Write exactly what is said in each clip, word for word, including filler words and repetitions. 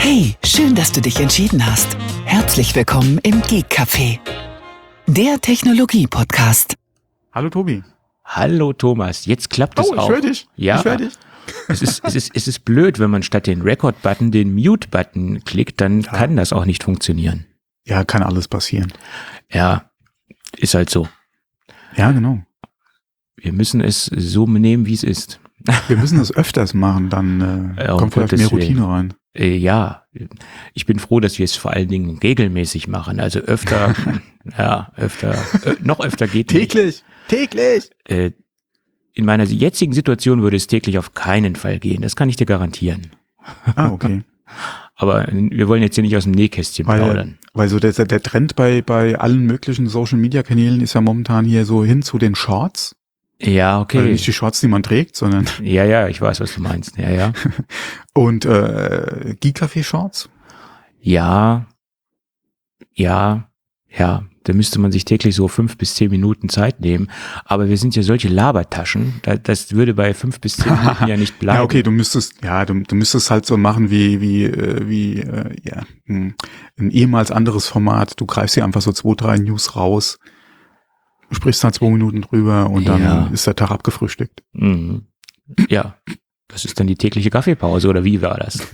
Hey, schön, dass du dich entschieden hast. Herzlich willkommen im Geek Café, der Technologie-Podcast. Hallo Tobi. Hallo Thomas, jetzt klappt es oh, auch. Oh, ich höre dich. Ja. Ich höre dich. Es ist, es ist, es ist blöd, wenn man statt den Record-Button den Mute-Button klickt, dann ja. kann das auch nicht funktionieren. Ja, kann alles passieren. Ja, ist halt so. Ja, genau. Wir müssen es so nehmen, wie es ist. Wir müssen das öfters machen, dann äh, oh, kommt vielleicht mehr Routine Willen. rein. Äh, ja, ich bin froh, dass wir es vor allen Dingen regelmäßig machen. Also öfter, ja, öfter, äh, noch öfter geht täglich, nicht. Täglich, täglich. Äh, in meiner jetzigen Situation würde es täglich auf keinen Fall gehen. Das kann ich dir garantieren. Ah, okay. Aber wir wollen jetzt hier nicht aus dem Nähkästchen weil, plaudern. Weil so der, der Trend bei, bei allen möglichen Social-Media-Kanälen ist ja momentan hier so hin zu den Shorts. Ja, okay. Also nicht die Shorts, die man trägt, sondern... Ja, ja, ich weiß, was du meinst. Ja, ja. Und äh, Geek Café Shorts? Ja, ja, ja. Da müsste man sich täglich so fünf bis zehn Minuten Zeit nehmen. Aber wir sind ja solche Labertaschen. Das würde bei fünf bis zehn Minuten ja nicht bleiben. Ja, okay, du müsstest, ja, du, du müsstest halt so machen wie, wie, wie, äh, ja, ein ehemals anderes Format. Du greifst hier einfach so zwei, drei News raus, sprichst dann zwei Minuten drüber und dann ja. ist der Tag abgefrühstückt. Mhm. Ja, das ist dann die tägliche Kaffeepause, oder wie war das?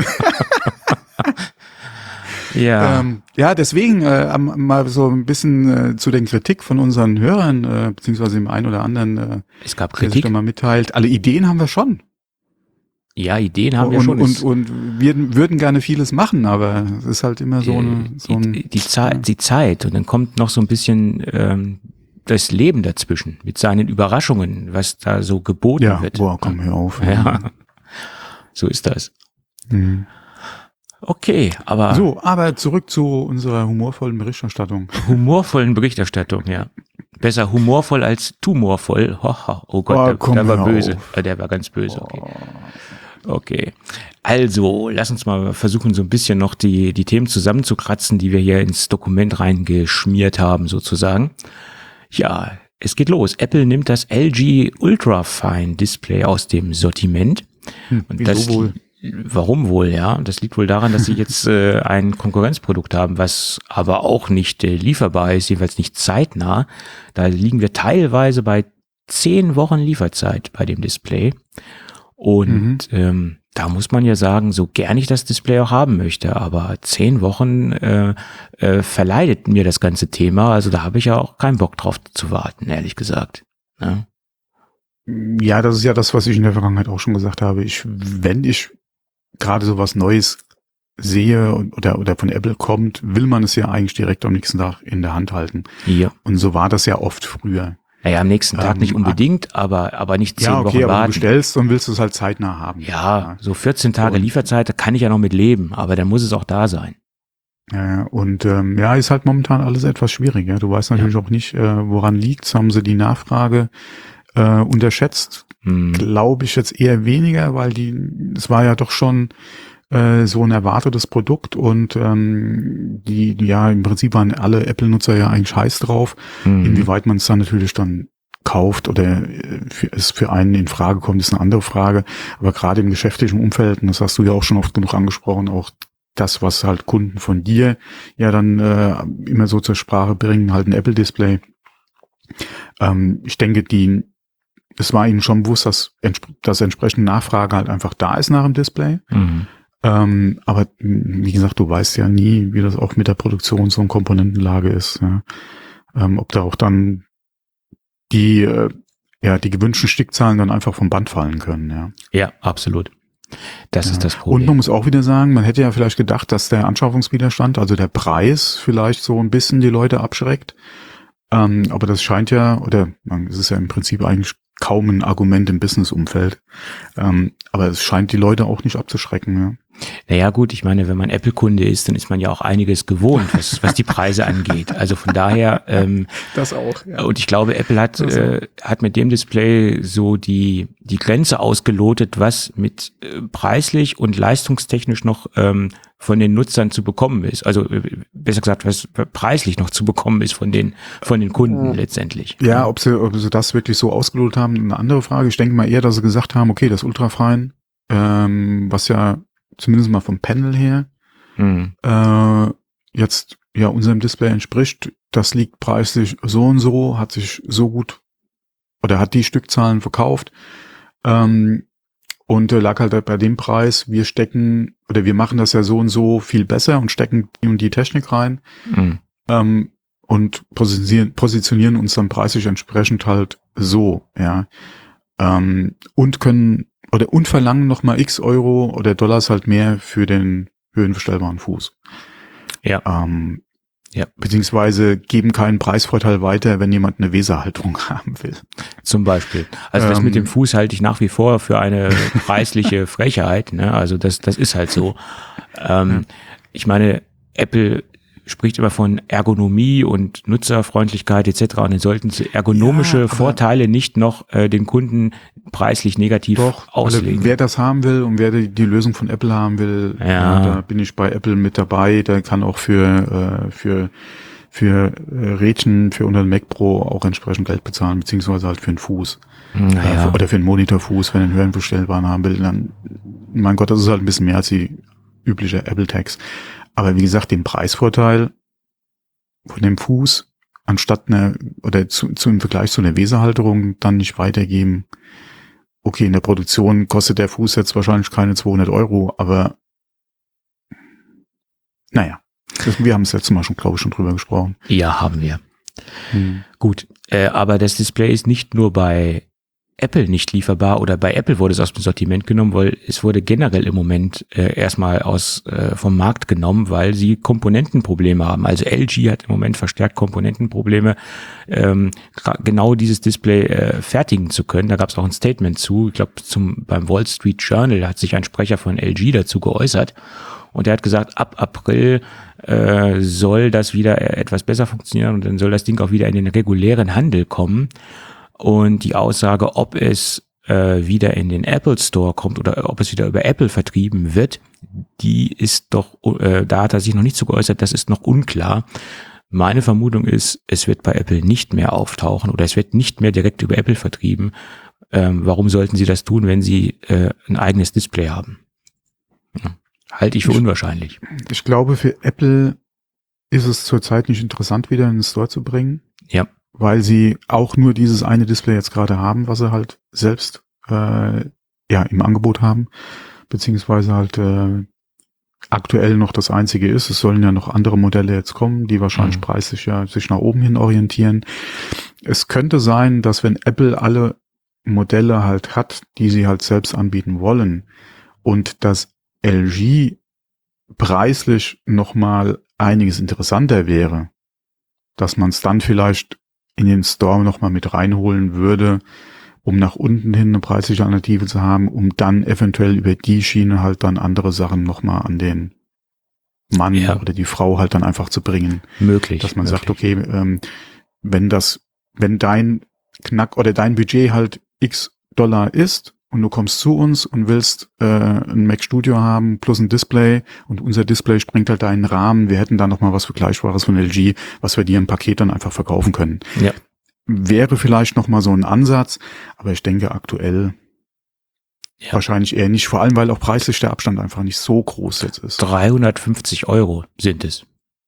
Ja, ähm, ja, deswegen äh, mal so ein bisschen äh, zu den Kritik von unseren Hörern, äh, beziehungsweise dem einen oder anderen, äh, es gab der Kritik, sich da mal mitteilt. Alle Ideen haben wir schon. Ja, Ideen haben wir und, schon. Und, und, und wir würden gerne vieles machen, aber es ist halt immer so, eine, so ein... Die, die, Zeit, die Zeit und dann kommt noch so ein bisschen ähm, das Leben dazwischen mit seinen Überraschungen, was da so geboten ja, wird. Boah, komm, hör auf. Ja, so ist das. Mhm. Okay, aber... So, aber zurück zu unserer humorvollen Berichterstattung. Humorvollen Berichterstattung, ja. Besser humorvoll als tumorvoll. Hoha, oh Gott, oh, der, komm, der war böse. Auf. Der war ganz böse, okay. Okay, also lass uns mal versuchen, so ein bisschen noch die, die Themen zusammenzukratzen, die wir hier ins Dokument reingeschmiert haben, sozusagen. Ja, es geht los. Apple nimmt das L G Ultrafine Display aus dem Sortiment. Hm, und wieso das, wohl? Warum wohl, ja? Das liegt wohl daran, dass sie jetzt äh, ein Konkurrenzprodukt haben, was aber auch nicht äh, lieferbar ist, jedenfalls nicht zeitnah. Da liegen wir teilweise bei zehn Wochen Lieferzeit bei dem Display. Und mhm. ähm, da muss man ja sagen, so gern ich das Display auch haben möchte, aber zehn Wochen äh, äh, verleidet mir das ganze Thema. Also da habe ich ja auch keinen Bock drauf zu warten, ehrlich gesagt. Ja? Ja, das ist ja das, was ich in der Vergangenheit auch schon gesagt habe. Ich, wenn ich gerade so was Neues sehe oder, oder von Apple kommt, will man es ja eigentlich direkt am nächsten Tag in der Hand halten. Ja. Und so war das ja oft früher. Naja, am nächsten Tag ähm, nicht unbedingt, aber aber nicht zehn ja, okay, Wochen aber warten. Du bestellst und willst es halt zeitnah haben. Ja, ja. so vierzehn Tage und, Lieferzeit, da kann ich ja noch mit leben, aber dann muss es auch da sein. Ja, und ähm, ja, ist halt momentan alles etwas schwieriger. Du weißt natürlich ja. auch nicht, äh, woran liegt's. Haben sie die Nachfrage äh, unterschätzt? Hm. Glaube ich jetzt eher weniger, weil die, es war ja doch schon äh, so ein erwartetes Produkt und ähm, die, ja, im Prinzip waren alle Apple-Nutzer ja eigentlich heiß drauf. Hm. Inwieweit man es dann natürlich dann kauft oder für, es für einen in Frage kommt, ist eine andere Frage. Aber gerade im geschäftlichen Umfeld, und das hast du ja auch schon oft genug angesprochen, auch das, was halt Kunden von dir ja dann äh, immer so zur Sprache bringen, halt ein Apple-Display. Ähm, ich denke, die es war ihnen schon bewusst, dass, dass entsprechende Nachfrage halt einfach da ist nach dem Display. Mhm. Ähm, aber wie gesagt, du weißt ja nie, wie das auch mit der Produktion so eine Komponentenlage ist. Ja. Ähm, ob da auch dann die, äh, ja, die gewünschten Stückzahlen dann einfach vom Band fallen können. Ja, ja, absolut. Das ja. ist das Problem. Und man muss auch wieder sagen, man hätte ja vielleicht gedacht, dass der Anschaffungswiderstand, also der Preis vielleicht so ein bisschen die Leute abschreckt. Ähm, aber das scheint ja, oder man, es ist ja im Prinzip eigentlich kaum ein Argument im Business-Umfeld. Ähm, aber es scheint die Leute auch nicht abzuschrecken. Ja. Naja gut, ich meine, wenn man Apple-Kunde ist, dann ist man ja auch einiges gewohnt, was, was die Preise angeht. Also von daher. Ähm, das auch. Ja. Und ich glaube, Apple hat äh, hat mit dem Display so die die Grenze ausgelotet, was mit äh, preislich und leistungstechnisch noch ähm, von den Nutzern zu bekommen ist. Also äh, besser gesagt, was preislich noch zu bekommen ist von den von den Kunden letztendlich. Ja, ob sie ob sie das wirklich so ausgelotet haben, eine andere Frage. Ich denke mal eher, dass sie gesagt haben, okay, das Ultrafine, ähm, was ja zumindest mal vom Panel her, mhm. äh, jetzt ja unserem Display entspricht. Das liegt preislich so und so, hat sich so gut oder hat die Stückzahlen verkauft ähm, und äh, lag halt bei dem Preis. Wir stecken oder wir machen das ja so und so viel besser und stecken die und die Technik rein mhm. ähm, und positionieren, positionieren uns dann preislich entsprechend halt so, ja. Ähm, und können oder und verlangen nochmal x Euro oder Dollars halt mehr für den höhenverstellbaren Fuß. Ja. Ähm, ja. Beziehungsweise geben keinen Preisvorteil weiter, wenn jemand eine Weserhalterung haben will. Zum Beispiel. Also das ähm, mit dem Fuß halte ich nach wie vor für eine preisliche Frechheit. Ne? Also das, das ist halt so. Ähm, ja. Ich meine, Apple spricht immer von Ergonomie und Nutzerfreundlichkeit et cetera. Und dann sollten sie ergonomische ja, Vorteile nicht noch äh, den Kunden preislich negativ doch, auslegen. Wer das haben will und wer die, die Lösung von Apple haben will, ja. äh, da bin ich bei Apple mit dabei. Der kann auch für äh, für für äh, Rädchen, für unter den Mac Pro auch entsprechend Geld bezahlen, beziehungsweise halt für einen Fuß. Naja. Äh, oder für einen Monitorfuß, wenn er einen höhenverstellbaren haben will. Dann, mein Gott, das ist halt ein bisschen mehr als die übliche Apple-Tags. Aber wie gesagt, den Preisvorteil von dem Fuß anstatt einer, oder zu, zu im Vergleich zu einer Weserhalterung dann nicht weitergeben. Okay, in der Produktion kostet der Fuß jetzt wahrscheinlich keine zweihundert Euro, aber naja, das, wir haben es letztes Mal schon, glaube ich, schon drüber gesprochen. Ja, haben wir. Hm. Gut, äh, aber das Display ist nicht nur bei Apple nicht lieferbar oder bei Apple wurde es aus dem Sortiment genommen, weil es wurde generell im Moment äh, erstmal aus äh, vom Markt genommen, weil sie Komponentenprobleme haben. Also L G hat im Moment verstärkt Komponentenprobleme, ähm, genau dieses Display äh, fertigen zu können. Da gab es auch ein Statement zu. Ich glaube, zum beim Wall Street Journal hat sich ein Sprecher von L G dazu geäußert und er hat gesagt, ab April äh, soll das wieder etwas besser funktionieren und dann soll das Ding auch wieder in den regulären Handel kommen. Und die Aussage, ob es äh, wieder in den Apple Store kommt oder ob es wieder über Apple vertrieben wird, die ist doch, äh, da hat er sich noch nicht so geäußert, das ist noch unklar. Meine Vermutung ist, es wird bei Apple nicht mehr auftauchen oder es wird nicht mehr direkt über Apple vertrieben. Ähm, warum sollten sie das tun, wenn sie äh, ein eigenes Display haben? Ja, halte ich für ich, unwahrscheinlich. Ich glaube, für Apple ist es zurzeit nicht interessant, wieder in den Store zu bringen. Ja. Weil sie auch nur dieses eine Display jetzt gerade haben, was sie halt selbst äh, ja im Angebot haben, beziehungsweise halt äh, aktuell noch das einzige ist. Es sollen ja noch andere Modelle jetzt kommen, die wahrscheinlich mhm. preislich ja sich nach oben hin orientieren. Es könnte sein, dass wenn Apple alle Modelle halt hat, die sie halt selbst anbieten wollen und das L G preislich nochmal einiges interessanter wäre, dass man es dann vielleicht in den Store nochmal mit reinholen würde, um nach unten hin eine preisliche Alternative zu haben, um dann eventuell über die Schiene halt dann andere Sachen nochmal an den Mann ja. oder die Frau halt dann einfach zu bringen. Möglich. Dass man möglich. sagt, okay, ähm, wenn das, wenn dein Knack oder dein Budget halt x Dollar ist und du kommst zu uns und willst äh, ein Mac Studio haben plus ein Display und unser Display sprengt halt deinen Rahmen, wir hätten da nochmal was Vergleichbares von L G, was wir dir im Paket dann einfach verkaufen können. Ja. Wäre vielleicht nochmal so ein Ansatz, aber ich denke aktuell ja. wahrscheinlich eher nicht, vor allem weil auch preislich der Abstand einfach nicht so groß jetzt ist. dreihundertfünfzig Euro sind es.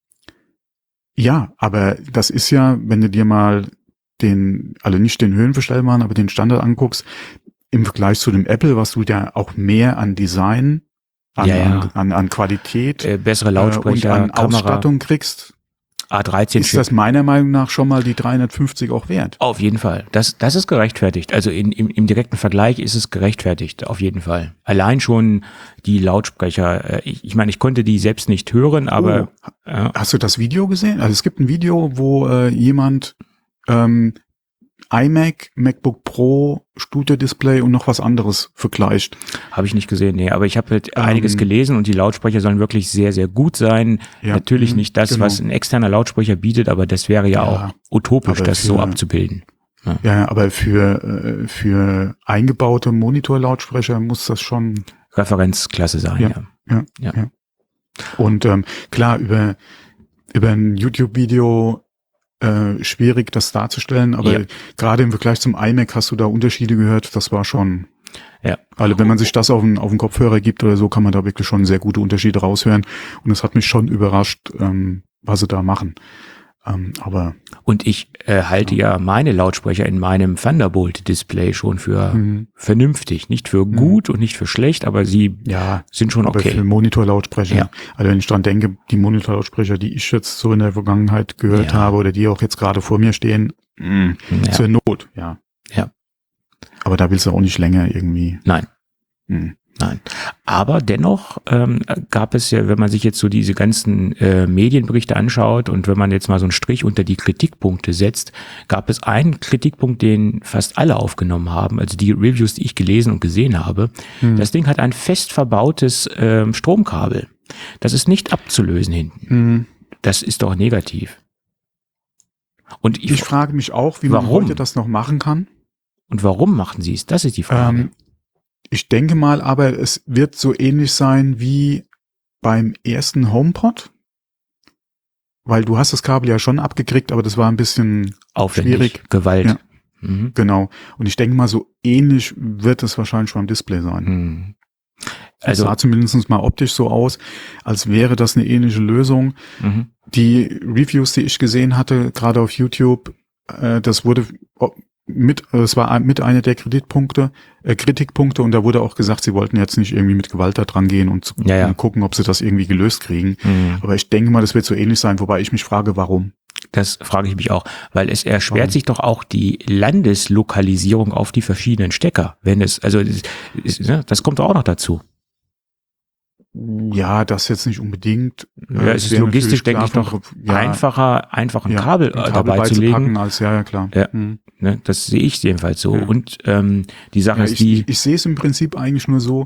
Ja, aber das ist ja, wenn du dir mal den, also nicht den höhenverstellbaren, aber den Standard anguckst, im Vergleich zu dem Apple, was du ja auch mehr an Design, an, ja, ja. an, an, an Qualität, äh, bessere Lautsprecher, äh, und an Kamera. Ausstattung kriegst, A dreizehn ist das meiner Meinung nach schon mal die dreihundertfünfzig auch wert. Auf jeden Fall. Das, das ist gerechtfertigt. Also in, im, im direkten Vergleich ist es gerechtfertigt. Auf jeden Fall. Allein schon die Lautsprecher. Ich, ich meine, ich konnte die selbst nicht hören, aber. Oh, äh, hast du das Video gesehen? Also es gibt ein Video, wo äh, jemand ähm, iMac, MacBook Pro, Studio-Display und noch was anderes vergleicht. Habe ich nicht gesehen, nee. Aber ich habe halt ähm, einiges gelesen und die Lautsprecher sollen wirklich sehr, sehr gut sein. Ja, Natürlich nicht das, genau. was ein externer Lautsprecher bietet, aber das wäre ja, ja auch utopisch, das für, so abzubilden. Ja. ja, aber für für eingebaute Monitorlautsprecher muss das schon Referenzklasse sein, ja. Ja, ja. ja. ja. Und ähm, klar, über über ein YouTube-Video Äh, schwierig, das darzustellen, aber ja. gerade im Vergleich zum iMac hast du da Unterschiede gehört, das war schon Ja. Also wenn man sich das auf den, auf den Kopfhörer gibt oder so, kann man da wirklich schon sehr gute Unterschiede raushören. Und es hat mich schon überrascht, ähm, was sie da machen. Ähm, aber Und ich äh, halte ja. ja meine Lautsprecher in meinem Thunderbolt-Display schon für mhm. vernünftig. Nicht für gut mhm. und nicht für schlecht, aber sie ja, sind schon aber okay. Aber für Monitorlautsprecher. Ja. Also wenn ich dran denke, die Monitorlautsprecher, die ich jetzt so in der Vergangenheit gehört ja. habe oder die auch jetzt gerade vor mir stehen, mh, ja. zur Not, ja. Ja. Aber da willst du auch nicht länger irgendwie. Nein. Mh. Nein. Aber dennoch ähm, gab es ja, wenn man sich jetzt so diese ganzen äh, Medienberichte anschaut und wenn man jetzt mal so einen Strich unter die Kritikpunkte setzt, gab es einen Kritikpunkt, den fast alle aufgenommen haben, also die Reviews, die ich gelesen und gesehen habe. Hm. Das Ding hat ein fest verbautes ähm, Stromkabel. Das ist nicht abzulösen hinten. Hm. Das ist doch negativ. Und ich, ich frage mich auch, wie warum? man heute das noch machen kann. Und warum machen sie es? Das ist die Frage. Ähm, Ich denke mal, aber es wird so ähnlich sein wie beim ersten HomePod, weil du hast das Kabel ja schon abgekriegt, aber das war ein bisschen aufwendig, schwierig. Gewalt. Ja. Mhm. Genau. Und ich denke mal, so ähnlich wird es wahrscheinlich beim Display sein. Mhm. Also, es sah zumindest mal optisch so aus, als wäre das eine ähnliche Lösung. Mhm. Die Reviews, die ich gesehen hatte, gerade auf YouTube, äh, das wurde mit, es war mit einer der Kritikpunkte, äh, Kritikpunkte und da wurde auch gesagt, sie wollten jetzt nicht irgendwie mit Gewalt da dran gehen und, ja, ja. und gucken, ob sie das irgendwie gelöst kriegen. Mhm. Aber ich denke mal, das wird so ähnlich sein, wobei ich mich frage, warum? Das frage ich mich auch, weil es erschwert warum? sich doch auch die Landeslokalisierung auf die verschiedenen Stecker, wenn es, also das, ist, das kommt auch noch dazu. Ja, das jetzt nicht unbedingt. Ja, es ist logistisch, denke ich, noch ja, einfacher, einfach ein ja, Kabel, ein Kabel dabei zu legen. Als, ja, ja, klar. Ja, hm. ne, das sehe ich jedenfalls so. Ja. Und ähm, die Sache ja, ist ich, die... Ich, ich sehe es im Prinzip eigentlich nur so,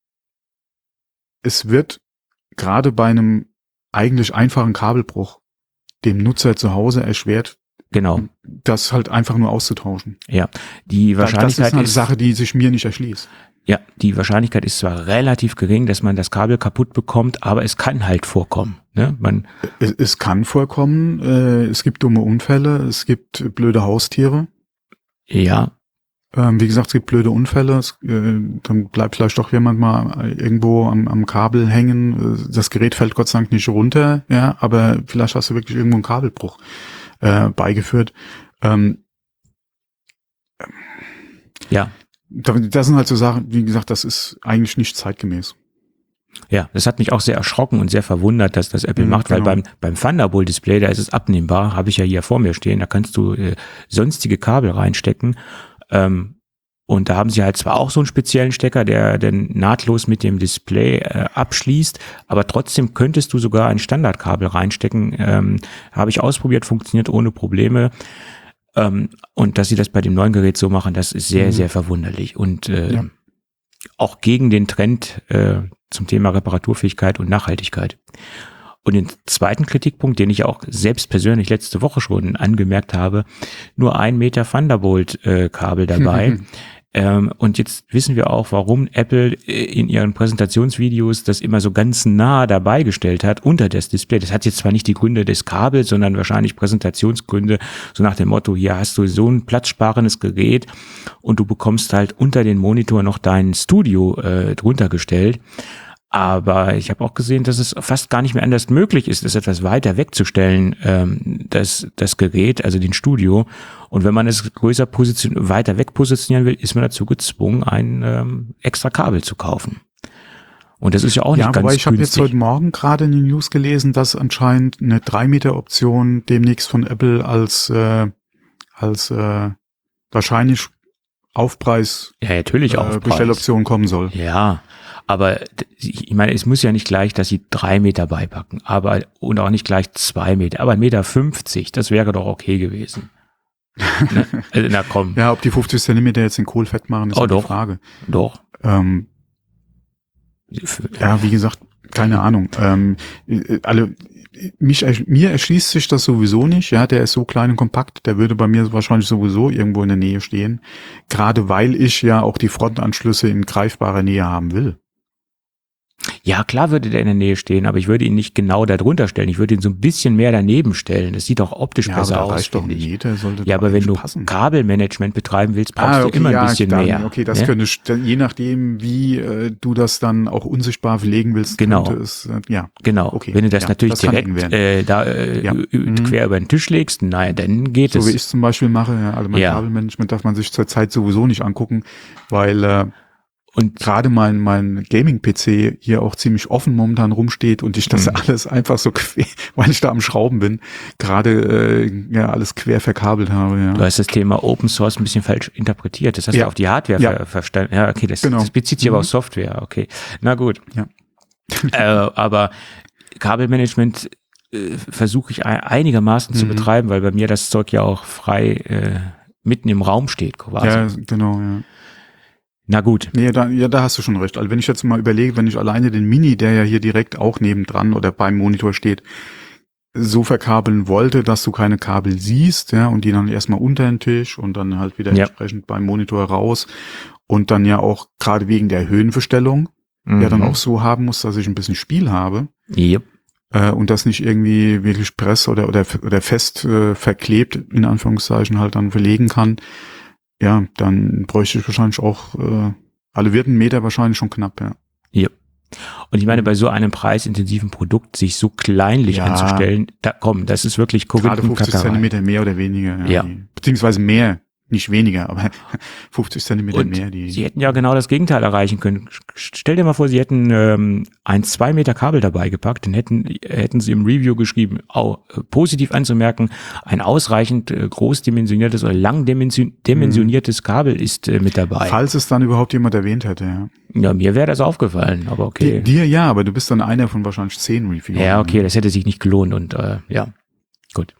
es wird gerade bei einem eigentlich einfachen Kabelbruch dem Nutzer zu Hause erschwert, genau, das halt einfach nur auszutauschen. Ja, die Wahrscheinlichkeit das ist eine ist, Sache, die sich mir nicht erschließt. Ja, die Wahrscheinlichkeit ist zwar relativ gering, dass man das Kabel kaputt bekommt, aber es kann halt vorkommen. Ne? Man es, es kann vorkommen, äh, es gibt dumme Unfälle, es gibt blöde Haustiere. Ja. Ähm, wie gesagt, es gibt blöde Unfälle, es, äh, dann bleibt vielleicht doch jemand mal irgendwo am, am Kabel hängen, das Gerät fällt Gott sei Dank nicht runter, ja, aber vielleicht hast du wirklich irgendwo einen Kabelbruch äh, beigeführt. Ähm, ja. Das sind halt so Sachen, wie gesagt, das ist eigentlich nicht zeitgemäß. Ja, das hat mich auch sehr erschrocken und sehr verwundert, dass das Apple mhm, macht, weil genau. beim beim Thunderbolt-Display, da ist es abnehmbar, habe ich ja hier vor mir stehen, da kannst du äh, sonstige Kabel reinstecken. Ähm, und da haben sie halt zwar auch so einen speziellen Stecker, der dann nahtlos mit dem Display äh, abschließt, aber trotzdem könntest du sogar ein Standardkabel reinstecken. Ähm, habe ich ausprobiert, funktioniert ohne Probleme. Ähm, und dass sie das bei dem neuen Gerät so machen, das ist sehr, mhm. sehr verwunderlich und äh, ja. auch gegen den Trend äh, zum Thema Reparaturfähigkeit und Nachhaltigkeit. Und den zweiten Kritikpunkt, den ich auch selbst persönlich letzte Woche schon angemerkt habe, nur ein Meter Thunderbolt-Kabel äh, dabei. Ähm, und jetzt wissen wir auch, warum Apple in ihren Präsentationsvideos das immer so ganz nah dabei gestellt hat, unter das Display. Das hat jetzt zwar nicht die Gründe des Kabels, sondern wahrscheinlich Präsentationsgründe, so nach dem Motto, hier hast du so ein platzsparendes Gerät und du bekommst halt unter den Monitor noch dein Studio äh, drunter gestellt. Aber ich habe auch gesehen, dass es fast gar nicht mehr anders möglich ist, das etwas weiter wegzustellen, ähm, das, das Gerät, also den Studio. Und wenn man es größer position weiter weg positionieren will, ist man dazu gezwungen, ein ähm, extra Kabel zu kaufen. Und das ist ja auch nicht ja, ganz wobei ich habe jetzt günstig. heute Morgen gerade in den News gelesen, dass anscheinend eine drei Meter Option demnächst von Apple als äh, als äh, wahrscheinlich Aufpreis, ja, natürlich äh, Aufpreis. Bestelloption kommen soll. Ja, aber ich meine, es muss ja nicht gleich, dass sie drei Meter beipacken, aber und auch nicht gleich zwei Meter, aber ein Meter fünfzig, das wäre doch okay gewesen. Ne? Also, na komm. Ja, ob die fünfzig Zentimeter jetzt den Kohl fett machen, ist oh, halt doch. die Frage. Doch. Ähm, ja, wie gesagt, keine Ahnung. Ähm, alle, mich, mir erschließt sich das sowieso nicht. Ja, der ist so klein und kompakt, der würde bei mir wahrscheinlich sowieso irgendwo in der Nähe stehen. Gerade weil ich ja auch die Frontanschlüsse in greifbarer Nähe haben will. Ja, klar würde der in der Nähe stehen, aber ich würde ihn nicht genau da drunter stellen. Ich würde ihn so ein bisschen mehr daneben stellen. Das sieht auch optisch ja, besser aber da aus, reicht doch finde ein ich. Meter, sollte Ja, doch aber wenn du passen. Kabelmanagement betreiben willst, brauchst Ah, du okay, immer ein ja, bisschen dann, mehr. Okay, das ne? könnte, st- je nachdem, wie äh, du das dann auch unsichtbar verlegen willst, Genau. könnte es, äh, ja. Genau. Okay, Wenn du das ja, natürlich das kann eng direkt werden. äh, da äh, Ja. ü- Mhm. quer über den Tisch legst, naja, dann geht So es. wie ich es zum Beispiel mache, ja, also mein Ja. Kabelmanagement darf man sich zurzeit sowieso nicht angucken, weil äh, Und gerade mein mein Gaming-P C hier auch ziemlich offen momentan rumsteht und ich das Mhm. alles einfach so quer, weil ich da am Schrauben bin, gerade äh, ja alles quer verkabelt habe. Ja. du hast das Thema Open Source ein bisschen falsch interpretiert. Das hast Ja. du auf die Hardware Ja. ver verstanden. Ja, okay, das, Genau. das bezieht sich aber Mhm. auf Software. Okay, na gut. Ja. äh, aber Kabelmanagement äh, versuche ich ein, einigermaßen zu Mhm. betreiben, weil bei mir das Zeug ja auch frei äh, mitten im Raum steht quasi. Ja, genau, ja. Na gut. Nee, da, ja, da hast du schon recht. Also wenn ich jetzt mal überlege, wenn ich alleine den Mini, der ja hier direkt auch nebendran oder beim Monitor steht, so verkabeln wollte, dass du keine Kabel siehst, ja, und die dann erstmal unter den Tisch und dann halt wieder Ja. entsprechend beim Monitor raus und dann ja auch gerade wegen der Höhenverstellung Mhm. ja dann auch so haben muss, dass ich ein bisschen Spiel habe Yep. äh, und das nicht irgendwie wirklich press oder oder oder fest äh, verklebt in Anführungszeichen halt dann verlegen kann. Ja, dann bräuchte ich wahrscheinlich auch äh, alle wird ein Meter wahrscheinlich schon knapp, ja. Yep. Und ich meine, bei so einem preisintensiven Produkt sich so kleinlich Ja. anzustellen, da komm, das ist wirklich Gerade fünfzig Korinthenkackerei. Zentimeter mehr oder weniger. Ja. Ja. Die, beziehungsweise mehr, nicht weniger, aber fünfzig Zentimeter Und mehr. Die, sie hätten ja genau das Gegenteil erreichen können. Stell dir mal vor, sie hätten ähm, ein zwei Meter Kabel dabei gepackt, dann hätten hätten sie im Review geschrieben, auch äh, positiv anzumerken, ein ausreichend äh, großdimensioniertes oder langdimensioniertes Kabel ist äh, mit dabei. falls es dann überhaupt jemand erwähnt hätte, ja. Ja, mir wäre das aufgefallen, aber okay. Dir ja, aber du bist dann einer von wahrscheinlich zehn Reviewern. Ja, okay, das hätte sich nicht gelohnt und äh, ja, gut.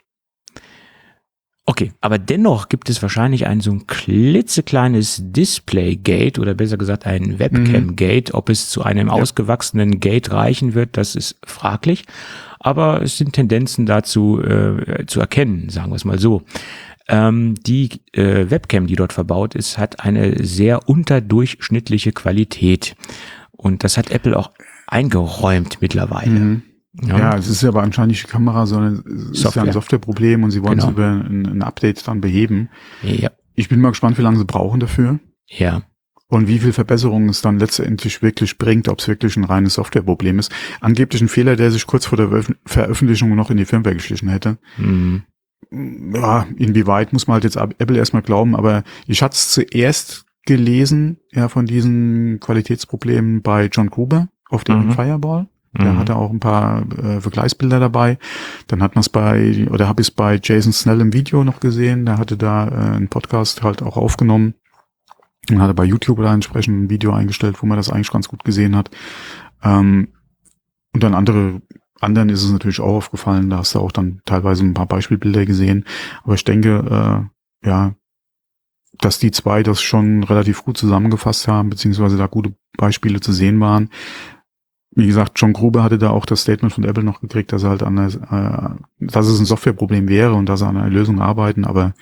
Okay, aber dennoch gibt es wahrscheinlich ein so ein klitzekleines Display-Gate oder besser gesagt ein Webcam-Gate. Ob es zu einem Ja. ausgewachsenen Gate reichen wird, das ist fraglich. Aber es sind Tendenzen dazu äh, zu erkennen, sagen wir es mal so. Ähm, die äh, Webcam, die dort verbaut ist, hat eine sehr unterdurchschnittliche Qualität. Und das hat Apple auch eingeräumt mittlerweile. Mhm. Ja. es ist ja aber anscheinend nicht die Kamera, sondern es ist Software. ja ein Softwareproblem und sie wollen Genau. es über ein, ein Update dann beheben. Ja, Ich bin mal gespannt, wie lange sie brauchen dafür ja. und wie viel Verbesserungen es dann letztendlich wirklich bringt, ob es wirklich ein reines Softwareproblem ist. Angeblich ein Fehler, der sich kurz vor der Veröf- Veröffentlichung noch in die Firmware geschlichen hätte. Mhm. Ja, inwieweit muss man halt jetzt Apple erstmal glauben, aber ich hatte es zuerst gelesen, ja, von diesen Qualitätsproblemen bei John Gruber auf dem Mhm. Fireball. Der Mhm. hatte auch ein paar äh, Vergleichsbilder dabei. Dann hat man es bei, oder habe ich es bei Jason Snell im Video noch gesehen. Der hatte da äh, einen Podcast halt auch aufgenommen und hatte bei YouTube da entsprechend ein Video eingestellt, wo man das eigentlich ganz gut gesehen hat. Ähm, und dann andere, anderen ist es natürlich auch aufgefallen. Da hast du auch dann teilweise ein paar Beispielbilder gesehen. Aber ich denke, äh, ja, dass die zwei das schon relativ gut zusammengefasst haben, beziehungsweise da gute Beispiele zu sehen waren. Wie gesagt, John Gruber hatte da auch das Statement von Apple noch gekriegt, dass er halt an der, äh, dass es ein Softwareproblem wäre und dass sie an einer Lösung arbeiten, aber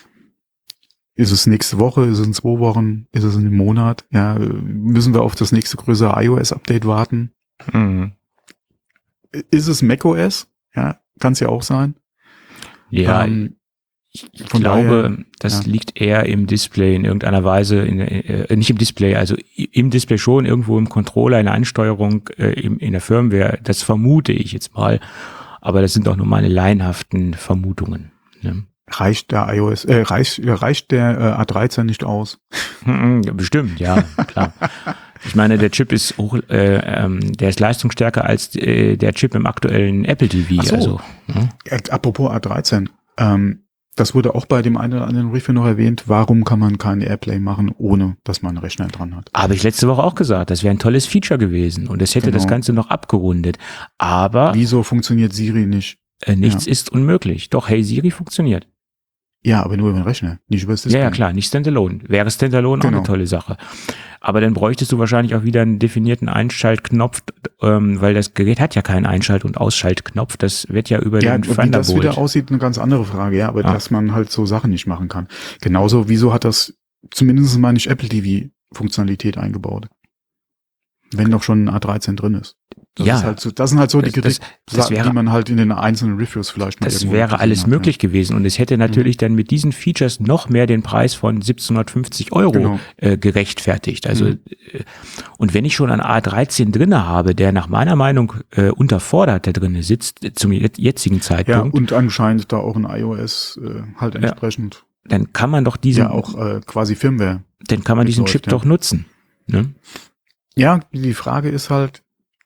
ist es nächste Woche, ist es in zwei Wochen, ist es in einem Monat, ja, müssen wir auf das nächste größere iOS-Update warten? Mhm. Ist es macOS? Ja, kann es ja auch sein. Ja, Ähm, ich von glaube, daher, das ja. liegt eher im Display in irgendeiner Weise, in, äh, nicht im Display, also i- im Display schon, irgendwo im Controller, in der Ansteuerung, äh, im, in der Firmware. Das vermute ich jetzt mal. Aber das sind auch nur meine laienhaften Vermutungen. Ne? reicht der iOS, äh, reicht, reicht der äh, A dreizehn nicht aus? Mhm, Bestimmt, ja, klar. Ich meine, der Chip ist hoch, äh, ähm, der ist leistungsstärker als äh, der Chip im aktuellen Apple T V. Ach so. Also, ne? Äh, apropos A dreizehn, ähm, das wurde auch bei dem einen oder anderen Review noch erwähnt. Warum kann man kein Airplay machen, ohne dass man einen Rechner dran hat? Habe ich letzte Woche auch gesagt, das wäre ein tolles Feature gewesen und es hätte Genau. das Ganze noch abgerundet. Aber Wieso funktioniert Siri nicht? äh, nichts Ja. ist unmöglich. Doch, Hey Siri funktioniert. Ja, aber nur über den Rechner, nicht über das Display. Ja, ja, klar, nicht Standalone. Wäre Standalone auch Genau. eine tolle Sache. Aber dann bräuchtest du wahrscheinlich auch wieder einen definierten Einschaltknopf, ähm, weil das Gerät hat ja keinen Einschalt- und Ausschaltknopf. Das wird ja über Ja, den und wie Thunderbolt. das wieder aussieht, eine ganz andere Frage, ja, aber Ah. dass man halt so Sachen nicht machen kann. Genauso, wieso hat das zumindest mal nicht Apple T V-Funktionalität eingebaut? Wenn doch schon ein A dreizehn drin ist. Das ja, ist halt so, das sind halt so die das, Kritik, das, das wäre, die man halt in den einzelnen Reviews vielleicht mal das irgendwo wäre alles hat, möglich ja. gewesen und es hätte natürlich mhm. dann mit diesen Features noch mehr den Preis von siebzehnhundertfünfzig Euro genau. äh, gerechtfertigt. Also mhm. äh, und wenn ich schon einen A dreizehn drinne habe, der nach meiner Meinung äh, unterfordert da drinne sitzt äh, zum jetzigen Zeitpunkt. Ja, und anscheinend da auch ein iOS äh, halt entsprechend. Ja, dann kann man doch diesen ja auch äh, quasi Firmware. Dann kann man diesen Chip ja. doch nutzen. Ne? Ja, die Frage ist halt,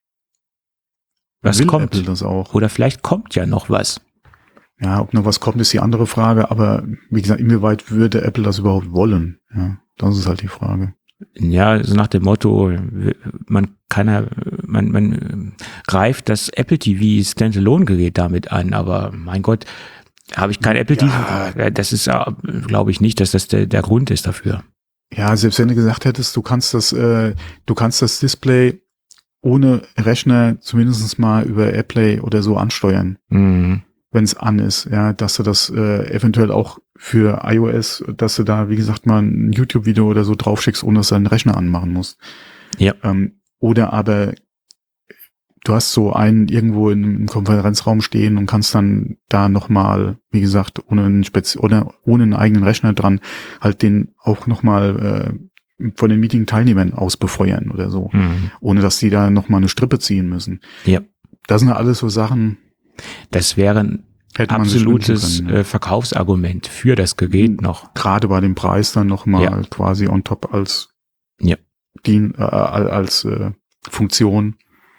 was will kommt? Apple das auch? Oder vielleicht kommt ja noch was. Ja, ob noch was kommt, ist die andere Frage. Aber wie gesagt, inwieweit würde Apple das überhaupt wollen? Ja, das ist halt die Frage. Ja, so nach dem Motto, man kann ja, man, man greift das Apple T V Standalone-Gerät damit an. Aber mein Gott, habe ich kein Apple ja. T V? Das ist, glaube ich nicht, dass das der, der Grund ist dafür. Ja, selbst wenn du gesagt hättest, du kannst das, äh, du kannst das Display ohne Rechner zumindest mal über AirPlay oder so ansteuern, mhm. wenn es an ist, ja, dass du das äh, eventuell auch für iOS, dass du da, wie gesagt, mal ein YouTube-Video oder so draufschickst, ohne dass du deinen Rechner anmachen musst. Ja. Ähm, oder aber du hast so einen irgendwo in einem Konferenzraum stehen und kannst dann da nochmal, wie gesagt, ohne einen Spezi- oder ohne einen eigenen Rechner dran, halt den auch nochmal äh, von den Meeting-Teilnehmern aus befeuern oder so, mhm. ohne dass die da nochmal eine Strippe ziehen müssen. Ja. Das sind ja alles so Sachen. Das wäre ein absolutes können, ja. Verkaufsargument für das Gerät noch. Gerade bei dem Preis dann nochmal ja. quasi on top als ja. Dien, äh, als äh, Funktion.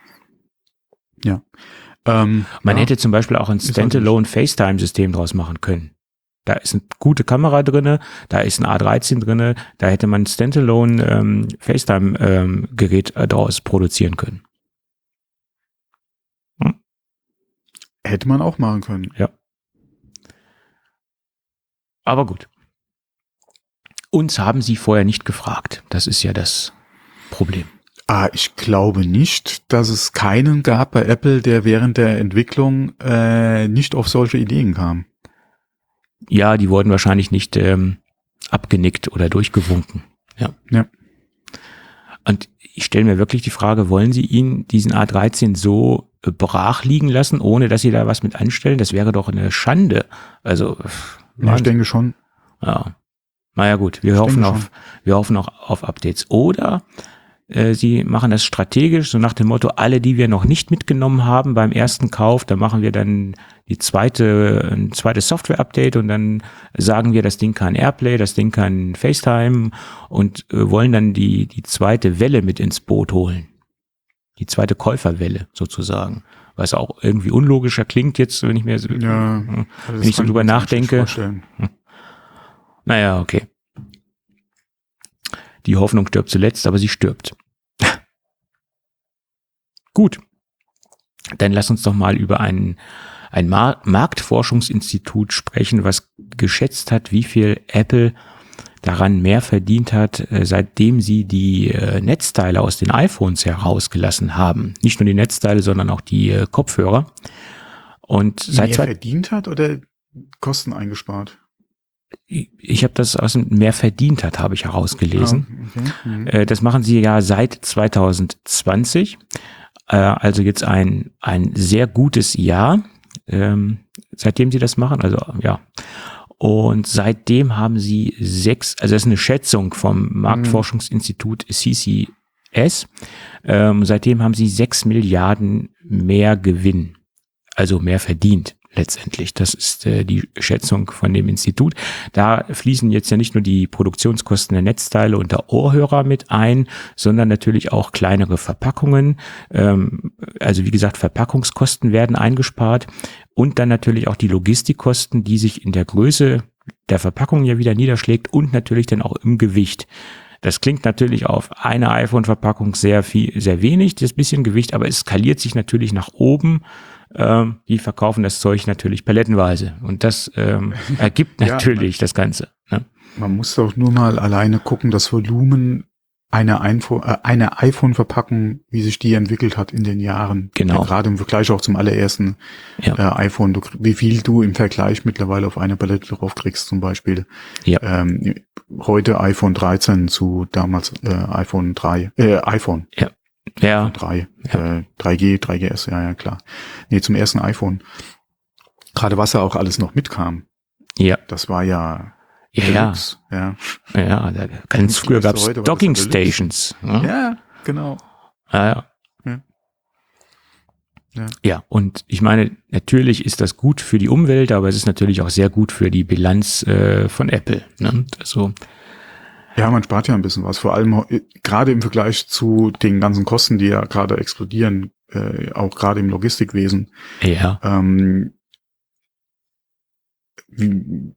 Ja. Ähm, Man ja. hätte zum Beispiel auch ein Standalone FaceTime-System draus machen können. Da ist eine gute Kamera drinne, da ist ein A dreizehn drinne, da hätte man ein Standalone ähm, FaceTime-Gerät ähm, daraus produzieren können. Hm? Hätte man auch machen können. Ja. Aber gut. Uns haben sie vorher nicht gefragt. Das ist ja das Problem. Ah, ich glaube nicht, dass es keinen gab bei Apple, der während der Entwicklung äh, nicht auf solche Ideen kam. Ja, die wurden wahrscheinlich nicht ähm, abgenickt oder durchgewunken. Ja. Ja. Und ich stelle mir wirklich die Frage, wollen Sie ihn, diesen A dreizehn, so äh, brach liegen lassen, ohne dass Sie da was mit anstellen? Das wäre doch eine Schande. Also, ja, ich denke schon. Ja. Naja gut, wir ich hoffen auf, wir hoffen auch auf Updates. Oder äh, Sie machen das strategisch, so nach dem Motto, alle, die wir noch nicht mitgenommen haben beim ersten Kauf, da machen wir dann die zweite, ein zweites Software-Update und dann sagen wir, das Ding kann AirPlay, das Ding kann FaceTime und äh, wollen dann die, die zweite Welle mit ins Boot holen. Die zweite Käuferwelle sozusagen. Was auch irgendwie unlogischer klingt jetzt, wenn ich mir so, ja, wenn ich so drüber nachdenke. Hm. Naja, okay. Die Hoffnung stirbt zuletzt, aber sie stirbt. Gut. Dann lass uns doch mal über einen ein Mar- Marktforschungsinstitut sprechen, was geschätzt hat, wie viel Apple daran mehr verdient hat, äh, seitdem sie die äh, Netzteile aus den iPhones herausgelassen haben. Nicht nur die Netzteile, sondern auch die äh, Kopfhörer. Und seit mehr verdient hat oder Kosten eingespart? Ich, ich habe das aus dem mehr verdient hat, habe ich herausgelesen. Ah, okay. Mhm. Äh, das machen sie ja seit zwanzig zwanzig. Äh, also jetzt ein ein sehr gutes Jahr. Ähm, seitdem sie das machen, also ja. Und seitdem haben sie sechs, also das ist eine Schätzung vom Marktforschungsinstitut C C S, ähm, seitdem haben sie sechs Milliarden mehr Gewinn, also mehr verdient letztendlich. Das ist äh, die Schätzung von dem Institut. Da fließen jetzt ja nicht nur die Produktionskosten der Netzteile und der Ohrhörer mit ein, sondern natürlich auch kleinere Verpackungen. Ähm, also wie gesagt, Verpackungskosten werden eingespart und dann natürlich auch die Logistikkosten, die sich in der Größe der Verpackung ja wieder niederschlägt und natürlich dann auch im Gewicht. Das klingt natürlich auf eine iPhone-Verpackung sehr viel, sehr wenig, das bisschen Gewicht, aber es skaliert sich natürlich nach oben. Ähm, die verkaufen das Zeug natürlich palettenweise und das ähm, ergibt natürlich ja, das Ganze. Ne? Man muss doch nur mal alleine gucken, das Volumen einer, iPhone, äh, einer iPhone-Verpackung, wie sich die entwickelt hat in den Jahren. Genau. Ja, gerade im Vergleich auch zum allerersten ja. äh, iPhone. Du, wie viel du im Vergleich mittlerweile auf eine Palette drauf kriegst zum Beispiel. Ja. Ähm, heute iPhone dreizehn zu damals äh, iPhone drei. Äh, iPhone. Ja. Ja. drei, Ja. Äh, drei G, drei G S, ja, ja, klar. Nee, zum ersten iPhone. Gerade was ja auch alles noch mitkam. Ja. Das war ja Ja, Deluxe, ja. ja. Ja, da, ganz früher gab es Docking Stations. Ja, ja genau. ja. Ja. Ja. Ja. Ja, und ich meine, natürlich ist das gut für die Umwelt, aber es ist natürlich auch sehr gut für die Bilanz äh, von Apple. Ne? Also, ja, man spart ja ein bisschen was, vor allem äh, gerade im Vergleich zu den ganzen Kosten, die ja gerade explodieren, äh, auch gerade im Logistikwesen. ja. Ähm, wie,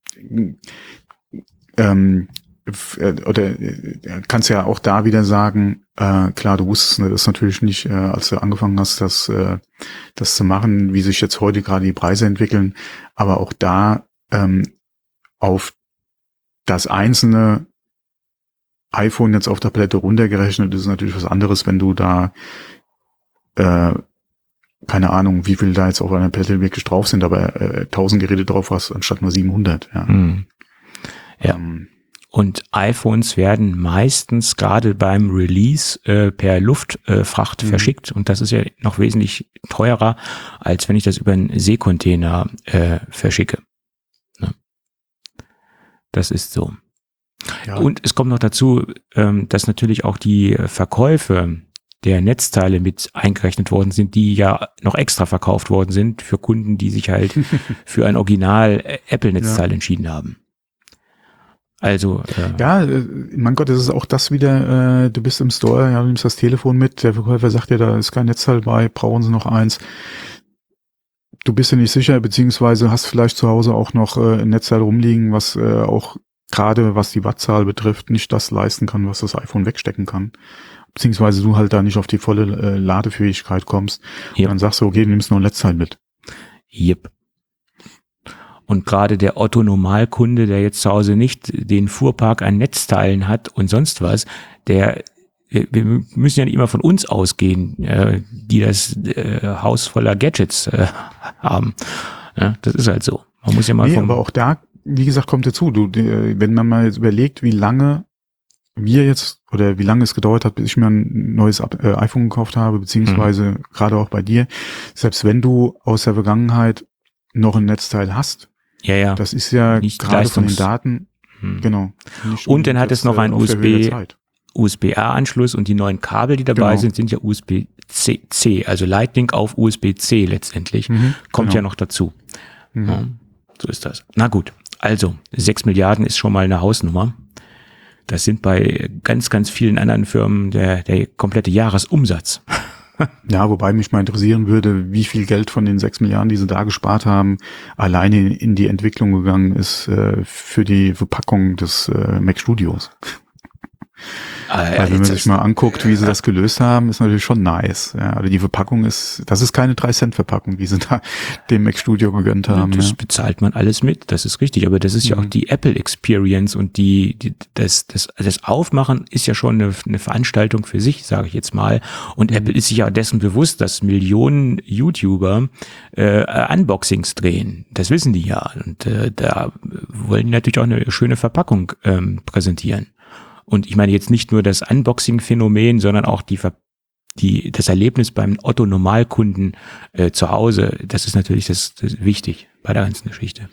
ähm, oder äh, kannst ja auch da wieder sagen, äh, klar, du wusstest das natürlich nicht, äh, als du angefangen hast, das, äh, das zu machen, wie sich jetzt heute gerade die Preise entwickeln, aber auch da ähm, auf das einzelne iPhone jetzt auf der Palette runtergerechnet ist natürlich was anderes, wenn du da äh, keine Ahnung, wie viel da jetzt auf einer Palette wirklich drauf sind, aber äh, tausend Geräte drauf hast, anstatt nur siebenhundert. Ja. Hm. Ja. Ähm, Und iPhones werden meistens gerade beim Release äh, per Luftfracht äh, Mhm. verschickt. Und das ist ja noch wesentlich teurer, als wenn ich das über einen Seekontainer äh, verschicke. Ne? Das ist so. ja. Und es kommt noch dazu, ähm, dass natürlich auch die Verkäufe der Netzteile mit eingerechnet worden sind, die ja noch extra verkauft worden sind für Kunden, die sich halt für ein Original Apple-Netzteil Ja. entschieden haben. Also äh, Ja, äh, mein Gott, das ist auch das wieder, äh, du bist im Store, ja, du nimmst das Telefon mit, der Verkäufer sagt dir, da ist kein Netzteil bei, brauchen sie noch eins. Du bist dir nicht sicher, beziehungsweise hast vielleicht zu Hause auch noch äh, ein Netzteil rumliegen, was äh, auch gerade was die Wattzahl betrifft, nicht das leisten kann, was das iPhone wegstecken kann. Beziehungsweise du halt da nicht auf die volle äh, Ladefähigkeit kommst. Ja. Und dann sagst du, okay, du nimmst noch ein Netzteil mit. Yep. Und gerade der Otto-Normalkunde, der jetzt zu Hause nicht den Fuhrpark an Netzteilen hat und sonst was, der, wir müssen ja nicht immer von uns ausgehen, äh, die das äh, Haus voller Gadgets äh, haben. Ja, das ist halt so. Man muss ja mal Nee, vom, aber auch da, wie gesagt, kommt dazu. Du, die, wenn man mal jetzt überlegt, wie lange wir jetzt oder wie lange es gedauert hat, bis ich mir ein neues äh, iPhone gekauft habe, beziehungsweise mhm. gerade auch bei dir, selbst wenn du aus der Vergangenheit noch ein Netzteil hast, ja, ja. das ist ja Nicht gerade von den Leistungs- Daten, Hm. genau. nicht Und dann hat jetzt, es noch äh, ein auf der Höhe der USB Zeit. U S B A-Anschluss und die neuen Kabel, die dabei Genau. sind, sind ja U S B C, also Lightning auf U S B C letztendlich. Mhm, Kommt genau. ja noch dazu. Mhm. Ja, so ist das. Na gut, also sechs Milliarden ist schon mal eine Hausnummer. Das sind bei ganz, ganz vielen anderen Firmen der, der komplette Jahresumsatz. Ja, wobei mich mal interessieren würde, wie viel Geld von den sechs Milliarden, die sie da gespart haben, alleine in die Entwicklung gegangen ist äh, für die Verpackung des äh, Mac Studios. Äh, Weil wenn man jetzt sich mal anguckt, wie sie das gelöst haben, ist natürlich schon nice. Ja, also die Verpackung ist, das ist keine drei Cent Verpackung, die sie da dem Mac Studio gegönnt haben. Das Ja. bezahlt man alles mit, das ist richtig, aber das ist ja Mhm. auch die Apple Experience und die, die das, das, das Aufmachen ist ja schon eine, eine Veranstaltung für sich, sage ich jetzt mal. Und Mhm. Apple ist sich ja dessen bewusst, dass Millionen YouTuber äh, Unboxings drehen. Das wissen die ja. Und äh, da wollen die natürlich auch eine schöne Verpackung ähm, präsentieren. Und ich meine jetzt nicht nur das Unboxing-Phänomen, sondern auch die, Ver die das Erlebnis beim Otto-Normalkunden äh, zu Hause. Das ist natürlich das, das wichtig bei der ganzen Geschichte.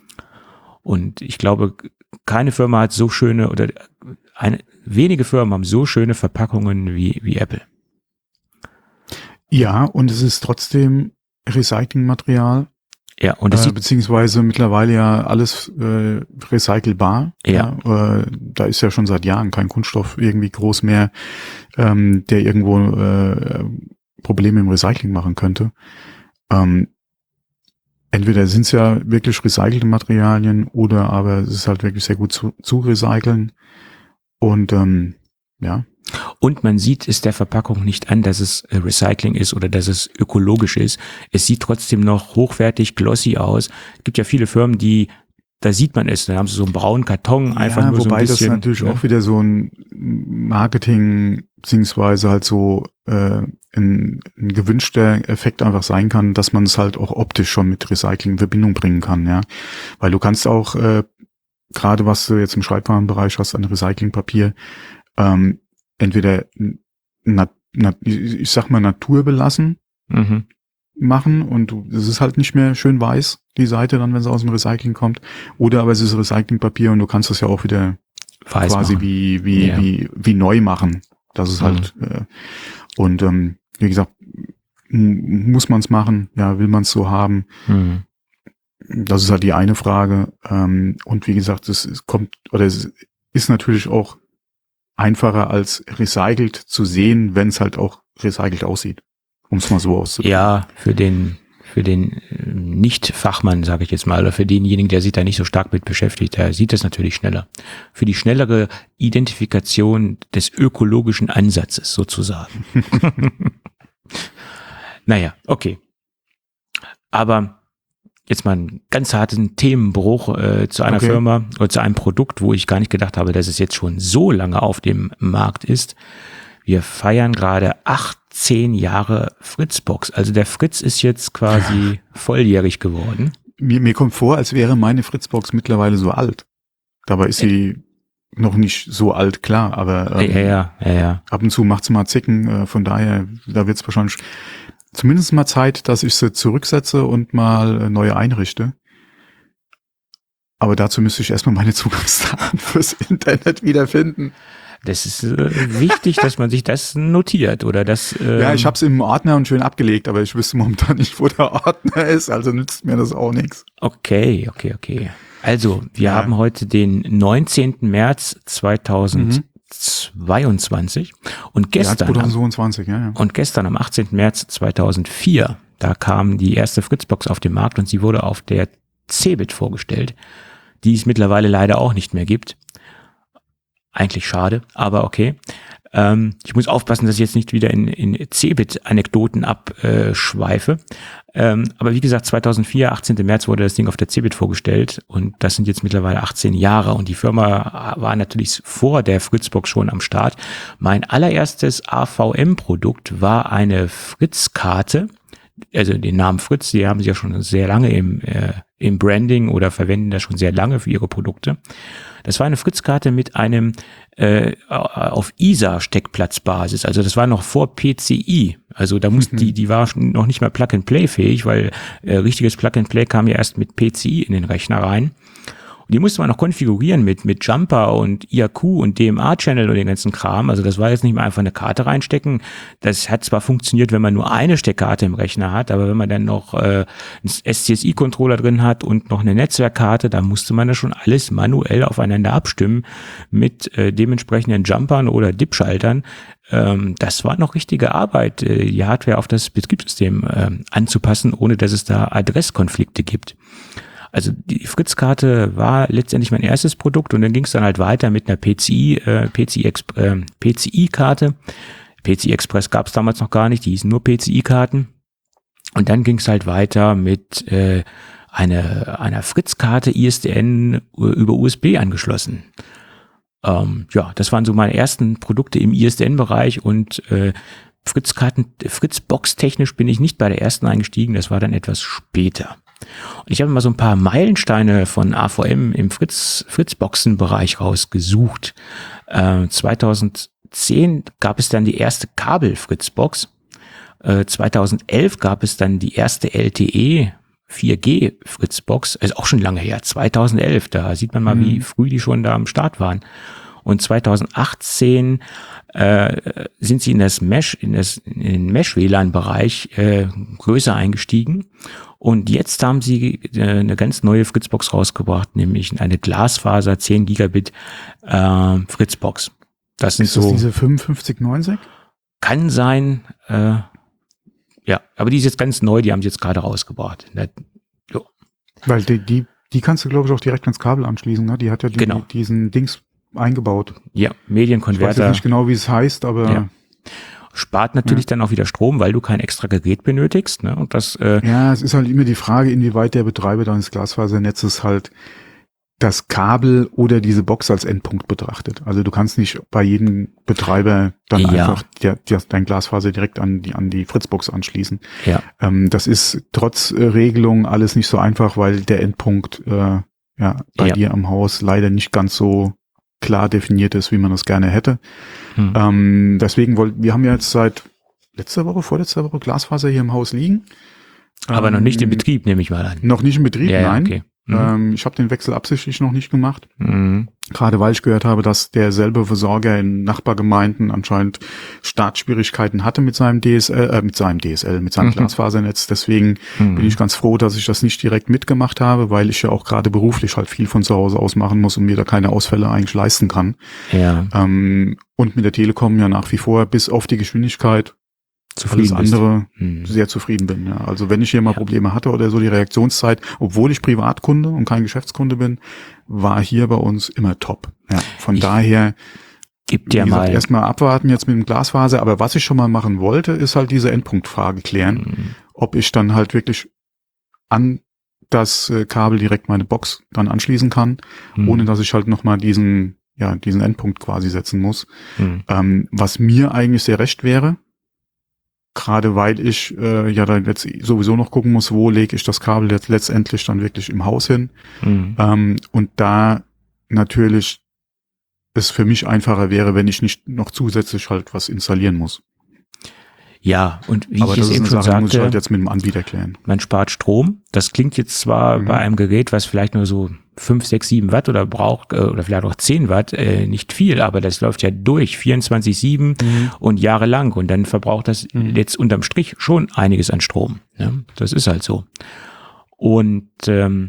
Und ich glaube, keine Firma hat so schöne oder eine, wenige Firmen haben so schöne Verpackungen wie, wie Apple. Ja, und es ist trotzdem Recyclingmaterial. Ja, und das äh, sieht, beziehungsweise mittlerweile ja alles äh, recycelbar. Ja. Ja, äh, da ist ja schon seit Jahren kein Kunststoff irgendwie groß mehr, ähm, der irgendwo äh, Probleme im Recycling machen könnte. Ähm, entweder sind es ja wirklich recycelte Materialien oder aber es ist halt wirklich sehr gut zu, zu recyceln. Und ähm, ja. Und man sieht es der Verpackung nicht an, dass es Recycling ist oder dass es ökologisch ist. Es sieht trotzdem noch hochwertig, glossy aus. Es gibt ja viele Firmen, die, da sieht man es, da haben sie so einen braunen Karton, einfach ja, nur so ein wobei bisschen. das natürlich ne? auch wieder so ein Marketing beziehungsweise halt so äh, ein, ein gewünschter Effekt einfach sein kann, dass man es halt auch optisch schon mit Recycling in Verbindung bringen kann, ja. Weil du kannst auch, äh, gerade was du jetzt im Schreibwarenbereich hast an Recyclingpapier, ähm, entweder na, ich sag mal, naturbelassen mhm. machen und es ist halt nicht mehr schön weiß, die Seite dann, wenn es aus dem Recycling kommt. Oder aber es ist Recyclingpapier und du kannst das ja auch wieder weiß quasi machen. wie wie ja. wie wie neu machen. Das ist mhm. halt äh, und ähm, wie gesagt, m- muss man es machen? Ja, will man es so haben? Mhm. Das ist halt die eine Frage. Ähm, und wie gesagt, es, es kommt oder es ist natürlich auch einfacher als recycelt zu sehen, wenn es halt auch recycelt aussieht, um es mal so auszudrücken. Ja, für den für den Nicht-Fachmann, sage ich jetzt mal, oder für denjenigen, der sich da nicht so stark mit beschäftigt, der sieht das natürlich schneller. Für die schnellere Identifikation des ökologischen Ansatzes sozusagen. Naja, okay. Aber jetzt mal einen ganz harten Themenbruch äh, zu einer okay. Firma oder zu einem Produkt, wo ich gar nicht gedacht habe, dass es jetzt schon so lange auf dem Markt ist. Wir feiern gerade achtzehn Jahre Fritzbox. Also der Fritz ist jetzt quasi volljährig geworden. Mir, mir kommt vor, als wäre meine Fritzbox mittlerweile so alt. Dabei ist sie äh. noch nicht so alt, klar, aber ähm, ja, ja, ja, ja. ab und zu macht sie mal Zicken. Äh, von daher, da wird es wahrscheinlich zumindest mal Zeit, dass ich sie zurücksetze und mal neue einrichte. Aber dazu müsste ich erstmal meine Zugangsdaten fürs Internet wiederfinden. Das ist äh, wichtig, dass man sich das notiert oder das. Ähm ja, ich habe es im Ordner und schön abgelegt, aber ich wüsste momentan nicht, wo der Ordner ist, also nützt mir das auch nichts. Okay, okay, okay. Also, wir ja. haben heute den neunzehnten März zweitausendzweiundzwanzig mhm. und gestern, ja, zweitausendzweiundzwanzig, ja, ja. und gestern am achtzehnten März zweitausendvier, da kam die erste Fritzbox auf den Markt und sie wurde auf der Cebit vorgestellt, die es mittlerweile leider auch nicht mehr gibt. Eigentlich schade, aber okay. Ähm, ich muss aufpassen, dass ich jetzt nicht wieder in, in Cebit-Anekdoten abschweife. Ähm, aber wie gesagt, zweitausendvier, achtzehnten März wurde das Ding auf der Cebit vorgestellt und das sind jetzt mittlerweile achtzehn Jahre und die Firma war natürlich vor der Fritzbox schon am Start. Mein allererstes A V M-Produkt war eine Fritz-Karte. Also den Namen Fritz, die haben sie ja schon sehr lange im, äh, im Branding oder verwenden das schon sehr lange für ihre Produkte. Das war eine Fritz-Karte mit einem äh, auf I S A-Steckplatzbasis. Also das war noch vor P C I. Also da mussten mhm. die, die war noch nicht mal Plug-and-Play fähig, weil äh, richtiges Plug-and-Play kam ja erst mit P C I in den Rechner rein. Und die musste man noch konfigurieren mit mit Jumper und I A Q und D M A-Channel und den ganzen Kram. Also das war jetzt nicht mehr einfach eine Karte reinstecken. Das hat zwar funktioniert, wenn man nur eine Steckkarte im Rechner hat, aber wenn man dann noch äh, einen S C S I-Controller drin hat und noch eine Netzwerkkarte, da musste man das schon alles manuell aufeinander abstimmen mit äh, dementsprechenden Jumpern oder D I P-Schaltern. Ähm, das war noch richtige Arbeit, äh, die Hardware auf das Betriebssystem äh, anzupassen, ohne dass es da Adresskonflikte gibt. Also die Fritz-Karte war letztendlich mein erstes Produkt und dann ging es dann halt weiter mit einer P C I, äh, P C I, äh, P C I-Karte. P C I Express gab es damals noch gar nicht, die hießen nur P C I-Karten. Und dann ging es halt weiter mit äh, einer, einer Fritz-Karte I S D N über U S B angeschlossen. Ähm, ja, das waren so meine ersten Produkte im I S D N-Bereich und äh, Fritz-Karten, Fritz-Box technisch bin ich nicht bei der ersten eingestiegen, das war dann etwas später. Und ich habe mal so ein paar Meilensteine von A V M im Fritz, Fritzboxen-Bereich rausgesucht. Äh, zweitausendzehn gab es dann die erste Kabel-Fritzbox. Äh, zweitausendelf gab es dann die erste L T E vier G Fritzbox. Ist auch schon lange her, zweitausendelf. Da sieht man mal, mhm. wie früh die schon da am Start waren. Und zweitausendachtzehn äh, sind sie in das Mesh, in das in den Mesh-W L A N-Bereich äh, größer eingestiegen. Und jetzt haben sie äh, eine ganz neue Fritzbox rausgebracht, nämlich eine Glasfaser zehn Gigabit äh, Fritzbox. Das sind ist das so diese fünfundfünfzig neunzig? Kann sein, äh, ja, aber die ist jetzt ganz neu, die haben sie jetzt gerade rausgebracht. Jo. Weil die, die, die kannst du, glaube ich, auch direkt ans Kabel anschließen, ne? Die hat ja die, genau. diesen Dings eingebaut. Ja, Medienkonverter. Ich weiß jetzt nicht genau, wie es heißt, aber ja. Spart natürlich ja. dann auch wieder Strom, weil du kein extra Gerät benötigst, ne? Und das äh, ja, es ist halt immer die Frage, inwieweit der Betreiber deines Glasfasernetzes halt das Kabel oder diese Box als Endpunkt betrachtet. Also du kannst nicht bei jedem Betreiber dann ja. einfach der, der, dein Glasfaser direkt an die an die Fritzbox anschließen. Ja. Ähm, das ist trotz äh, Regelung alles nicht so einfach, weil der Endpunkt äh, ja bei ja. dir am Haus leider nicht ganz so klar definiert ist, wie man das gerne hätte. Hm. Ähm, deswegen wollten, wir haben ja jetzt seit letzter Woche, vorletzter Woche Glasfaser hier im Haus liegen. Aber ähm, noch nicht in Betrieb, nehme ich mal an. Noch nicht in Betrieb, ja, nein. Ja, okay. Mhm. Ähm, ich habe den Wechsel absichtlich noch nicht gemacht. Mhm. Gerade weil ich gehört habe, dass derselbe Versorger in Nachbargemeinden anscheinend Startschwierigkeiten hatte mit seinem D S L, äh, mit seinem D S L, mit seinem Mhm. Glasfasernetz. Deswegen Mhm. bin ich ganz froh, dass ich das nicht direkt mitgemacht habe, weil ich ja auch gerade beruflich halt viel von zu Hause aus machen muss und mir da keine Ausfälle eigentlich leisten kann. Ja. Ähm, und mit der Telekom ja nach wie vor bis auf die Geschwindigkeit alles andere hm. sehr zufrieden bin. Ja. Also wenn ich hier mal ja. Probleme hatte oder so, die Reaktionszeit, obwohl ich Privatkunde und kein Geschäftskunde bin, war hier bei uns immer top. Ja. Von ich daher gib dir wie gesagt, mal erstmal abwarten jetzt mit dem Glasfaser. Aber was ich schon mal machen wollte, ist halt diese Endpunktfrage klären, hm. ob ich dann halt wirklich an das Kabel direkt meine Box dann anschließen kann, hm. ohne dass ich halt nochmal diesen, ja, diesen Endpunkt quasi setzen muss. Hm. Ähm, was mir eigentlich sehr recht wäre, gerade weil ich äh, ja dann jetzt sowieso noch gucken muss, wo lege ich das Kabel jetzt letztendlich dann wirklich im Haus hin. Mhm. Ähm, und da natürlich es für mich einfacher wäre, wenn ich nicht noch zusätzlich halt was installieren muss. Ja, und wie Aber ich das es ist eben eine schon Sache, sagte, muss ich halt jetzt mit dem Anbieter klären. Man spart Strom. Das klingt jetzt zwar mhm. bei einem Gerät, was vielleicht nur so fünf, sechs, sieben Watt oder braucht, oder vielleicht auch zehn Watt, äh, nicht viel, aber das läuft ja durch, vierundzwanzig sieben mhm. und jahrelang. Und dann verbraucht das mhm. jetzt unterm Strich schon einiges an Strom. Ne? Das ist halt so. Und ähm,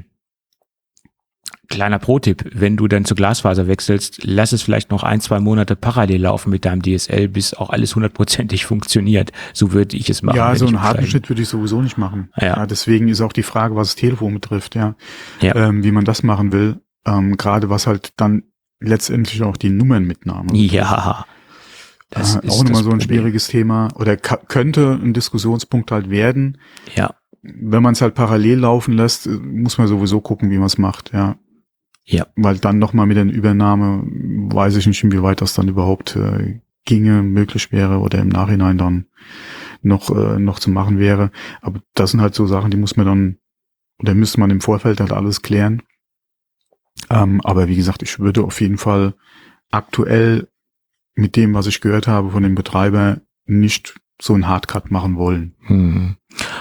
kleiner Pro-Tipp, wenn du dann zu Glasfaser wechselst, lass es vielleicht noch ein, zwei Monate parallel laufen mit deinem D S L, bis auch alles hundertprozentig funktioniert. So würde ich es machen. Ja, so einen harten Schnitt würde ich sowieso nicht machen. Ja. Ja, deswegen ist auch die Frage, was das Telefon betrifft, ja, ja. Ähm, wie man das machen will. Ähm, gerade was halt dann letztendlich auch die Nummernmitnahme betrifft. Ja. Das äh, ist auch nochmal so ein Problem. schwieriges Thema oder könnte ein Diskussionspunkt halt werden. Ja. Wenn man es halt parallel laufen lässt, muss man sowieso gucken, wie man es macht, ja. Ja. Weil dann nochmal mit der Übernahme, weiß ich nicht, inwieweit das dann überhaupt äh, ginge, möglich wäre oder im Nachhinein dann noch äh, noch zu machen wäre. Aber das sind halt so Sachen, die muss man dann, oder müsste man im Vorfeld halt alles klären. Ähm, aber wie gesagt, ich würde auf jeden Fall aktuell mit dem, was ich gehört habe von dem Betreiber, nicht so einen Hardcut machen wollen. Hm.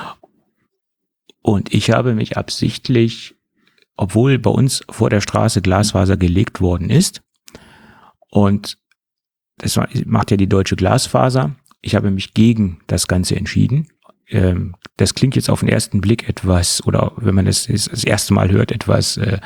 Und ich habe mich absichtlich, obwohl bei uns vor der Straße Glasfaser gelegt worden ist, und das macht ja die Deutsche Glasfaser, ich habe mich gegen das Ganze entschieden. Das klingt jetzt auf den ersten Blick etwas, oder wenn man das das erste Mal hört, etwas äh,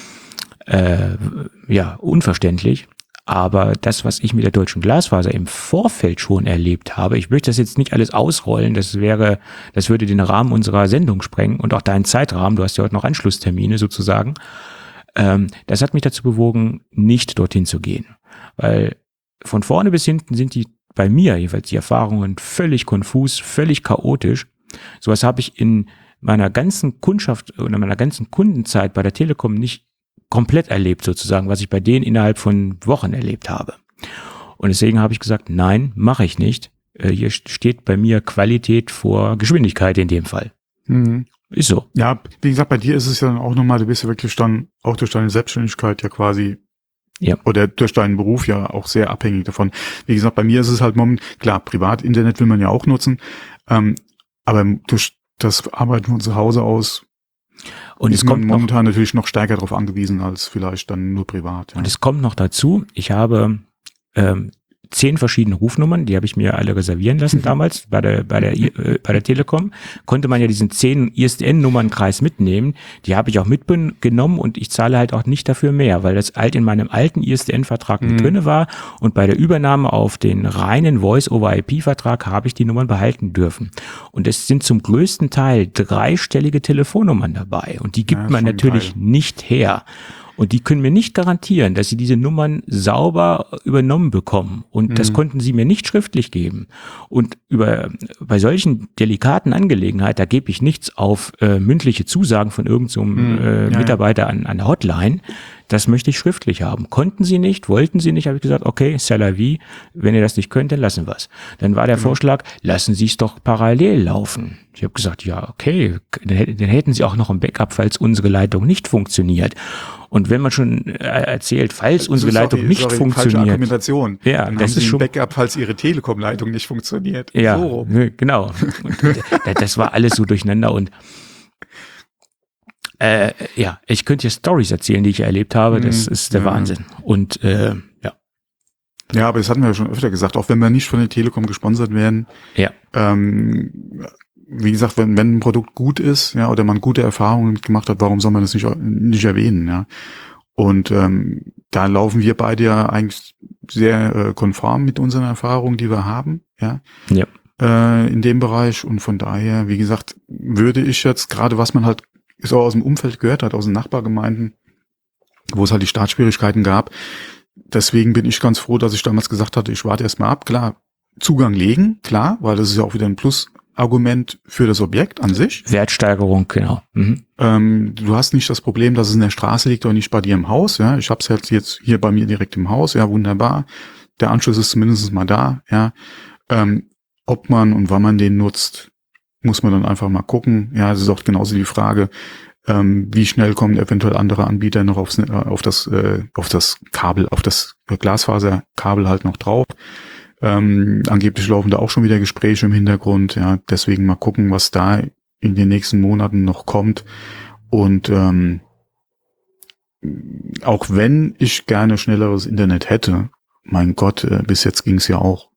äh, ja unverständlich. Aber das, was ich mit der Deutschen Glasfaser im Vorfeld schon erlebt habe, ich möchte das jetzt nicht alles ausrollen, das wäre, das würde den Rahmen unserer Sendung sprengen und auch deinen Zeitrahmen, du hast ja heute noch Anschlusstermine sozusagen, ähm, das hat mich dazu bewogen, nicht dorthin zu gehen. Weil von vorne bis hinten sind die, bei mir jeweils die Erfahrungen völlig konfus, völlig chaotisch. Sowas habe ich in meiner ganzen Kundschaft oder meiner ganzen Kundenzeit bei der Telekom nicht komplett erlebt sozusagen, was ich bei denen innerhalb von Wochen erlebt habe. Und deswegen habe ich gesagt, nein, mache ich nicht. Äh, hier steht bei mir Qualität vor Geschwindigkeit in dem Fall. Mhm. Ist so. Ja, wie gesagt, bei dir ist es ja dann auch nochmal, du bist ja wirklich dann auch durch deine Selbstständigkeit ja quasi ja. oder durch deinen Beruf ja auch sehr abhängig davon. Wie gesagt, bei mir ist es halt momentan, klar, Privatinternet will man ja auch nutzen, ähm, aber durch das Arbeiten von zu Hause aus und ist es kommt man momentan noch, natürlich noch stärker darauf angewiesen als vielleicht dann nur privat. Ja. Und es kommt noch dazu, ich habe ähm, zehn verschiedene Rufnummern, die habe ich mir alle reservieren lassen damals bei der bei der äh, bei der Telekom. Konnte man ja diesen zehn I S D N-Nummernkreis mitnehmen. Die habe ich auch mitgenommen und ich zahle halt auch nicht dafür mehr, weil das alt in meinem alten I S D N-Vertrag mit mhm. drinne war und bei der Übernahme auf den reinen Voice-over-I P-Vertrag habe ich die Nummern behalten dürfen. Und es sind zum größten Teil dreistellige Telefonnummern dabei und die gibt ja, man natürlich geil. nicht her. Und die können mir nicht garantieren, dass sie diese Nummern sauber übernommen bekommen. Und mhm. das konnten sie mir nicht schriftlich geben. Und über bei solchen delikaten Angelegenheiten, da gebe ich nichts auf äh, mündliche Zusagen von irgendeinem so mhm. äh, Mitarbeiter ja, ja. an, an der Hotline. das möchte ich schriftlich haben. Konnten sie nicht, wollten sie nicht, habe ich gesagt, okay, c'est la vie, wenn ihr das nicht könnt, dann lassen wir es. Dann war der mhm. Vorschlag, lassen Sie es doch parallel laufen. Ich habe gesagt, ja, okay, dann, dann hätten Sie auch noch ein Backup, falls unsere Leitung nicht funktioniert. Und wenn man schon erzählt, falls unsere sorry, Leitung nicht sorry, funktioniert. Falsche Argumentation. Ja, dann das haben Sie ist schon ein Backup, falls Ihre Telekom-Leitung nicht funktioniert. Ja, so. genau. Und das war alles so durcheinander und äh, ja, ich könnte hier Storys erzählen, die ich erlebt habe. Das mhm. ist der ja. Wahnsinn. Und äh, ja. Ja, aber das hatten wir ja schon öfter gesagt. Auch wenn wir nicht von der Telekom gesponsert werden. Ja. Ähm, wie gesagt, wenn, wenn ein Produkt gut ist, ja, oder man gute Erfahrungen gemacht hat, warum soll man das nicht, nicht erwähnen, ja? Und ähm, da laufen wir beide ja eigentlich sehr äh, konform mit unseren Erfahrungen, die wir haben, ja, ja. Äh, in dem Bereich. Und von daher, wie gesagt, würde ich jetzt gerade, was man halt so aus dem Umfeld gehört hat, aus den Nachbargemeinden, wo es halt die Startschwierigkeiten gab, deswegen bin ich ganz froh, dass ich damals gesagt hatte, ich warte erstmal ab, klar, Zugang legen, klar, weil das ist ja auch wieder ein Plus. Argument für das Objekt an sich. Wertsteigerung, genau. Mhm. Ähm, du hast nicht das Problem, dass es in der Straße liegt oder nicht bei dir im Haus. Ja, ich habe es jetzt jetzt hier bei mir direkt im Haus. Ja, wunderbar. Der Anschluss ist zumindest mal da. Ja, ähm, ob man und wann man den nutzt, muss man dann einfach mal gucken. Ja, es ist auch genauso die Frage, ähm, wie schnell kommen eventuell andere Anbieter noch aufs, äh, auf das äh, auf das Kabel, auf das Glasfaserkabel halt noch drauf. Ähm, angeblich laufen da auch schon wieder Gespräche im Hintergrund, ja, deswegen mal gucken, was da in den nächsten Monaten noch kommt. Und ähm, auch wenn ich gerne schnelleres Internet hätte, mein Gott, äh, bis jetzt ging's ja auch.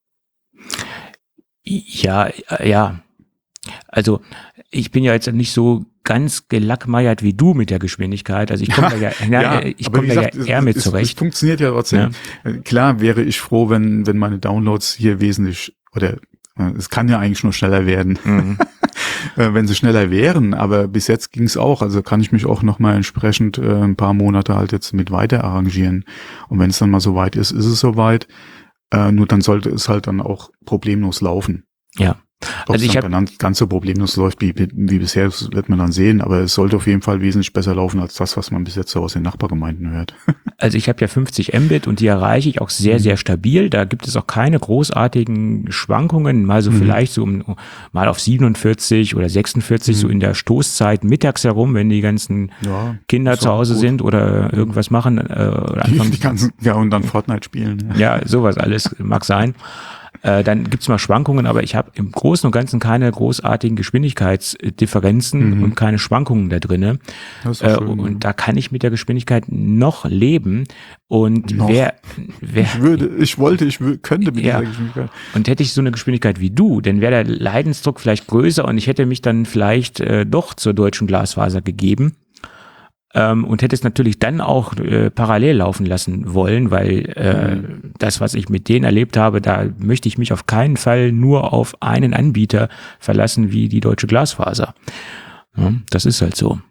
Ja, ja. Also ich bin ja jetzt nicht so ganz gelackmeiert wie du mit der Geschwindigkeit. Also ich komme da ja, ja, ja, ich komme da ja eher mit es, zurecht. Es funktioniert ja trotzdem. Ja. Klar wäre ich froh, wenn wenn meine Downloads hier wesentlich, oder es kann ja eigentlich nur schneller werden, mhm. wenn sie schneller wären. Aber bis jetzt ging es auch. Also kann ich mich auch noch mal entsprechend äh, ein paar Monate halt jetzt mit weiter arrangieren. Und wenn es dann mal soweit ist, ist es soweit. Äh, nur dann sollte es halt dann auch problemlos laufen. Ja. Ob also es dann hab, ganz so problemlos läuft wie, wie bisher, das wird man dann sehen, aber es sollte auf jeden Fall wesentlich besser laufen als das, was man bis jetzt so aus den Nachbargemeinden hört. Also ich habe ja fünfzig Mbit und die erreiche ich auch sehr, sehr stabil. Da gibt es auch keine großartigen Schwankungen, mal so mhm. vielleicht so um, mal auf siebenundvierzig oder sechsundvierzig, mhm. so in der Stoßzeit mittags herum, wenn die ganzen ja, Kinder zu Hause gut. sind oder irgendwas machen. Äh, oder die, die ganzen, ja, und dann Fortnite spielen. Ja, ja sowas alles mag sein. Äh, dann gibt's mal Schwankungen, aber ich habe im Großen und Ganzen keine großartigen Geschwindigkeitsdifferenzen mhm. und keine Schwankungen da drinne. Äh, schön, und ja. da kann ich mit der Geschwindigkeit noch leben. Und noch. wer, wer ich würde, ich wollte, ich würde, könnte mit ja. dieser Geschwindigkeit. Und hätte ich so eine Geschwindigkeit wie du, dann wäre der Leidensdruck vielleicht größer und ich hätte mich dann vielleicht äh, doch zur deutschen Glasfaser gegeben. Ähm, und hätte es natürlich dann auch äh, parallel laufen lassen wollen, weil äh, mhm. das, was ich mit denen erlebt habe, da möchte ich mich auf keinen Fall nur auf einen Anbieter verlassen wie die deutsche Glasfaser. Ja, das ist halt so.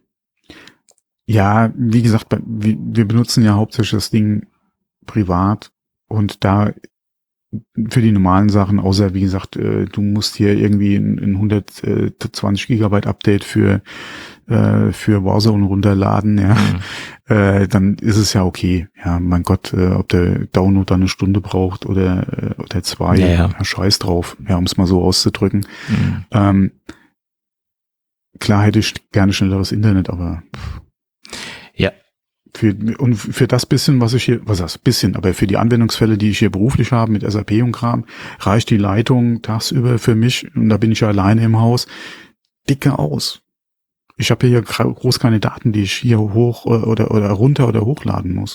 Ja, wie gesagt, wir, wir benutzen ja hauptsächlich das Ding privat und da für die normalen Sachen, außer wie gesagt, äh, du musst hier irgendwie ein, ein hundertzwanzig Gigabyte Update für äh, für Warzone runterladen, ja, mhm. äh, dann ist es ja okay. Ja, mein Gott, äh, ob der Download dann eine Stunde braucht oder äh, oder zwei, ja, ja. Ja, scheiß drauf, ja, um es mal so auszudrücken. Mhm. Ähm, klar hätte ich gerne schnelleres Internet, aber pff. ja. Für, und für das bisschen, was ich hier, was heißt bisschen, aber für die Anwendungsfälle, die ich hier beruflich habe mit S A P und Kram, reicht die Leitung tagsüber für mich, und da bin ich ja alleine im Haus, dicke aus. Ich habe hier groß keine Daten, die ich hier hoch oder, oder runter oder hochladen muss.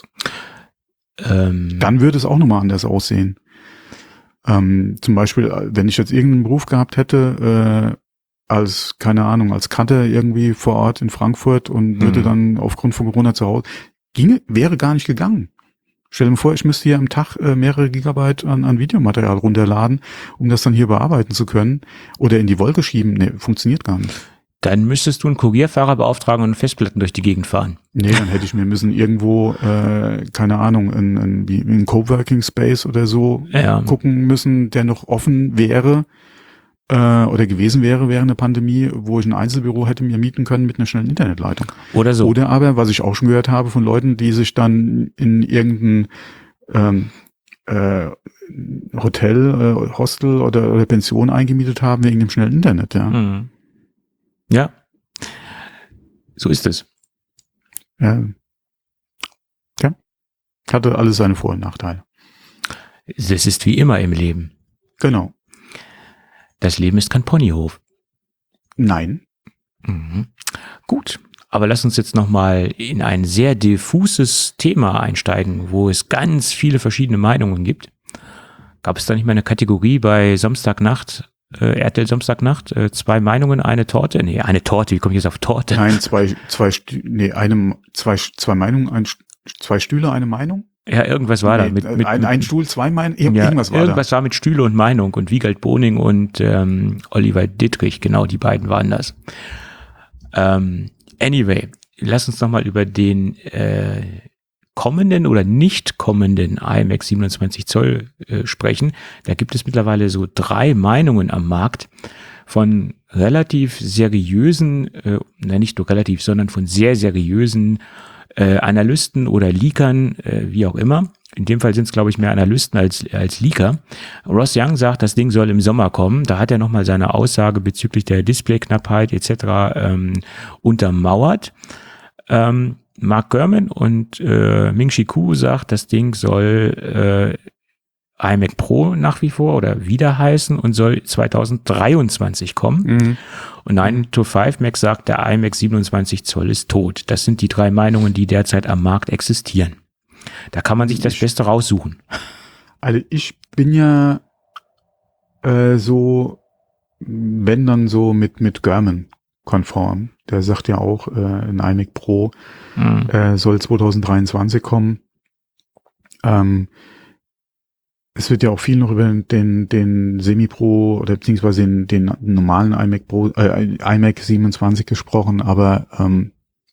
Ähm. Dann würde es auch nochmal anders aussehen. Ähm, zum Beispiel, wenn ich jetzt irgendeinen Beruf gehabt hätte, äh, als, keine Ahnung, als Cutter irgendwie vor Ort in Frankfurt und würde mhm. dann aufgrund von Corona zu Hause, ginge, wäre gar nicht gegangen. Stell dir mal vor, ich müsste hier am Tag äh, mehrere Gigabyte an, an Videomaterial runterladen, um das dann hier bearbeiten zu können oder in die Wolke schieben. Nee, funktioniert gar nicht. Dann müsstest du einen Kurierfahrer beauftragen und Festplatten durch die Gegend fahren. Nee, dann hätte ich mir müssen irgendwo, äh, keine Ahnung, in, in, in Coworking Space oder so ja. gucken müssen, der noch offen wäre. äh, oder gewesen wäre während der Pandemie, wo ich ein Einzelbüro hätte mir mieten können mit einer schnellen Internetleitung. Oder so. Oder aber, was ich auch schon gehört habe von Leuten, die sich dann in irgendein ähm, äh, Hotel, äh, Hostel oder, oder Pension eingemietet haben wegen dem schnellen Internet. Ja, Mhm. Ja, so ist es. ja. ja. Hatte alles seine Vor- und Nachteile. Es ist wie immer im Leben. Genau. Das Leben ist kein Ponyhof. Nein. Mhm. Gut, aber lass uns jetzt nochmal in ein sehr diffuses Thema einsteigen, wo es ganz viele verschiedene Meinungen gibt. Gab es da nicht mal eine Kategorie bei Samstagnacht, äh, R T L Samstagnacht, äh, zwei Meinungen, eine Torte? Nee, eine Torte, wie komme ich jetzt auf Torte? Nein, zwei, zwei, Stü nee, einem, zwei, zwei Meinungen, ein, zwei Stühle, eine Meinung? Ja, irgendwas war nee, da. Mit, mit, ein, ein Stuhl, zwei Meinungen? Ir ja, irgendwas war irgendwas war mit Stühle und Meinung und Wiegald Boning und ähm, Oliver Dittrich, genau, die beiden waren das. Ähm, anyway, lass uns nochmal über den äh, kommenden oder nicht kommenden iMac siebenundzwanzig Zoll äh, sprechen. Da gibt es mittlerweile so drei Meinungen am Markt von relativ seriösen, äh, na nicht nur relativ, sondern von sehr seriösen äh, Analysten oder Leakern, äh, wie auch immer. In dem Fall sind es, glaube ich, mehr Analysten als, als Leaker. Ross Young sagt, das Ding soll im Sommer kommen. Da hat er nochmal seine Aussage bezüglich der Displayknappheit et cetera ähm, untermauert. Ähm, Mark Gurman und äh, Ming-Chi Kuo sagt, das Ding soll äh, iMac Pro nach wie vor oder wieder heißen und soll zwanzig dreiundzwanzig kommen. Mhm. Und nine to five Mac sagt, der iMac siebenundzwanzig Zoll ist tot. Das sind die drei Meinungen, die derzeit am Markt existieren. Da kann man sich das ich, Beste raussuchen. Also ich bin ja äh, so, wenn dann so mit mit Gurman konform. Der sagt ja auch, äh, ein iMac Pro mhm. äh, soll zwanzig dreiundzwanzig kommen. Ähm, es wird ja auch viel noch über den den Semi-Pro oder beziehungsweise den, den normalen iMac Pro, äh, iMac siebenundzwanzig gesprochen, aber ähm,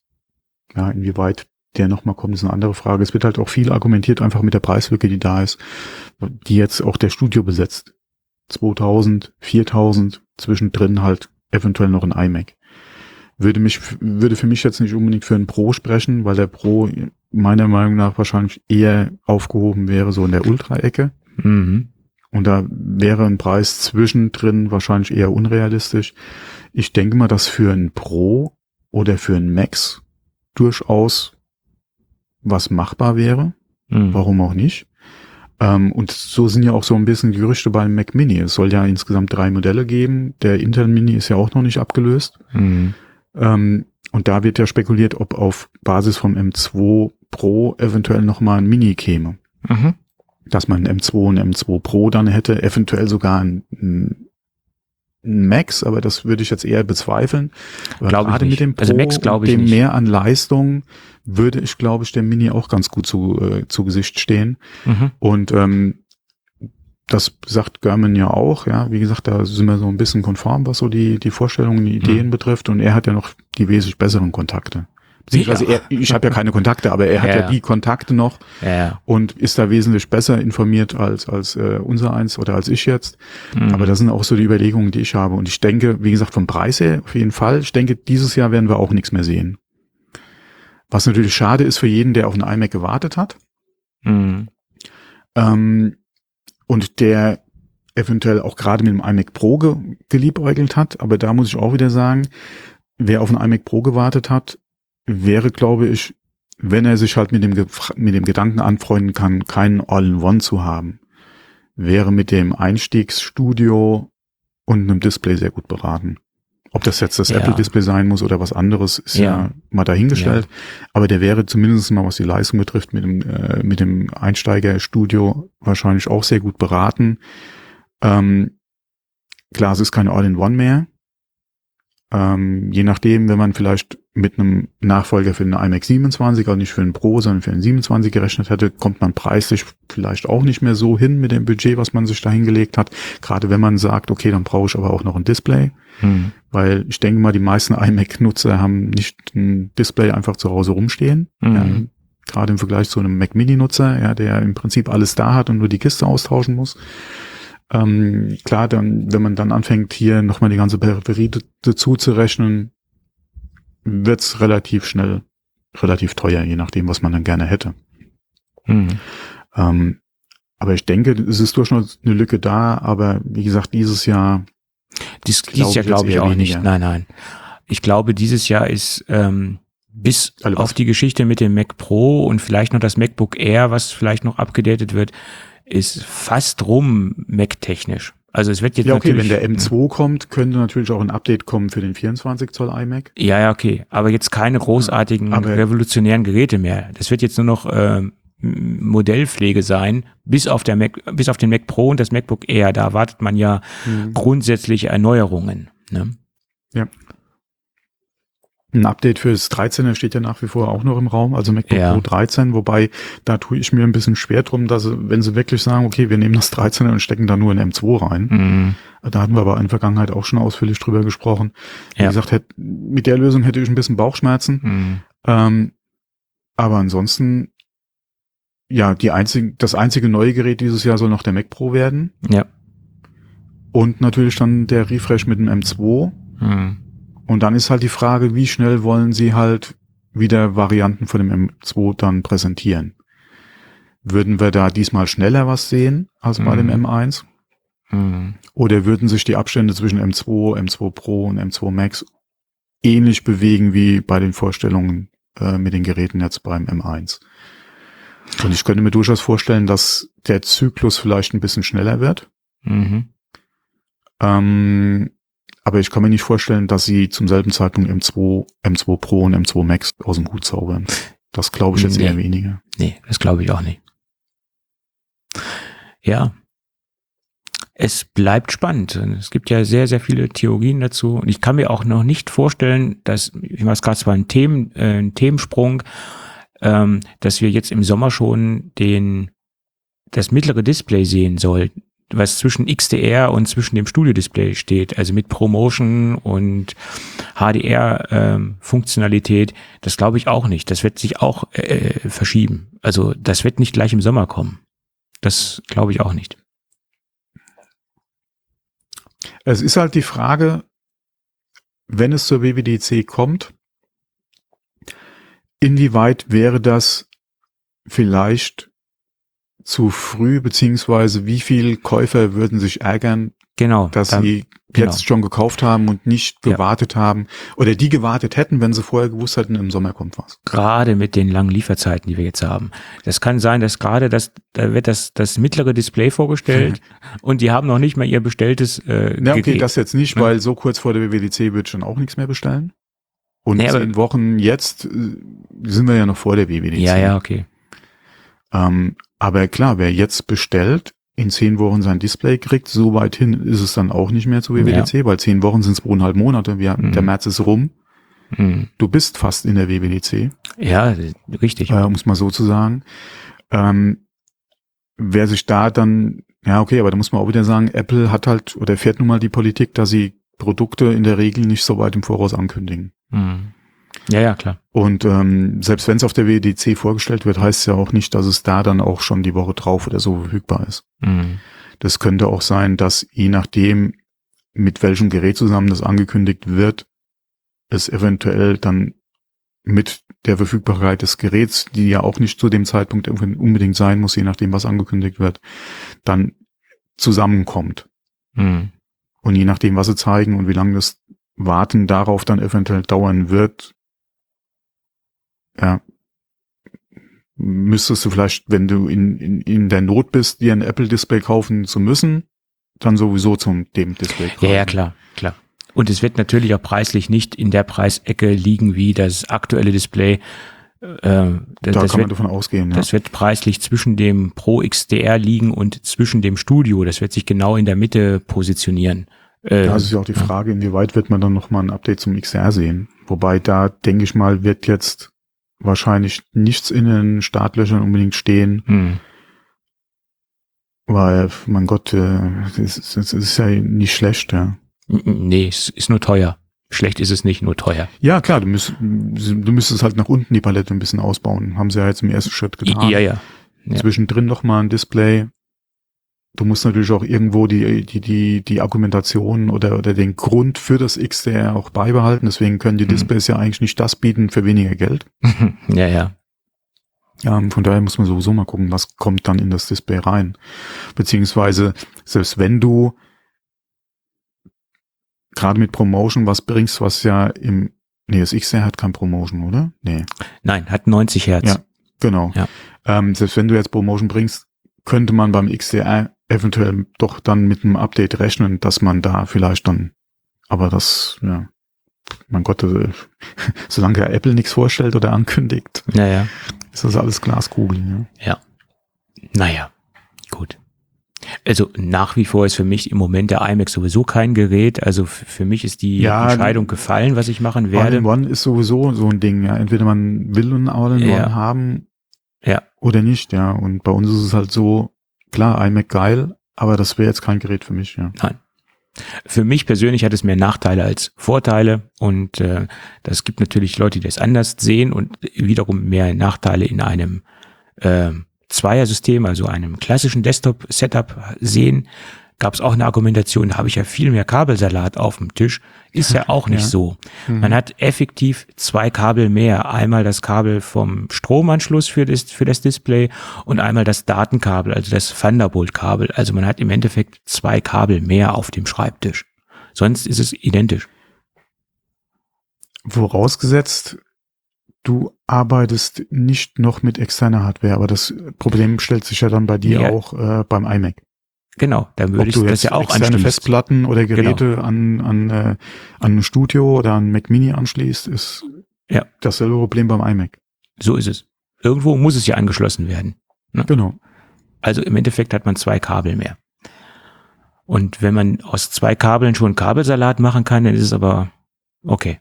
ja, inwieweit der nochmal kommt, ist eine andere Frage. Es wird halt auch viel argumentiert, einfach mit der Preislücke, die da ist, die jetzt auch der Studio besetzt. zweitausend, viertausend, zwischendrin halt eventuell noch ein iMac. Würde mich, würde für mich jetzt nicht unbedingt für einen Pro sprechen, weil der Pro meiner Meinung nach wahrscheinlich eher aufgehoben wäre, so in der Ultra-Ecke. Mhm. Und da wäre ein Preis zwischendrin wahrscheinlich eher unrealistisch. Ich denke mal, dass für ein Pro oder für ein Max durchaus was machbar wäre. Mhm. Warum auch nicht? Ähm, und so sind ja auch so ein bisschen die Gerüchte beim Mac Mini. Es soll ja insgesamt drei Modelle geben. Der Intel Mini ist ja auch noch nicht abgelöst. Mhm. Ähm, und da wird ja spekuliert, ob auf Basis vom M zwei Pro eventuell nochmal ein Mini käme. Mhm. Dass man ein M zwei und M zwei Pro dann hätte, eventuell sogar ein, ein Max, aber das würde ich jetzt eher bezweifeln. Aber glaube gerade ich mit dem Pro also Max, und ich dem nicht. mehr an Leistung würde ich, glaube ich, dem Mini auch ganz gut zu, äh, zu Gesicht stehen. Mhm. Und ähm, das sagt Gurman ja auch, ja, wie gesagt, da sind wir so ein bisschen konform, was so die die Vorstellungen, die Ideen mhm. betrifft, und er hat ja noch die wesentlich besseren Kontakte. Beziehungsweise er, ich habe ja keine Kontakte, aber er hat ja, ja die Kontakte noch ja. und ist da wesentlich besser informiert als als äh, unser eins oder als ich jetzt. Mhm. Aber das sind auch so die Überlegungen, die ich habe. Und ich denke, wie gesagt, vom Preis her auf jeden Fall. Ich denke, dieses Jahr werden wir auch nichts mehr sehen. Was natürlich schade ist für jeden, der auf einen iMac gewartet hat. Mhm. Ähm, und der eventuell auch gerade mit dem iMac Pro ge geliebäugelt hat. Aber da muss ich auch wieder sagen, wer auf einen iMac Pro gewartet hat, wäre, glaube ich, wenn er sich halt mit dem, mit dem Gedanken anfreunden kann, keinen All-in-One zu haben, wäre mit dem Einstiegsstudio und einem Display sehr gut beraten. Ob das jetzt das ja. Apple-Display sein muss oder was anderes, ist ja, ja mal dahingestellt. Ja. Aber der wäre zumindest mal, was die Leistung betrifft, mit dem, äh, mit dem Einsteigerstudio wahrscheinlich auch sehr gut beraten. Ähm, klar, es ist keine All-in-One mehr. Ähm, je nachdem, wenn man vielleicht mit einem Nachfolger für den iMac siebenundzwanzig, also nicht für einen Pro, sondern für einen siebenundzwanzig gerechnet hätte, kommt man preislich vielleicht auch nicht mehr so hin mit dem Budget, was man sich da hingelegt hat. Gerade wenn man sagt, okay, dann brauche ich aber auch noch ein Display. Hm. Weil ich denke mal, die meisten iMac-Nutzer haben nicht ein Display einfach zu Hause rumstehen. Hm. Ja, gerade im Vergleich zu einem Mac Mini-Nutzer, ja, der im Prinzip alles da hat und nur die Kiste austauschen muss. Ähm, klar, dann, wenn man dann anfängt, hier nochmal die ganze Peripherie dazu zu rechnen, wird's relativ schnell, relativ teuer, je nachdem, was man dann gerne hätte. Mhm. Ähm, aber ich denke, es ist durchaus eine Lücke da, aber wie gesagt, dieses Jahr Dies, dieses Jahr glaube ich auch nicht. Nein, nein. Ich glaube, dieses Jahr ist ähm, bis also auf die Geschichte mit dem Mac Pro und vielleicht noch das MacBook Air, was vielleicht noch abgedatet wird, ist fast rum Mac-technisch. Also es wird jetzt ja, okay, natürlich, wenn der M zwei kommt, könnte natürlich auch ein Update kommen für den vierundzwanzig Zoll iMac. Ja, ja, okay. Aber jetzt keine großartigen, aber revolutionären Geräte mehr. Das wird jetzt nur noch äh, Modellpflege sein, bis auf der Mac, bis auf den Mac Pro und das MacBook Air. Da erwartet man ja mhm. grundsätzliche Erneuerungen. Ne? Ja. Ein Update für das dreizehner steht ja nach wie vor auch noch im Raum, also MacBook ja. Pro dreizehn, wobei da tue ich mir ein bisschen schwer drum, dass sie, wenn sie wirklich sagen, okay, wir nehmen das dreizehner und stecken da nur ein M zwei rein. Mhm. Da hatten wir aber in der Vergangenheit auch schon ausführlich drüber gesprochen. Wie ja. gesagt, hätte, mit der Lösung hätte ich ein bisschen Bauchschmerzen. Mhm. Ähm, aber ansonsten, ja, die einzige, das einzige neue Gerät dieses Jahr soll noch der Mac Pro werden. Ja. Und natürlich dann der Refresh mit dem M zwei. Mhm. Und dann ist halt die Frage, wie schnell wollen sie halt wieder Varianten von dem M zwei dann präsentieren? Würden wir da diesmal schneller was sehen als bei mhm. dem M eins? Mhm. Oder würden sich die Abstände zwischen M zwei, M zwei Pro und M zwei Max ähnlich bewegen wie bei den Vorstellungen äh, mit den Geräten jetzt beim M eins? Und ich könnte mir durchaus vorstellen, dass der Zyklus vielleicht ein bisschen schneller wird. Mhm. Ähm, aber ich kann mir nicht vorstellen, dass sie zum selben Zeitpunkt M zwei, M zwei Pro und M zwei Max aus dem Hut zaubern. Das glaube ich jetzt nee. eher weniger. Nee, das glaube ich auch nicht. Ja. Es bleibt spannend. Es gibt ja sehr, sehr viele Theorien dazu. Und ich kann mir auch noch nicht vorstellen, dass, ich mache es gerade zwar einen, Themen, äh, einen Themensprung, ähm, dass wir jetzt im Sommer schon den, das mittlere Display sehen sollten, was zwischen X D R und zwischen dem Studio-Display steht, also mit ProMotion und H D R-Funktionalität, ähm, das glaube ich auch nicht. Das wird sich auch äh, verschieben. Also das wird nicht gleich im Sommer kommen. Das glaube ich auch nicht. Es ist halt die Frage, wenn es zur W W D C kommt, inwieweit wäre das vielleicht zu früh, beziehungsweise wie viel Käufer würden sich ärgern, genau, dass dann, sie genau. jetzt schon gekauft haben und nicht gewartet ja. haben oder die gewartet hätten, wenn sie vorher gewusst hätten, im Sommer kommt was. Gerade mit den langen Lieferzeiten, die wir jetzt haben. Das kann sein, dass gerade das, da wird das, das mittlere Display vorgestellt und die haben noch nicht mal ihr bestelltes äh, Ja, okay, gegeben. das jetzt nicht, weil so kurz vor der W W D C wird schon auch nichts mehr bestellen. Und nee, zehn Wochen jetzt äh, sind wir ja noch vor der W W D C. Ja, ja, okay. Ähm, aber klar, wer jetzt bestellt, in zehn Wochen sein Display kriegt, so weit hin ist es dann auch nicht mehr zur W W D C, ja. weil zehn Wochen sind zweieinhalb Monate. Wir, mhm. Der März ist rum. Mhm. Du bist fast in der W W D C. Ja, richtig. Äh, um es mal so zu sagen. Ähm, wer sich da dann, ja okay, aber da muss man auch wieder sagen, Apple hat halt oder fährt nun mal die Politik, dass sie Produkte in der Regel nicht so weit im Voraus ankündigen. Mhm. Ja, ja, klar. Und ähm, selbst wenn es auf der W W D C vorgestellt wird, heißt es ja auch nicht, dass es da dann auch schon die Woche drauf oder so verfügbar ist. Mhm. Das könnte auch sein, dass je nachdem, mit welchem Gerät zusammen das angekündigt wird, es eventuell dann mit der Verfügbarkeit des Geräts, die ja auch nicht zu dem Zeitpunkt unbedingt sein muss, je nachdem, was angekündigt wird, dann zusammenkommt. Mhm. Und je nachdem, was sie zeigen und wie lange das Warten darauf dann eventuell dauern wird, ja, müsstest du vielleicht, wenn du in, in, in der Not bist, dir ein Apple-Display kaufen zu müssen, dann sowieso zum dem Display kaufen. Ja, ja, klar, klar. Und es wird natürlich auch preislich nicht in der Preisecke liegen wie das aktuelle Display. Äh, das, da das kann wird, man davon ausgehen, ja. Das wird preislich zwischen dem Pro X D R liegen und zwischen dem Studio. Das wird sich genau in der Mitte positionieren. Äh, da ist ja auch die Frage, inwieweit wird man dann nochmal ein Update zum X D R sehen. Wobei da, denke ich mal, wird jetzt wahrscheinlich nichts in den Startlöchern unbedingt stehen. Hm. Weil, mein Gott, das ist, das ist ja nicht schlecht, ja. Nee, es ist nur teuer. Schlecht ist es nicht, nur teuer. Ja, klar, du, müsst, du müsstest halt nach unten die Palette ein bisschen ausbauen. Haben sie ja jetzt im ersten Schritt getan. Ja, ja. ja. Zwischendrin noch mal ein Display. du musst natürlich auch irgendwo die, die, die, die Argumentation oder, oder den Grund für das X D R auch beibehalten. Deswegen können die Displays mhm. ja eigentlich nicht das bieten für weniger Geld. Ja, ja. Ja, von daher muss man sowieso mal gucken, was kommt dann in das Display rein. Beziehungsweise, selbst wenn du gerade mit Promotion was bringst, was ja im, nee, das X D R hat kein Promotion, oder? Nee. Nein, hat neunzig Hertz. Ja, genau. Ja. Ähm, selbst wenn du jetzt Promotion bringst, könnte man beim X D R eventuell doch dann mit einem Update rechnen, dass man da vielleicht dann, aber das, ja, mein Gott, äh, solange der Apple nichts vorstellt oder ankündigt, naja. ist das alles Glaskugel. Ja. Ja. Naja, gut. Also nach wie vor ist für mich im Moment der iMac sowieso kein Gerät. Also f- für mich ist die Ja, Entscheidung gefallen, was ich machen werde. All-in-One ist sowieso so ein Ding, ja. Entweder man will ein All-in-One Ja. haben Ja. oder nicht, ja. Und bei uns ist es halt so, klar, iMac geil, aber das wäre jetzt kein Gerät für mich, ja. Nein. Für mich persönlich hat es mehr Nachteile als Vorteile und äh, das gibt natürlich Leute, die das anders sehen und wiederum mehr Nachteile in einem äh, Zweiersystem, also einem klassischen Desktop-Setup sehen. Gab es auch eine Argumentation, da habe ich ja viel mehr Kabelsalat auf dem Tisch. Ist ja auch nicht Ja. so. Mhm. Man hat effektiv zwei Kabel mehr. Einmal das Kabel vom Stromanschluss für das, für das Display und einmal das Datenkabel, also das Thunderbolt-Kabel. Also man hat im Endeffekt zwei Kabel mehr auf dem Schreibtisch. Sonst ist es identisch. Vorausgesetzt, du arbeitest nicht noch mit externer Hardware, aber das Problem stellt sich ja dann bei dir Ja. auch äh, beim iMac. Genau, dann Ob würde ich du das jetzt ja auch externe anschließen. Festplatten oder Geräte an an äh, an ein Studio oder an Mac Mini anschließt, ist Ja. dasselbe Problem beim iMac. So ist es. Irgendwo muss es ja angeschlossen werden. Genau. Also im Endeffekt hat man zwei Kabel mehr. Und wenn man aus zwei Kabeln schon Kabelsalat machen kann, dann ist es aber okay.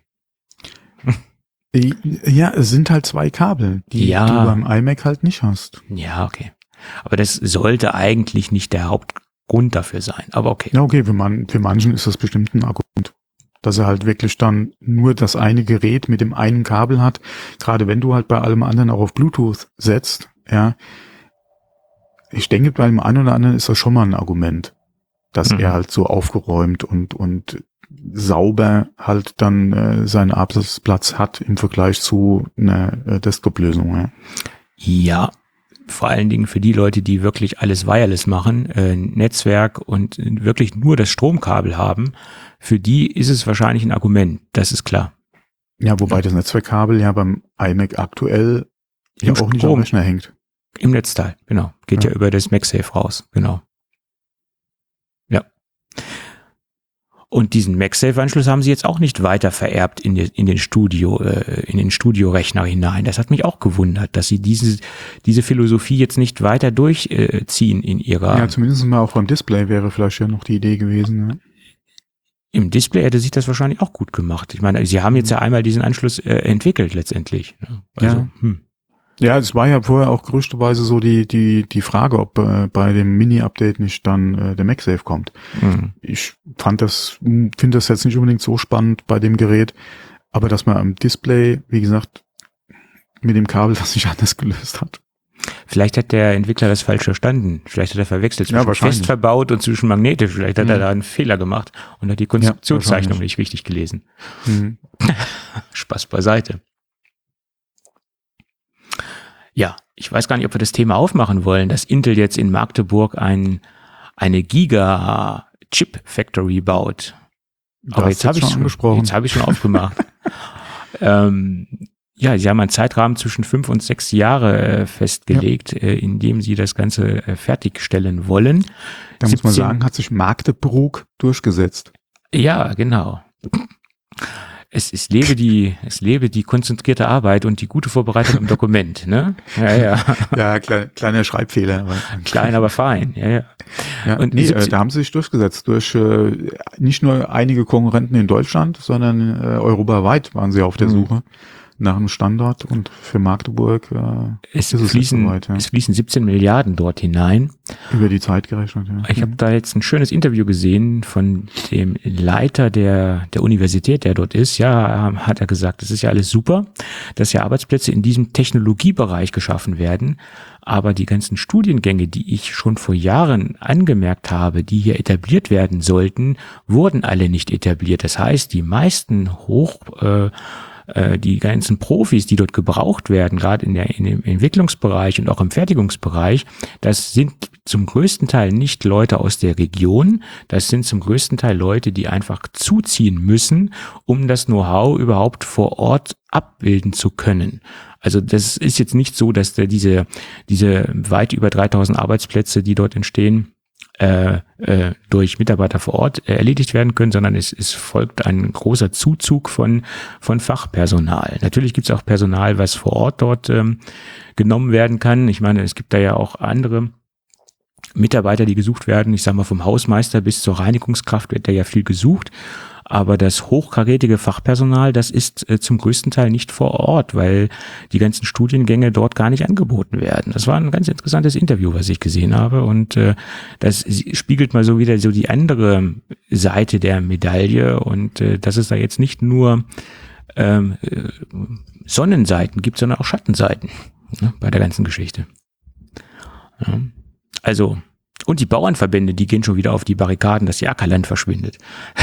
Ja, es sind halt zwei Kabel, die Ja. du beim iMac halt nicht hast. Ja, okay. Aber das sollte eigentlich nicht der Hauptgrund dafür sein. Aber okay. Ja, okay, für, man, für manchen ist das bestimmt ein Argument, dass er halt wirklich dann nur das eine Gerät mit dem einen Kabel hat. Gerade wenn du halt bei allem anderen auch auf Bluetooth setzt, ja. Ich denke, bei dem einen oder anderen ist das schon mal ein Argument, dass Mhm. er halt so aufgeräumt und und sauber halt dann äh, seinen Arbeitsplatz hat im Vergleich zu einer äh, Desktop-Lösung. Ja. Ja, vor allen Dingen für die Leute, die wirklich alles wireless machen, äh, Netzwerk und wirklich nur das Stromkabel haben, für die ist es wahrscheinlich ein Argument. Das ist klar. Ja, wobei das Netzwerkkabel ja beim iMac aktuell ja Im auch nicht Strom. am Rechner hängt. Im Netzteil, genau. Geht ja, Ja. über das MagSafe raus, genau. Ja. Und diesen MagSafe-Anschluss haben sie jetzt auch nicht weiter vererbt in, die, in den Studio, äh, in den Studiorechner hinein. Das hat mich auch gewundert, dass sie diese, diese Philosophie jetzt nicht weiter durchziehen in ihrer. Ja, zumindest mal auch beim Display wäre vielleicht ja noch die Idee gewesen. Ja. Im Display hätte sich das wahrscheinlich auch gut gemacht. Ich meine, sie haben jetzt ja einmal diesen Anschluss äh, entwickelt letztendlich. Ne? Also, Ja. hm. Ja, es war ja vorher auch gerüchteweise so die die die Frage, ob äh, bei dem Mini-Update nicht dann äh, der MagSafe kommt. Hm. Ich fand das, finde das jetzt nicht unbedingt so spannend bei dem Gerät, aber dass man am Display, wie gesagt, mit dem Kabel das sich anders gelöst hat. Vielleicht hat der Entwickler das falsch verstanden. Vielleicht hat er verwechselt Ja, zwischen wahrscheinlich. fest verbaut und zwischen magnetisch. Vielleicht hat er Mhm. da einen Fehler gemacht und hat die Konstruktionszeichnung wahrscheinlich. nicht richtig gelesen. Mhm. Spaß beiseite. Ja, ich weiß gar nicht, ob wir das Thema aufmachen wollen, dass Intel jetzt in Magdeburg ein, eine Giga-Chip-Factory baut. Aber jetzt habe ich schon angesprochen. Jetzt habe ich schon aufgemacht. ähm, ja, sie haben einen Zeitrahmen zwischen fünf und sechs Jahre äh, festgelegt, äh, in dem sie das Ganze äh, fertigstellen wollen. Da muss man siebzehn sagen, hat sich Magdeburg durchgesetzt. Ja, genau. Es, es lebe die, es lebe die konzentrierte Arbeit und die gute Vorbereitung im Dokument, ne? Ja, ja. Ja, klein, kleiner Schreibfehler. Aber Klein, aber fein. Ja, ja. Ja, Und nee, äh, siebzehn da haben sie sich durchgesetzt durch äh, nicht nur einige Konkurrenten in Deutschland, sondern äh, europaweit waren sie auf der Mhm. Suche nach einem Standort und für Magdeburg äh, es, ist es fließen, soweit, ja. es fließen siebzehn Milliarden dort hinein. Über die Zeit gerechnet, ja. Ich habe da jetzt ein schönes Interview gesehen von dem Leiter der, der Universität, der dort ist. Ja, hat er gesagt, es ist ja alles super, dass ja Arbeitsplätze in diesem Technologiebereich geschaffen werden. Aber die ganzen Studiengänge, die ich schon vor Jahren angemerkt habe, die hier etabliert werden sollten, wurden alle nicht etabliert. Das heißt, die meisten Hoch, äh, äh, die ganzen Profis, die dort gebraucht werden, gerade in, der, in dem Entwicklungsbereich und auch im Fertigungsbereich, das sind zum größten Teil nicht Leute aus der Region, das sind zum größten Teil Leute, die einfach zuziehen müssen, um das Know-how überhaupt vor Ort abbilden zu können. Also das ist jetzt nicht so, dass da diese diese weit über dreitausend Arbeitsplätze, die dort entstehen, äh, äh, durch Mitarbeiter vor Ort äh, erledigt werden können, sondern es, es folgt ein großer Zuzug von von Fachpersonal. Natürlich gibt es auch Personal, was vor Ort dort ähm, genommen werden kann. Ich meine, es gibt da ja auch andere Mitarbeiter, die gesucht werden. Ich sage mal, vom Hausmeister bis zur Reinigungskraft wird da ja viel gesucht. Aber das hochkarätige Fachpersonal, das ist äh, zum größten Teil nicht vor Ort, weil die ganzen Studiengänge dort gar nicht angeboten werden. Das war ein ganz interessantes Interview, was ich gesehen habe. Und äh, das spiegelt mal so wieder so die andere Seite der Medaille. Und äh, dass es da jetzt nicht nur ähm, Sonnenseiten gibt, sondern auch Schattenseiten, ne, bei der ganzen Geschichte. Ja. Also, und die Bauernverbände, die gehen schon wieder auf die Barrikaden, dass ihr Ackerland verschwindet.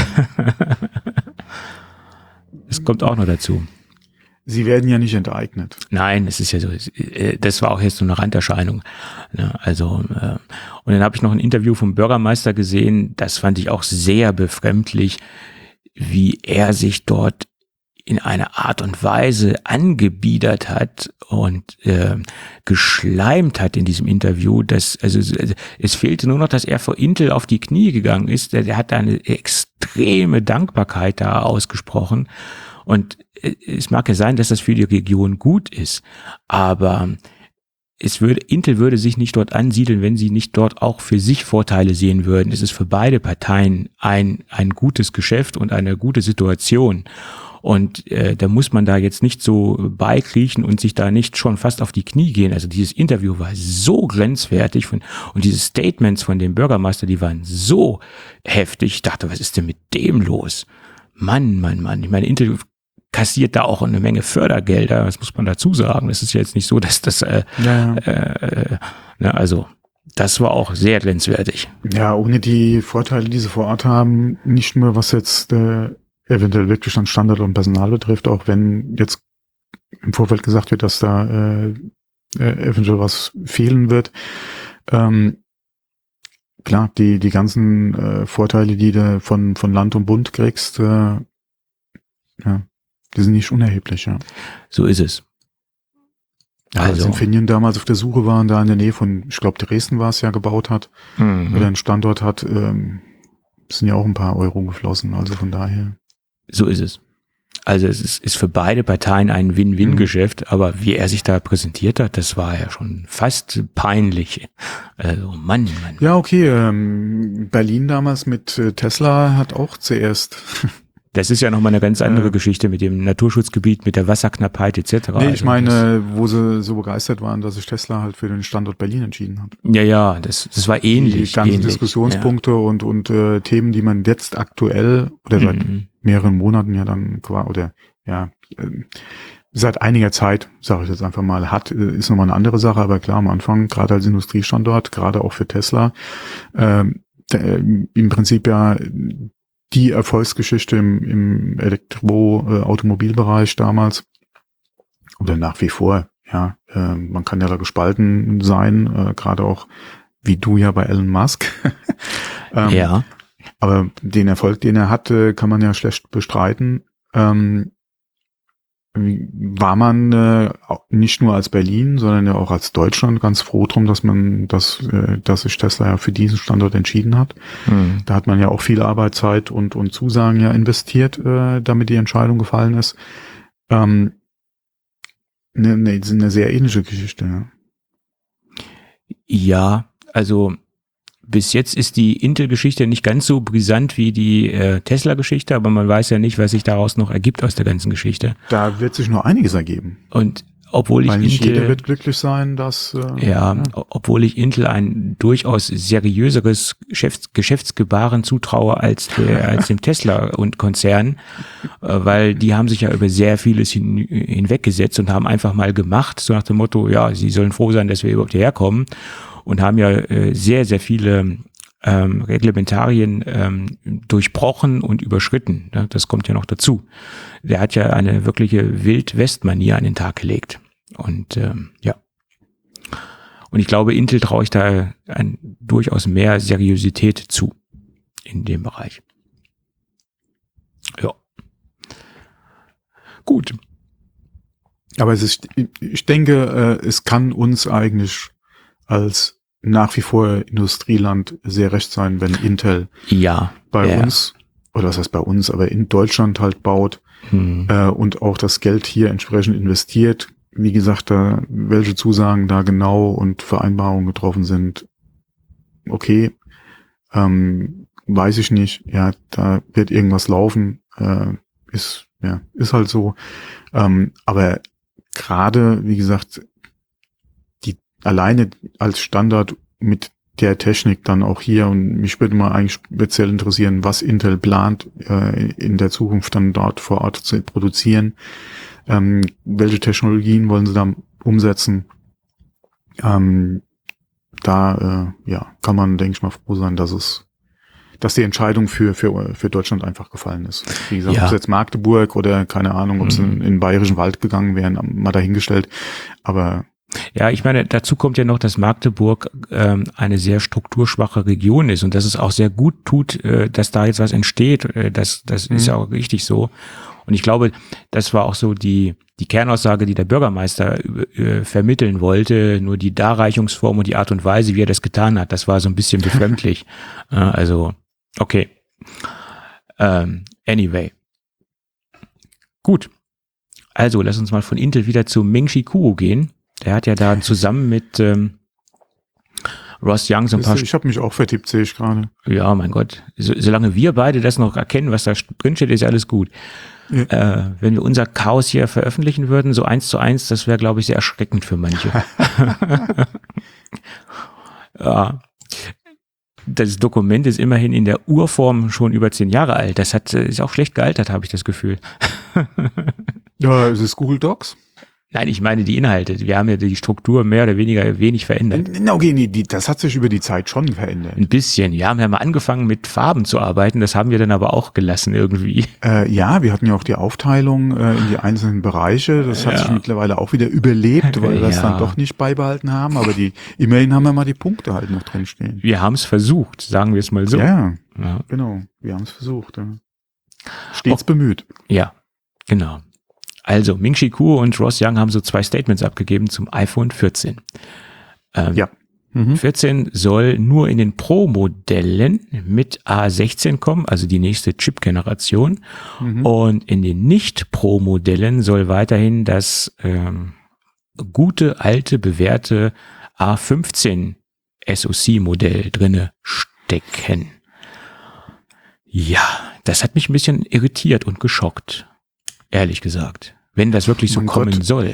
Das kommt auch noch dazu. Sie werden ja nicht enteignet. Nein, es ist ja so, das war auch jetzt so eine Randerscheinung. Also, und dann habe ich noch ein Interview vom Bürgermeister gesehen, das fand ich auch sehr befremdlich, wie er sich dort in einer Art und Weise angebiedert hat und äh, geschleimt hat in diesem Interview, dass also es fehlte nur noch, dass er vor Intel auf die Knie gegangen ist. Der, der hat da eine extreme Dankbarkeit da ausgesprochen. Und äh, es mag ja sein, dass das für die Region gut ist, aber es würde, Intel würde sich nicht dort ansiedeln, wenn sie nicht dort auch für sich Vorteile sehen würden. Es ist für beide Parteien ein ein gutes Geschäft und eine gute Situation. Und äh, da muss man da jetzt nicht so beikriechen und sich da nicht schon fast auf die Knie gehen. Also dieses Interview war so grenzwertig von, und diese Statements von dem Bürgermeister, die waren so heftig. Ich dachte, was ist denn mit dem los? Mann, Mann, Mann. Ich meine, Intel kassiert da auch eine Menge Fördergelder. Das muss man dazu sagen. Das ist jetzt nicht so, dass das, äh, ja, ja. Äh, ne, also das war auch sehr grenzwertig. Ja, ohne die Vorteile, die sie vor Ort haben, nicht nur was jetzt äh, eventuell wirklich an Standard und Personal betrifft, auch wenn jetzt im Vorfeld gesagt wird, dass da äh, äh, eventuell was fehlen wird. Ähm, klar, die die ganzen äh, Vorteile, die du von von Land und Bund kriegst, äh, ja, die sind nicht unerheblich, ja. So ist es. Ja, also, als Infineon damals auf der Suche waren, da in der Nähe von, ich glaube, Dresden war es ja, gebaut hat, mhm. oder einen Standort hat, ähm, sind ja auch ein paar Euro geflossen, also von daher. So ist es. Also es ist, ist für beide Parteien ein Win-Win-Geschäft, mhm. aber wie er sich da präsentiert hat, das war ja schon fast peinlich. Also Mann, Mann. Ja, okay, ähm, Berlin damals mit äh, Tesla hat auch zuerst... Das ist ja nochmal eine ganz andere äh, Geschichte mit dem Naturschutzgebiet, mit der Wasserknappheit et cetera. Nee, ich also meine, wo sie so begeistert waren, dass sich Tesla halt für den Standort Berlin entschieden hat. Ja, ja, das das war ähnlich. Die ganzen ähnlich, Diskussionspunkte ja. und und äh, Themen, die man jetzt aktuell oder seit mhm. mehreren Monaten ja dann quasi oder ja äh, seit einiger Zeit, sage ich jetzt einfach mal, hat, ist nochmal eine andere Sache, aber klar, am Anfang, gerade als Industriestandort, gerade auch für Tesla, äh, der, im Prinzip ja die Erfolgsgeschichte im, im Elektro-Automobilbereich damals oder nach wie vor, ja, äh, man kann ja da gespalten sein, äh, gerade auch wie du ja bei Elon Musk. ähm, ja. Aber den Erfolg, den er hatte, kann man ja schlecht bestreiten. Ähm, war man äh, nicht nur als Berlin, sondern ja auch als Deutschland ganz froh drum, dass man, dass, äh, dass sich Tesla ja für diesen Standort entschieden hat. Mhm. Da hat man ja auch viel Arbeitszeit und und Zusagen ja investiert, äh, damit die Entscheidung gefallen ist. Ähm, ne, ne, eine sehr ähnliche Geschichte. Ja, ja, also bis jetzt ist die Intel-Geschichte nicht ganz so brisant wie die äh, Tesla-Geschichte, aber man weiß ja nicht, was sich daraus noch ergibt aus der ganzen Geschichte. Da wird sich noch einiges ergeben. Und obwohl ich Weil nicht Intel, jeder wird glücklich sein, dass äh, ja, ja, obwohl ich Intel ein durchaus seriöseres Geschäfts Geschäftsgebaren zutraue als der, als dem Tesla und Konzern, äh, weil die haben sich ja über sehr vieles hin, hinweggesetzt und haben einfach mal gemacht, so nach dem Motto, ja, sie sollen froh sein, dass wir überhaupt hierher kommen, und haben ja äh, sehr, sehr viele ähm, Reglementarien ähm, durchbrochen und überschritten. Ja, das kommt ja noch dazu. Der hat ja eine wirkliche Wild-West-Manier an den Tag gelegt. Und ähm, ja. Und ich glaube, Intel traue ich da ein, durchaus mehr Seriosität zu in dem Bereich. Ja. Gut. Aber es ist, ich denke, äh, es kann uns eigentlich als nach wie vor Industrieland sehr recht sein, wenn Intel ja, bei ja. uns, oder was heißt bei uns, aber in Deutschland halt baut hm. äh, und auch das Geld hier entsprechend investiert. Wie gesagt, da welche Zusagen da genau und Vereinbarungen getroffen sind, okay, ähm, weiß ich nicht. Ja, da wird irgendwas laufen, äh, ist ja ist halt so. Ähm, aber gerade, wie gesagt, die alleine als Standard mit der Technik dann auch hier, und mich würde mal eigentlich speziell interessieren, was Intel plant, äh, in der Zukunft dann dort vor Ort zu produzieren. Ähm, welche Technologien wollen sie da umsetzen? Ähm, da äh, ja kann man, denke ich mal, froh sein, dass es, dass die Entscheidung für für für Deutschland einfach gefallen ist. Wie gesagt, ja. ob es jetzt Magdeburg oder keine Ahnung, ob es in, in den Bayerischen Wald gegangen wären, mal dahingestellt. Aber ja, ich meine, dazu kommt ja noch, dass Magdeburg ähm, eine sehr strukturschwache Region ist und dass es auch sehr gut tut, äh, dass da jetzt was entsteht. Äh, das das mhm. ist ja auch richtig so. Und ich glaube, das war auch so die die Kernaussage, die der Bürgermeister äh, vermitteln wollte. Nur die Darreichungsform und die Art und Weise, wie er das getan hat, das war so ein bisschen befremdlich. äh, also, okay. Ähm, anyway. Gut. Also, lass uns mal von Intel wieder zu Ming-Chi Kuo gehen. Der hat ja da zusammen mit ähm, Ross Young so ein paar... Ich habe mich auch vertippt, sehe ich gerade. Ja, mein Gott. So, solange wir beide das noch erkennen, was da drin steht, ist ja alles gut. Ja. Äh, wenn wir unser Chaos hier veröffentlichen würden, so eins zu eins, das wäre, glaube ich, sehr erschreckend für manche. Ja. Das Dokument ist immerhin in der Urform schon über zehn Jahre alt. Das hat ist auch schlecht gealtert, habe ich das Gefühl. Ja, es ist Google Docs. Nein, ich meine die Inhalte. Wir haben ja die Struktur mehr oder weniger wenig verändert. Okay, nee, die, das hat sich über die Zeit schon verändert. Ein bisschen. Ja, wir haben ja mal angefangen mit Farben zu arbeiten. Das haben wir dann aber auch gelassen irgendwie. Äh, ja, wir hatten ja auch die Aufteilung äh, in die einzelnen Bereiche. Das hat ja. sich mittlerweile auch wieder überlebt, weil wir es ja. dann doch nicht beibehalten haben. Aber die immerhin haben wir mal die Punkte halt noch drin stehen. Wir haben es versucht, sagen wir es mal so. Ja, ja. genau. Wir haben es versucht. Ja. Stets oh. bemüht. Ja, genau. Also, Ming-Chi Kuo und Ross Young haben so zwei Statements abgegeben zum iPhone vierzehn. Ähm, ja. Mhm. vierzehn soll nur in den Pro-Modellen mit A sechzehn kommen, also die nächste Chip-Generation. Mhm. Und in den Nicht-Pro-Modellen soll weiterhin das ähm, gute, alte, bewährte A fünfzehn S O C-Modell drinne stecken. Ja, das hat mich ein bisschen irritiert und geschockt. Ehrlich gesagt. Wenn das wirklich so mein kommen Gott. soll.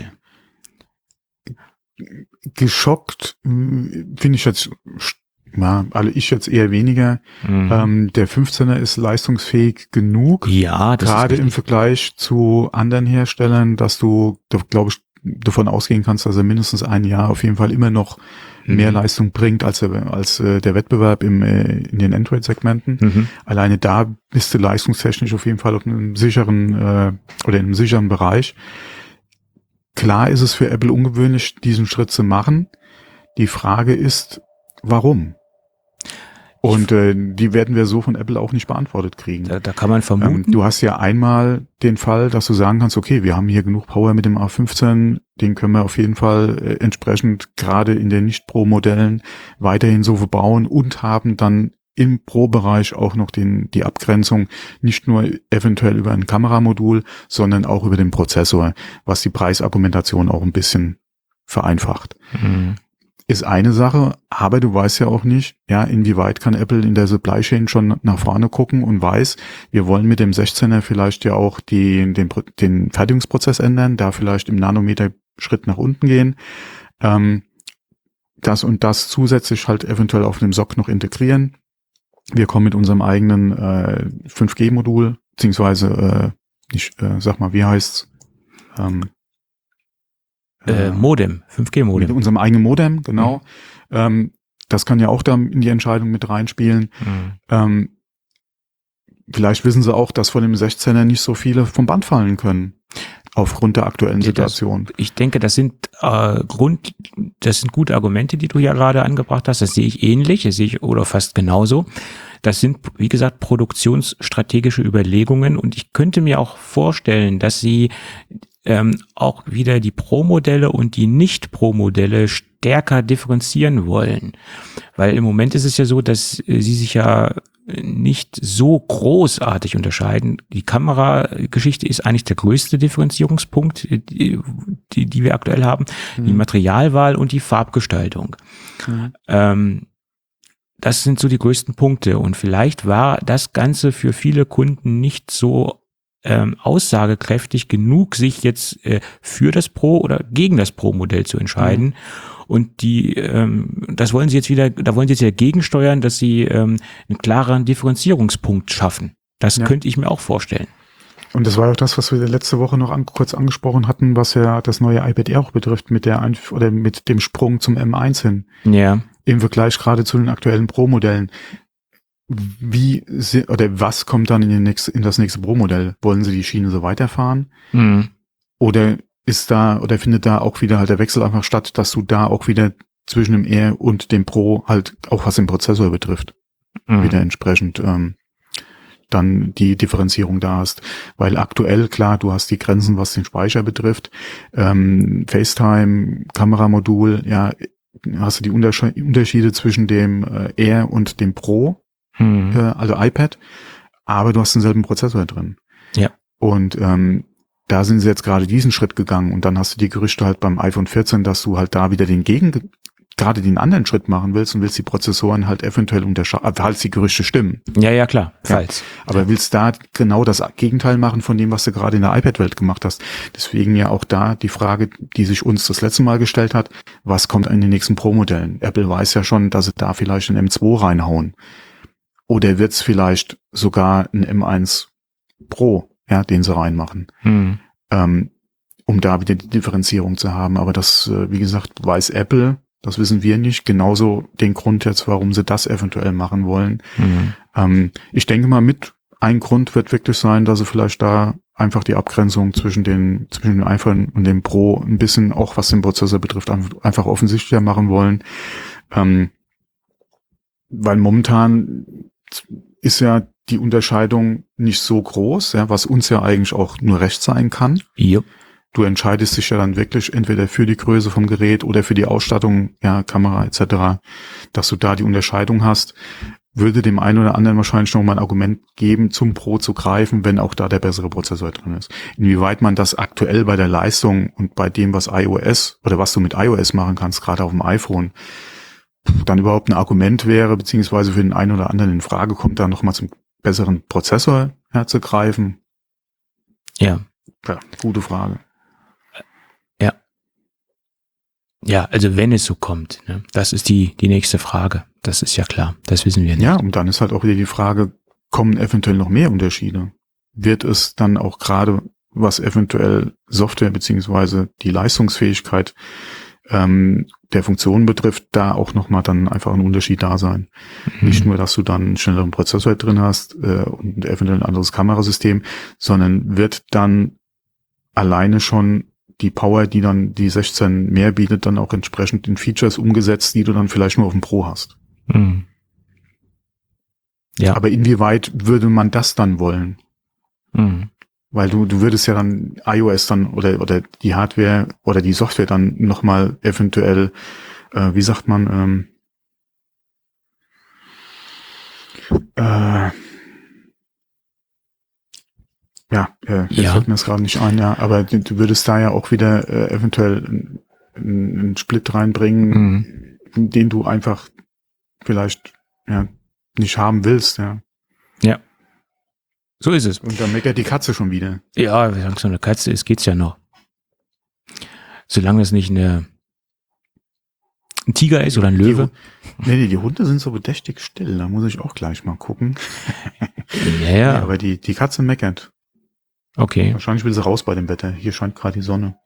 Geschockt finde ich jetzt, ja, also ich jetzt eher weniger. Mhm. Ähm, der fünfzehner ist leistungsfähig genug. Ja, das gerade ist im Vergleich zu anderen Herstellern, dass du, glaube ich, davon ausgehen kannst, dass er mindestens ein Jahr auf jeden Fall immer noch mehr Leistung bringt als, als äh, der Wettbewerb im, äh, in den Android-Segmenten. Mhm. Alleine da bist du leistungstechnisch auf jeden Fall auf einem sicheren äh, oder in einem sicheren Bereich. Klar ist es für Apple ungewöhnlich, diesen Schritt zu machen. Die Frage ist, warum? Und äh, die werden wir so von Apple auch nicht beantwortet kriegen. Da, da kann man vermuten. Ähm, du hast ja einmal den Fall, dass du sagen kannst, okay, wir haben hier genug Power mit dem A fünfzehn, den können wir auf jeden Fall äh, entsprechend gerade in den Nicht-Pro-Modellen weiterhin so verbauen und haben dann im Pro-Bereich auch noch den die Abgrenzung nicht nur eventuell über ein Kameramodul, sondern auch über den Prozessor, was die Preisargumentation auch ein bisschen vereinfacht. Mhm. ist eine Sache, aber du weißt ja auch nicht, ja, inwieweit kann Apple in der Supply Chain schon nach vorne gucken und weiß, wir wollen mit dem sechzehner vielleicht ja auch die, den, den Fertigungsprozess ändern, da vielleicht im Nanometer Schritt nach unten gehen, ähm, das und das zusätzlich halt eventuell auf dem S O C noch integrieren. Wir kommen mit unserem eigenen äh, fünf G Modul, beziehungsweise, äh, nicht, äh, sag mal, wie heißt's? Ähm, Äh, Modem, fünf G Modem. Mit unserem eigenen Modem, genau. Mhm. Ähm, das kann ja auch da in die Entscheidung mit reinspielen. Mhm. Ähm, vielleicht wissen sie auch, dass von dem sechzehner nicht so viele vom Band fallen können. Aufgrund der aktuellen Situation. Das, ich denke, das sind äh, Grund, das sind gute Argumente, die du ja gerade angebracht hast. Das sehe ich ähnlich, das sehe ich oder fast genauso. Das sind, wie gesagt, produktionsstrategische Überlegungen und ich könnte mir auch vorstellen, dass sie ähm, auch wieder die Pro-Modelle und die Nicht-Pro-Modelle stärker differenzieren wollen. Weil im Moment ist es ja so, dass äh, sie sich ja nicht so großartig unterscheiden. Die Kamerageschichte ist eigentlich der größte Differenzierungspunkt, die, die, die wir aktuell haben. Mhm. Die Materialwahl und die Farbgestaltung. Mhm. Ähm, das sind so die größten Punkte. Und vielleicht war das Ganze für viele Kunden nicht so ähm, aussagekräftig genug, sich jetzt äh, für das Pro oder gegen das Pro-Modell zu entscheiden. Mhm. Und die, ähm, das wollen sie jetzt wieder, da wollen sie jetzt ja gegensteuern, dass sie ähm, einen klaren Differenzierungspunkt schaffen. Das ja. könnte ich mir auch vorstellen. Und das war auch das, was wir letzte Woche noch an, kurz angesprochen hatten, was ja das neue iPad Air auch betrifft, mit der Einf- oder mit dem Sprung zum M eins hin. Ja. Im Vergleich gerade zu den aktuellen Pro-Modellen. Wie sie, oder was kommt dann in, den nächst, in das nächste Pro-Modell? Wollen sie die Schiene so weiterfahren? Mhm. Oder ist da, oder findet da auch wieder halt der Wechsel einfach statt, dass du da auch wieder zwischen dem Air und dem Pro halt, auch was den Prozessor betrifft, mhm. wieder entsprechend ähm, dann die Differenzierung da hast. Weil aktuell, klar, du hast die Grenzen, was den Speicher betrifft, ähm, FaceTime, Kameramodul, ja, hast du die Untersche- Unterschiede zwischen dem äh, Air und dem Pro, mhm. äh, also iPad, aber du hast denselben Prozessor drin. Ja. Und ähm, da sind sie jetzt gerade diesen Schritt gegangen und dann hast du die Gerüchte halt beim iPhone vierzehn, dass du halt da wieder den Gegen, gerade den anderen Schritt machen willst und willst die Prozessoren halt eventuell unterscheiden, falls die Gerüchte stimmen. Ja, ja, klar, falls. Ja, aber ja. willst da genau das Gegenteil machen von dem, was du gerade in der iPad-Welt gemacht hast. Deswegen ja auch da die Frage, die sich uns das letzte Mal gestellt hat, was kommt in den nächsten Pro-Modellen? Apple weiß ja schon, dass sie da vielleicht ein M zwei reinhauen. Oder wird's vielleicht sogar ein M eins Pro, ja, den sie reinmachen, hm. ähm, um da wieder die Differenzierung zu haben. Aber das, äh, wie gesagt, weiß Apple, das wissen wir nicht. Genauso den Grund jetzt, warum sie das eventuell machen wollen. Hm. Ähm, ich denke mal, mit ein Grund wird wirklich sein, dass sie vielleicht da einfach die Abgrenzung zwischen den zwischen dem iPhone und dem Pro ein bisschen, auch was den Prozessor betrifft, einfach offensichtlicher machen wollen. Ähm, weil momentan ist ja die Unterscheidung nicht so groß, ja, was uns ja eigentlich auch nur recht sein kann. Yep. Du entscheidest dich ja dann wirklich entweder für die Größe vom Gerät oder für die Ausstattung, ja, Kamera et cetera, dass du da die Unterscheidung hast, würde dem einen oder anderen wahrscheinlich noch mal ein Argument geben, zum Pro zu greifen, wenn auch da der bessere Prozessor drin ist. Inwieweit man das aktuell bei der Leistung und bei dem, was iOS oder was du mit iOS machen kannst, gerade auf dem iPhone, dann überhaupt ein Argument wäre, beziehungsweise für den einen oder anderen in Frage kommt, da nochmal zum besseren Prozessor herzugreifen? Ja. Ja, gute Frage. Ja. Ja, also wenn es so kommt, ne, das ist die, die nächste Frage. Das ist ja klar. Das wissen wir nicht. Ja, und dann ist halt auch wieder die Frage, kommen eventuell noch mehr Unterschiede? Wird es dann auch gerade, was eventuell Software beziehungsweise die Leistungsfähigkeit ähm, der Funktionen betrifft, da auch nochmal dann einfach ein Unterschied da sein. Mhm. Nicht nur, dass du dann einen schnelleren Prozessor drin hast äh, und eventuell ein anderes Kamerasystem, sondern wird dann alleine schon die Power, die dann die sechzehn mehr bietet, dann auch entsprechend in Features umgesetzt, die du dann vielleicht nur auf dem Pro hast. Mhm. Ja. Aber inwieweit würde man das dann wollen? Mhm. Weil du, du würdest ja dann iOS dann oder oder die Hardware oder die Software dann nochmal eventuell, äh, wie sagt man, ähm, äh, ja, äh, jetzt ja. fällt mir das gerade nicht ein, ja, aber du, du würdest da ja auch wieder äh, eventuell einen, einen Split reinbringen, mhm. den du einfach vielleicht ja nicht haben willst, ja. Ja. So ist es. Und dann meckert die Katze schon wieder. Ja, wie lange so eine Katze ist, geht's ja noch. Solange es nicht eine, ein Tiger ist oder ein Löwe. Die, nee, nee, die Hunde sind so bedächtig still. Da muss ich auch gleich mal gucken. Ja, ja. Nee, aber die, die Katze meckert. Okay. Wahrscheinlich will sie raus bei dem Wetter. Hier scheint gerade die Sonne.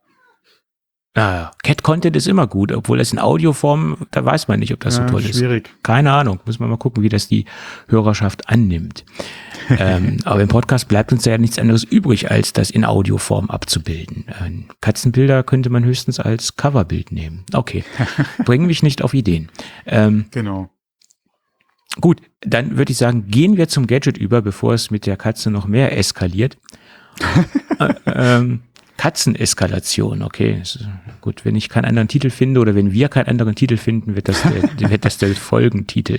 Ah, Cat-Content ist immer gut, obwohl es in Audioform, da weiß man nicht, ob das ja, so toll schwierig. ist. Schwierig. Keine Ahnung. Muss man mal gucken, wie das die Hörerschaft annimmt. ähm, aber im Podcast bleibt uns ja nichts anderes übrig, als das in Audioform abzubilden. Ähm, Katzenbilder könnte man höchstens als Coverbild nehmen. Okay. Bringen mich nicht auf Ideen. Ähm, Genau. Gut, dann würde ich sagen, gehen wir zum Gadget über, bevor es mit der Katze noch mehr eskaliert. äh, ähm, Katzeneskalation, okay. Gut, wenn ich keinen anderen Titel finde oder wenn wir keinen anderen Titel finden, wird das der, wird das der Folgentitel.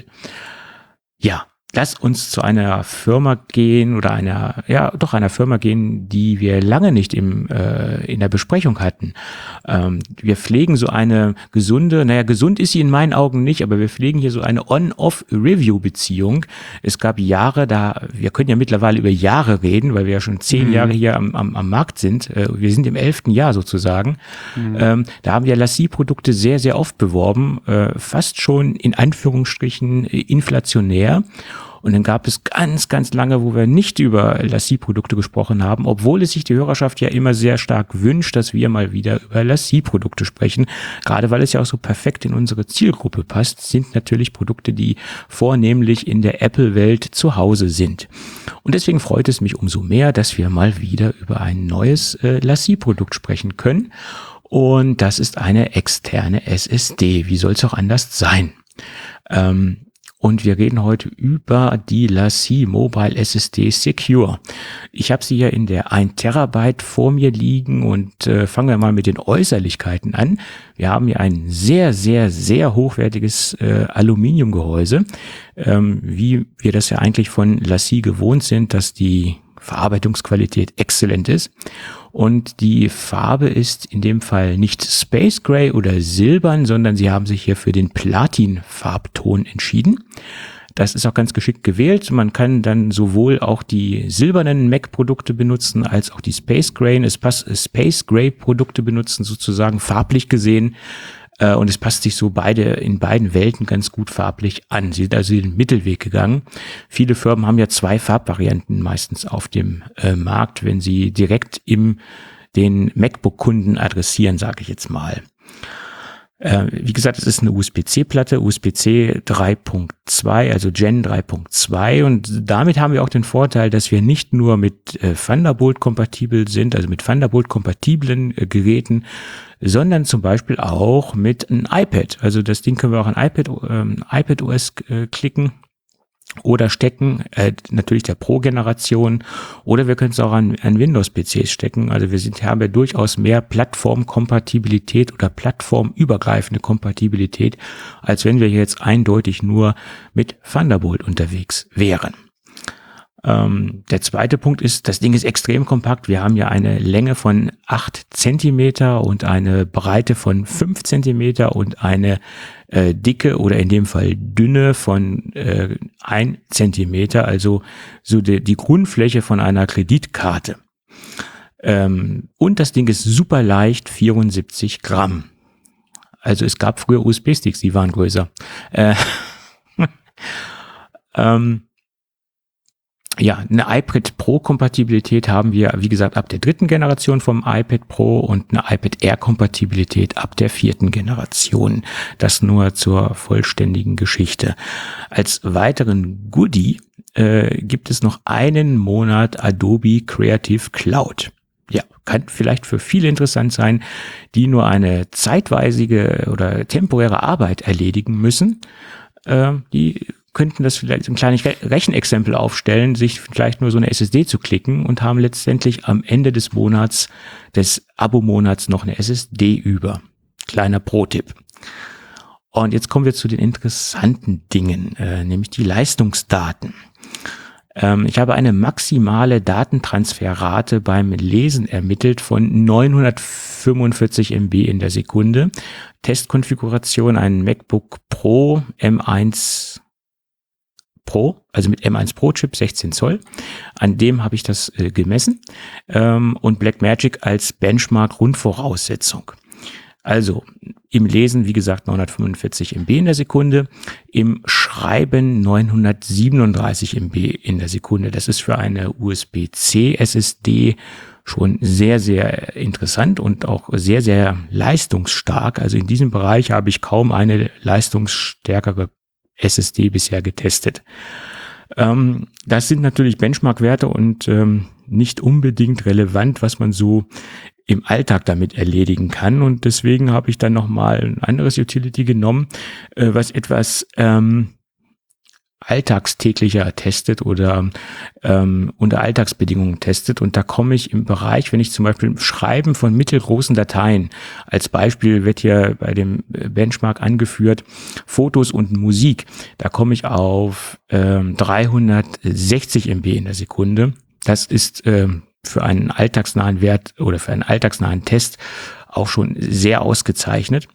Ja, lass uns zu einer Firma gehen oder einer, ja, doch einer Firma gehen, die wir lange nicht im, äh, in der Besprechung hatten. Ähm, wir pflegen so eine gesunde, naja, gesund ist sie in meinen Augen nicht, aber wir pflegen hier so eine On-Off-Review-Beziehung. Es gab Jahre, da, wir können ja mittlerweile über Jahre reden, weil wir ja schon zehn mhm. Jahre hier am, am, am Markt sind. Äh, wir sind im elften Jahr sozusagen. Mhm. Ähm, da haben wir Lassie-Produkte sehr, sehr oft beworben, äh, fast schon in Anführungsstrichen äh, inflationär. Und dann gab es ganz, ganz lange, wo wir nicht über Lassie-Produkte gesprochen haben, obwohl es sich die Hörerschaft ja immer sehr stark wünscht, dass wir mal wieder über Lassie-Produkte sprechen. Gerade weil es ja auch so perfekt in unsere Zielgruppe passt, sind natürlich Produkte, die vornehmlich in der Apple-Welt zu Hause sind. Und deswegen freut es mich umso mehr, dass wir mal wieder über ein neues äh, Lassie-Produkt sprechen können. Und das ist eine externe S S D. Wie soll es auch anders sein? Ähm, Und wir reden heute über die Lassie Mobile S S D Secure. Ich habe sie hier in der ein Terabyte vor mir liegen und äh, fangen wir mal mit den Äußerlichkeiten an. Wir haben hier ein sehr, sehr, sehr hochwertiges äh, Aluminiumgehäuse, ähm, wie wir das ja eigentlich von Lassie gewohnt sind, dass die Verarbeitungsqualität exzellent ist. Und die Farbe ist in dem Fall nicht Space Gray oder silbern, sondern sie haben sich hier für den Platin-Farbton entschieden. Das ist auch ganz geschickt gewählt. Man kann dann sowohl auch die silbernen Mac-Produkte benutzen, als auch die Space Gray, Space Gray-Produkte benutzen, sozusagen farblich gesehen. Und es passt sich so beide in beiden Welten ganz gut farblich an. Sie sind also den Mittelweg gegangen. Viele Firmen haben ja zwei Farbvarianten meistens auf dem äh, Markt, wenn sie direkt im den MacBook-Kunden adressieren, sage ich jetzt mal. Äh, wie gesagt, es ist eine U S B C-Platte, U S B C drei Punkt zwei, also Gen drei Punkt zwei, und damit haben wir auch den Vorteil, dass wir nicht nur mit äh, Thunderbolt kompatibel sind, also mit Thunderbolt kompatiblen äh, Geräten, sondern zum Beispiel auch mit einem iPad. Also das Ding können wir auch an iPad, ähm, iPadOS äh, klicken oder stecken, äh, natürlich der Pro-Generation, oder wir können es auch an, an Windows-P Cs stecken. Also wir sind, haben ja durchaus mehr Plattformkompatibilität oder plattformübergreifende Kompatibilität, als wenn wir jetzt eindeutig nur mit Thunderbolt unterwegs wären. Ähm, der zweite Punkt ist, das Ding ist extrem kompakt. Wir haben ja eine Länge von acht Zentimeter und eine Breite von fünf Zentimeter und eine äh, Dicke oder in dem Fall Dünne von äh, ein Zentimeter, also so die, die Grundfläche von einer Kreditkarte. Ähm, und das Ding ist super leicht, vierundsiebzig Gramm. Also es gab früher U S B-Sticks, die waren größer. Äh, ähm, Ja, eine iPad Pro Kompatibilität haben wir, wie gesagt, ab der dritten Generation vom iPad Pro und eine iPad Air Kompatibilität ab der vierten Generation. Das nur zur vollständigen Geschichte. Als weiteren Goodie äh, gibt es noch einen Monat Adobe Creative Cloud. Ja, kann vielleicht für viele interessant sein, die nur eine zeitweisige oder temporäre Arbeit erledigen müssen. Äh, die könnten das vielleicht ein kleines Rechenexempel aufstellen, sich vielleicht nur so eine S S D zu klicken und haben letztendlich am Ende des Monats, des Abo-Monats noch eine S S D über. Kleiner Pro-Tipp. Und jetzt kommen wir zu den interessanten Dingen, äh, nämlich die Leistungsdaten. Ähm, ich habe eine maximale Datentransferrate beim Lesen ermittelt von neunhundertfünfundvierzig Megabyte in der Sekunde. Testkonfiguration, ein MacBook Pro M eins Pro, also mit M eins Pro Chip, sechzehn Zoll. An dem habe ich das äh, gemessen ähm, und Blackmagic als Benchmark-Grundvoraussetzung. Also im Lesen, wie gesagt, neunhundertfünfundvierzig Megabyte in der Sekunde, im Schreiben neunhundertsiebenunddreißig Megabyte in der Sekunde. Das ist für eine U S B C S S D schon sehr, sehr interessant und auch sehr, sehr leistungsstark. Also in diesem Bereich habe ich kaum eine leistungsstärkere S S D bisher getestet. Ähm, das sind natürlich Benchmark-Werte und ähm, nicht unbedingt relevant, was man so im Alltag damit erledigen kann. Und deswegen habe ich dann nochmal ein anderes Utility genommen, äh, was etwas ähm, alltagstäglicher testet oder ähm, unter Alltagsbedingungen testet. Und da komme ich im Bereich, wenn ich zum Beispiel Schreiben von mittelgroßen Dateien, als Beispiel wird hier bei dem Benchmark angeführt, Fotos und Musik, da komme ich auf ähm, dreihundertsechzig Megabyte in der Sekunde. Das ist ähm, für einen alltagsnahen Wert oder für einen alltagsnahen Test auch schon sehr ausgezeichnet.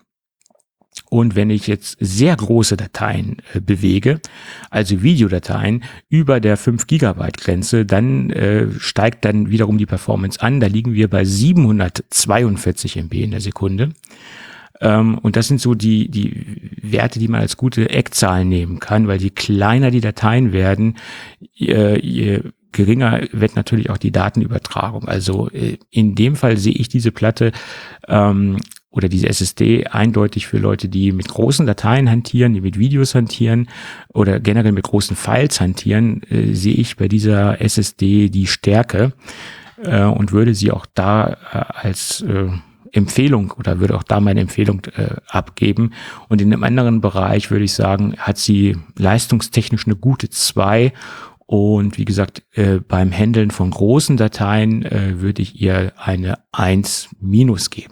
Und wenn ich jetzt sehr große Dateien äh, bewege, also Videodateien über der fünf Gigabyte Grenze, dann äh, steigt dann wiederum die Performance an. Da liegen wir bei siebenhundertzweiundvierzig Megabyte in der Sekunde. Ähm, und das sind so die, die Werte, die man als gute Eckzahlen nehmen kann, weil je kleiner die Dateien werden, je, je geringer wird natürlich auch die Datenübertragung. Also äh, in dem Fall sehe ich diese Platte ähm, oder diese S S D eindeutig für Leute, die mit großen Dateien hantieren, die mit Videos hantieren oder generell mit großen Files hantieren, äh, sehe ich bei dieser S S D die Stärke äh, und würde sie auch da äh, als äh, Empfehlung oder würde auch da meine Empfehlung äh, abgeben. Und in einem anderen Bereich würde ich sagen, hat sie leistungstechnisch eine gute zwei. Und wie gesagt, äh, beim Handeln von großen Dateien äh, würde ich ihr eine eins minus geben.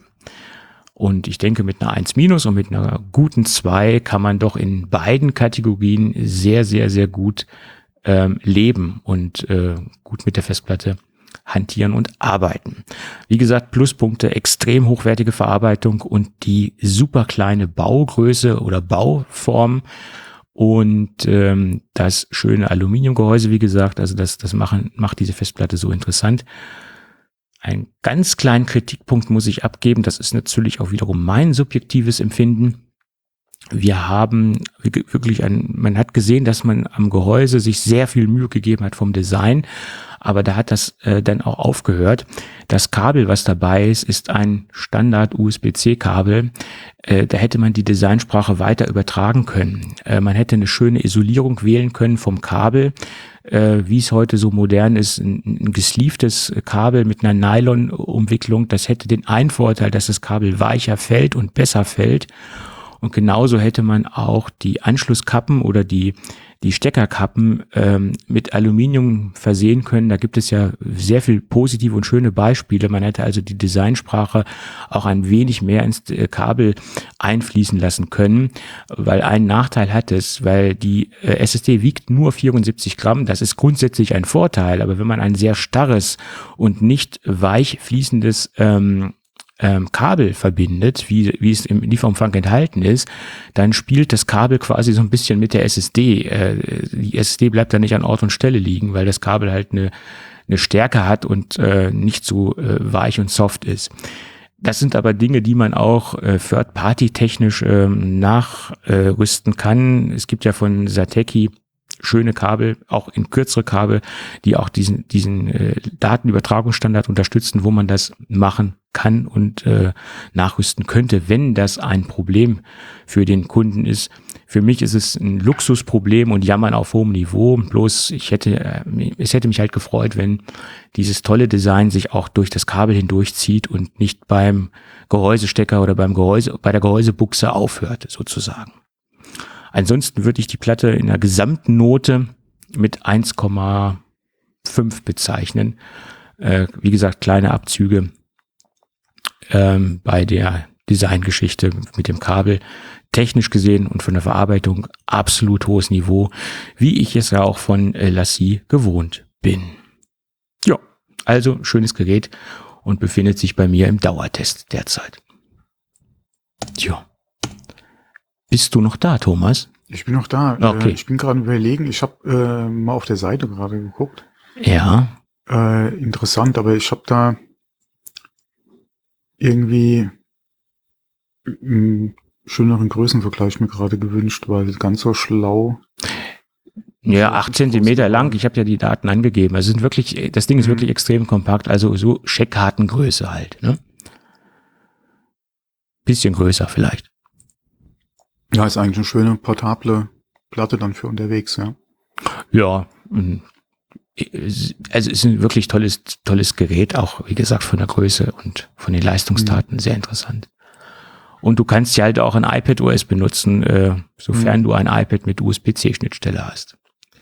Und ich denke, mit einer eins minus und mit einer guten zwei kann man doch in beiden Kategorien sehr, sehr, sehr gut ähm, leben und äh, gut mit der Festplatte hantieren und arbeiten. Wie gesagt, Pluspunkte, extrem hochwertige Verarbeitung und die super kleine Baugröße oder Bauform und ähm, das schöne Aluminiumgehäuse, wie gesagt, also das, das machen, macht diese Festplatte so interessant. Einen ganz kleinen Kritikpunkt muss ich abgeben, das ist natürlich auch wiederum mein subjektives Empfinden. Wir haben wirklich ein, man hat gesehen, dass man am Gehäuse sich sehr viel Mühe gegeben hat vom Design, aber da hat das äh, dann auch aufgehört. Das Kabel, was dabei ist, ist ein Standard-U S B C Kabel. Äh, da hätte man die Designsprache weiter übertragen können. Äh, man hätte eine schöne Isolierung wählen können vom Kabel, äh, wie es heute so modern ist, ein, ein gesleeftes Kabel mit einer Nylon-Umwicklung. Das hätte den einen Vorteil, dass das Kabel weicher fällt und besser fällt. Und genauso hätte man auch die Anschlusskappen oder die die Steckerkappen ähm, mit Aluminium versehen können. Da gibt es ja sehr viel positive und schöne Beispiele. Man hätte also die Designsprache auch ein wenig mehr ins Kabel einfließen lassen können, weil einen Nachteil hat es, weil die äh, S S D wiegt nur vierundsiebzig Gramm. Das ist grundsätzlich ein Vorteil, aber wenn man ein sehr starres und nicht weich fließendes ähm, Ähm, Kabel verbindet, wie, wie es im Lieferumfang enthalten ist, dann spielt das Kabel quasi so ein bisschen mit der S S D. Äh, die S S D bleibt da nicht an Ort und Stelle liegen, weil das Kabel halt eine, eine Stärke hat und äh, nicht so äh, weich und soft ist. Das sind aber Dinge, die man auch äh, Third-Party-technisch äh, nachrüsten äh, kann. Es gibt ja von Satechi schöne Kabel, auch in kürzere Kabel, die auch diesen diesen äh, Datenübertragungsstandard unterstützen, wo man das machen kann und äh, nachrüsten könnte, wenn das ein Problem für den Kunden ist. Für mich ist es ein Luxusproblem und Jammern auf hohem Niveau. Bloß ich hätte, äh, es hätte mich halt gefreut, wenn dieses tolle Design sich auch durch das Kabel hindurchzieht und nicht beim Gehäusestecker oder beim Gehäuse, bei der Gehäusebuchse aufhört, sozusagen. Ansonsten würde ich die Platte in der gesamten Note mit eins Komma fünf bezeichnen. Äh, wie gesagt, kleine Abzüge ähm, bei der Designgeschichte mit dem Kabel. Technisch gesehen und von der Verarbeitung absolut hohes Niveau, wie ich es ja auch von äh, Lassie gewohnt bin. Ja, also schönes Gerät und befindet sich bei mir im Dauertest derzeit. Tja. Bist du noch da, Thomas? Ich bin noch da. Okay. Äh, ich bin gerade überlegen, ich habe äh, mal auf der Seite gerade geguckt. Ja. Äh, interessant, aber ich habe da irgendwie einen schöneren Größenvergleich mir gerade gewünscht, weil ganz so schlau. Ja, acht Zentimeter lang. Ich habe ja die Daten angegeben. Also sind wirklich, das Ding ist mhm. wirklich extrem kompakt. Also so Scheckkartengröße halt. Ne? Bisschen größer vielleicht. Ja, ist eigentlich eine schöne portable Platte dann für unterwegs, ja. Ja, also ist ein wirklich tolles, tolles Gerät, auch wie gesagt von der Größe und von den Leistungsdaten mhm. sehr interessant. Und du kannst ja halt auch ein iPadOS benutzen, äh, sofern mhm. du ein iPad mit U S B C Schnittstelle hast.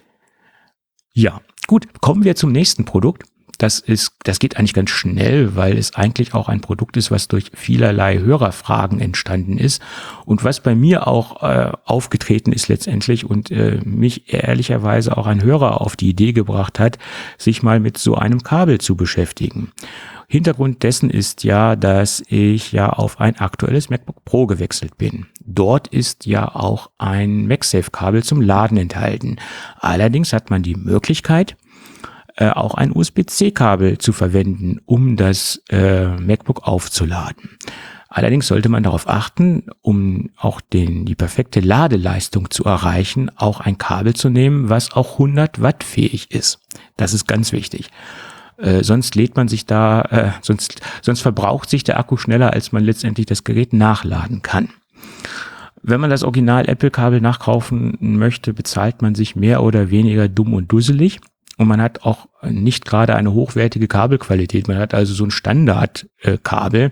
Ja, gut, kommen wir zum nächsten Produkt. Das ist, das geht eigentlich ganz schnell, weil es eigentlich auch ein Produkt ist, was durch vielerlei Hörerfragen entstanden ist und was bei mir auch äh, aufgetreten ist letztendlich und äh, mich ehrlicherweise auch ein Hörer auf die Idee gebracht hat, sich mal mit so einem Kabel zu beschäftigen. Hintergrund dessen ist ja, dass ich ja auf ein aktuelles MacBook Pro gewechselt bin. Dort ist ja auch ein MagSafe-Kabel zum Laden enthalten. Allerdings hat man die Möglichkeit, Äh, auch ein U S B C Kabel zu verwenden, um das äh, MacBook aufzuladen. Allerdings sollte man darauf achten, um auch den, die perfekte Ladeleistung zu erreichen, auch ein Kabel zu nehmen, was auch hundert Watt fähig ist. Das ist ganz wichtig. Äh, sonst lädt man sich da, äh, sonst, sonst verbraucht sich der Akku schneller, als man letztendlich das Gerät nachladen kann. Wenn man das Original Apple-Kabel nachkaufen möchte, bezahlt man sich mehr oder weniger dumm und dusselig. Und man hat auch nicht gerade eine hochwertige Kabelqualität. Man hat also so ein Standardkabel. Äh,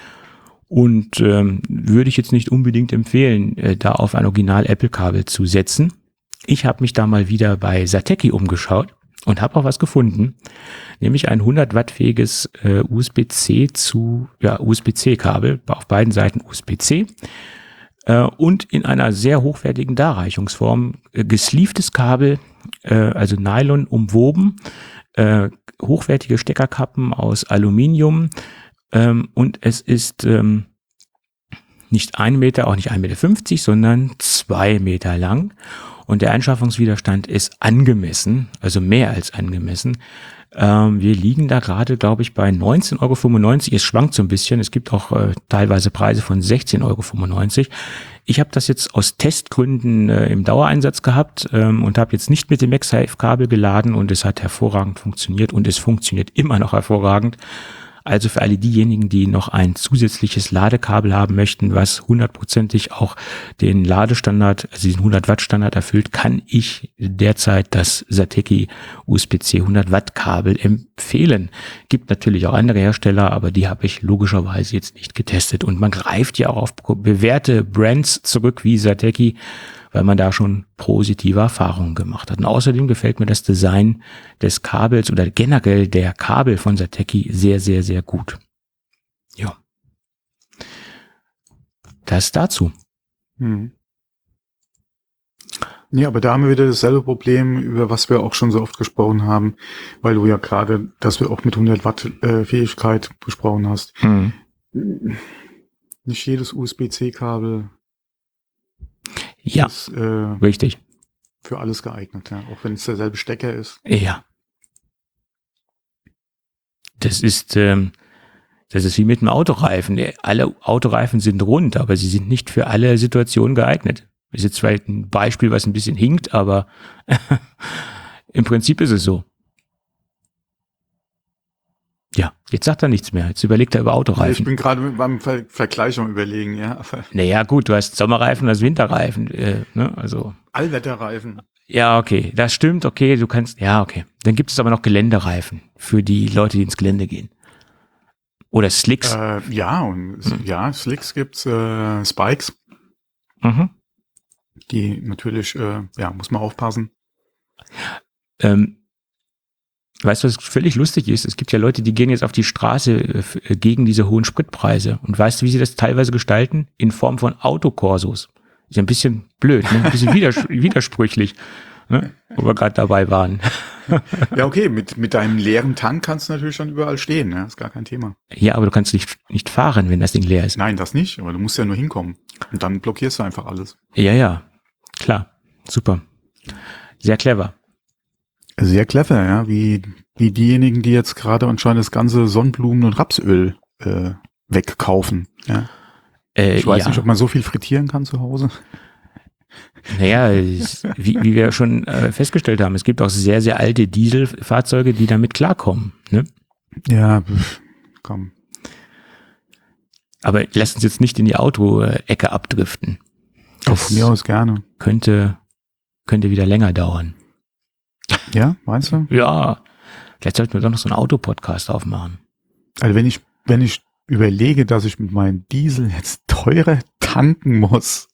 und ähm, würde ich jetzt nicht unbedingt empfehlen, äh, da auf ein Original-Apple-Kabel zu setzen. Ich habe mich da mal wieder bei Satechi umgeschaut und habe auch was gefunden. Nämlich ein hundert Watt fähiges äh, U S B C zu, ja, U S B C Kabel, auf beiden Seiten U S B C. Äh, und in einer sehr hochwertigen Darreichungsform, äh, gesleeftes Kabel, also Nylon umwoben, äh, hochwertige Steckerkappen aus Aluminium ähm, und es ist ähm, nicht ein Meter, auch nicht ein Meter fünfzig, sondern zwei Meter lang und der Anschaffungswiderstand ist angemessen, also mehr als angemessen. Ähm, wir liegen da gerade, glaube ich, bei neunzehn Euro fünfundneunzig. Es schwankt so ein bisschen. Es gibt auch äh, teilweise Preise von sechzehn Euro fünfundneunzig. Ich habe das jetzt aus Testgründen äh, im Dauereinsatz gehabt ähm, und habe jetzt nicht mit dem MagSafe-Kabel geladen und es hat hervorragend funktioniert und es funktioniert immer noch hervorragend. Also für alle diejenigen, die noch ein zusätzliches Ladekabel haben möchten, was hundertprozentig auch den Ladestandard, also diesen hundert Watt Standard erfüllt, kann ich derzeit das Satechi U S B C hundert Watt Kabel empfehlen. Gibt natürlich auch andere Hersteller, aber die habe ich logischerweise jetzt nicht getestet. Und man greift ja auch auf bewährte Brands zurück wie Satechi, weil man da schon positive Erfahrungen gemacht hat. Und außerdem gefällt mir das Design des Kabels oder generell der Kabel von Satechi sehr, sehr, sehr gut. Ja. Das dazu. Hm. Ja, aber da haben wir wieder dasselbe Problem, über was wir auch schon so oft gesprochen haben, weil du ja gerade, dass wir auch mit hundert Watt äh, Fähigkeit besprochen hast. Hm. Nicht jedes U S B C Kabel Ja, ist äh, richtig. Für alles geeignet, ja. Auch wenn es derselbe Stecker ist. Ja. Das ist, ähm, das ist wie mit einem Autoreifen. Alle Autoreifen sind rund, aber sie sind nicht für alle Situationen geeignet. Das ist jetzt vielleicht ein Beispiel, was ein bisschen hinkt, aber im Prinzip ist es so. Ja, jetzt sagt er nichts mehr. Jetzt überlegt er über Autoreifen. Ich bin gerade beim Ver- Vergleich am Überlegen, ja. Naja, gut, du hast Sommerreifen, du hast Winterreifen, äh, ne, also. Allwetterreifen. Ja, okay, das stimmt, okay, du kannst, ja, okay. Dann gibt es aber noch Geländereifen für die Leute, die ins Gelände gehen. Oder Slicks. Äh, ja, und hm. ja, Slicks gibt's, äh, Spikes. Mhm. Die natürlich, äh, ja, muss man aufpassen. Ähm, Weißt du, was völlig lustig ist? Es gibt ja Leute, die gehen jetzt auf die Straße äh, gegen diese hohen Spritpreise. Und weißt du, wie sie das teilweise gestalten? In Form von Autokorsos. Ist ja ein bisschen blöd, ne? Ein bisschen widers- widersprüchlich, ne? Wo wir gerade dabei waren. Ja, okay, mit, mit deinem leeren Tank kannst du natürlich dann überall stehen, ja, ist gar kein Thema. Ja, aber du kannst nicht, nicht fahren, wenn das Ding leer ist. Nein, das nicht, aber du musst ja nur hinkommen. Und dann blockierst du einfach alles. Ja, ja, klar, super. Sehr clever. Sehr clever, ja, wie, wie diejenigen, die jetzt gerade anscheinend das ganze Sonnenblumen- und Rapsöl äh, wegkaufen. Ja. Äh, Ich weiß ja. nicht, ob man so viel frittieren kann zu Hause. Naja, es, wie, wie wir schon äh, festgestellt haben, es gibt auch sehr, sehr alte Dieselfahrzeuge, die damit klarkommen. Ne? Ja, pf, komm. Aber lasst uns jetzt nicht in die Auto-Ecke abdriften. Auch von mir aus gerne. Könnte, könnte wieder länger dauern. Ja, meinst du? Ja, vielleicht sollten wir doch noch so einen Autopodcast aufmachen. Also wenn ich, wenn ich überlege, dass ich mit meinem Diesel jetzt teurer tanken muss.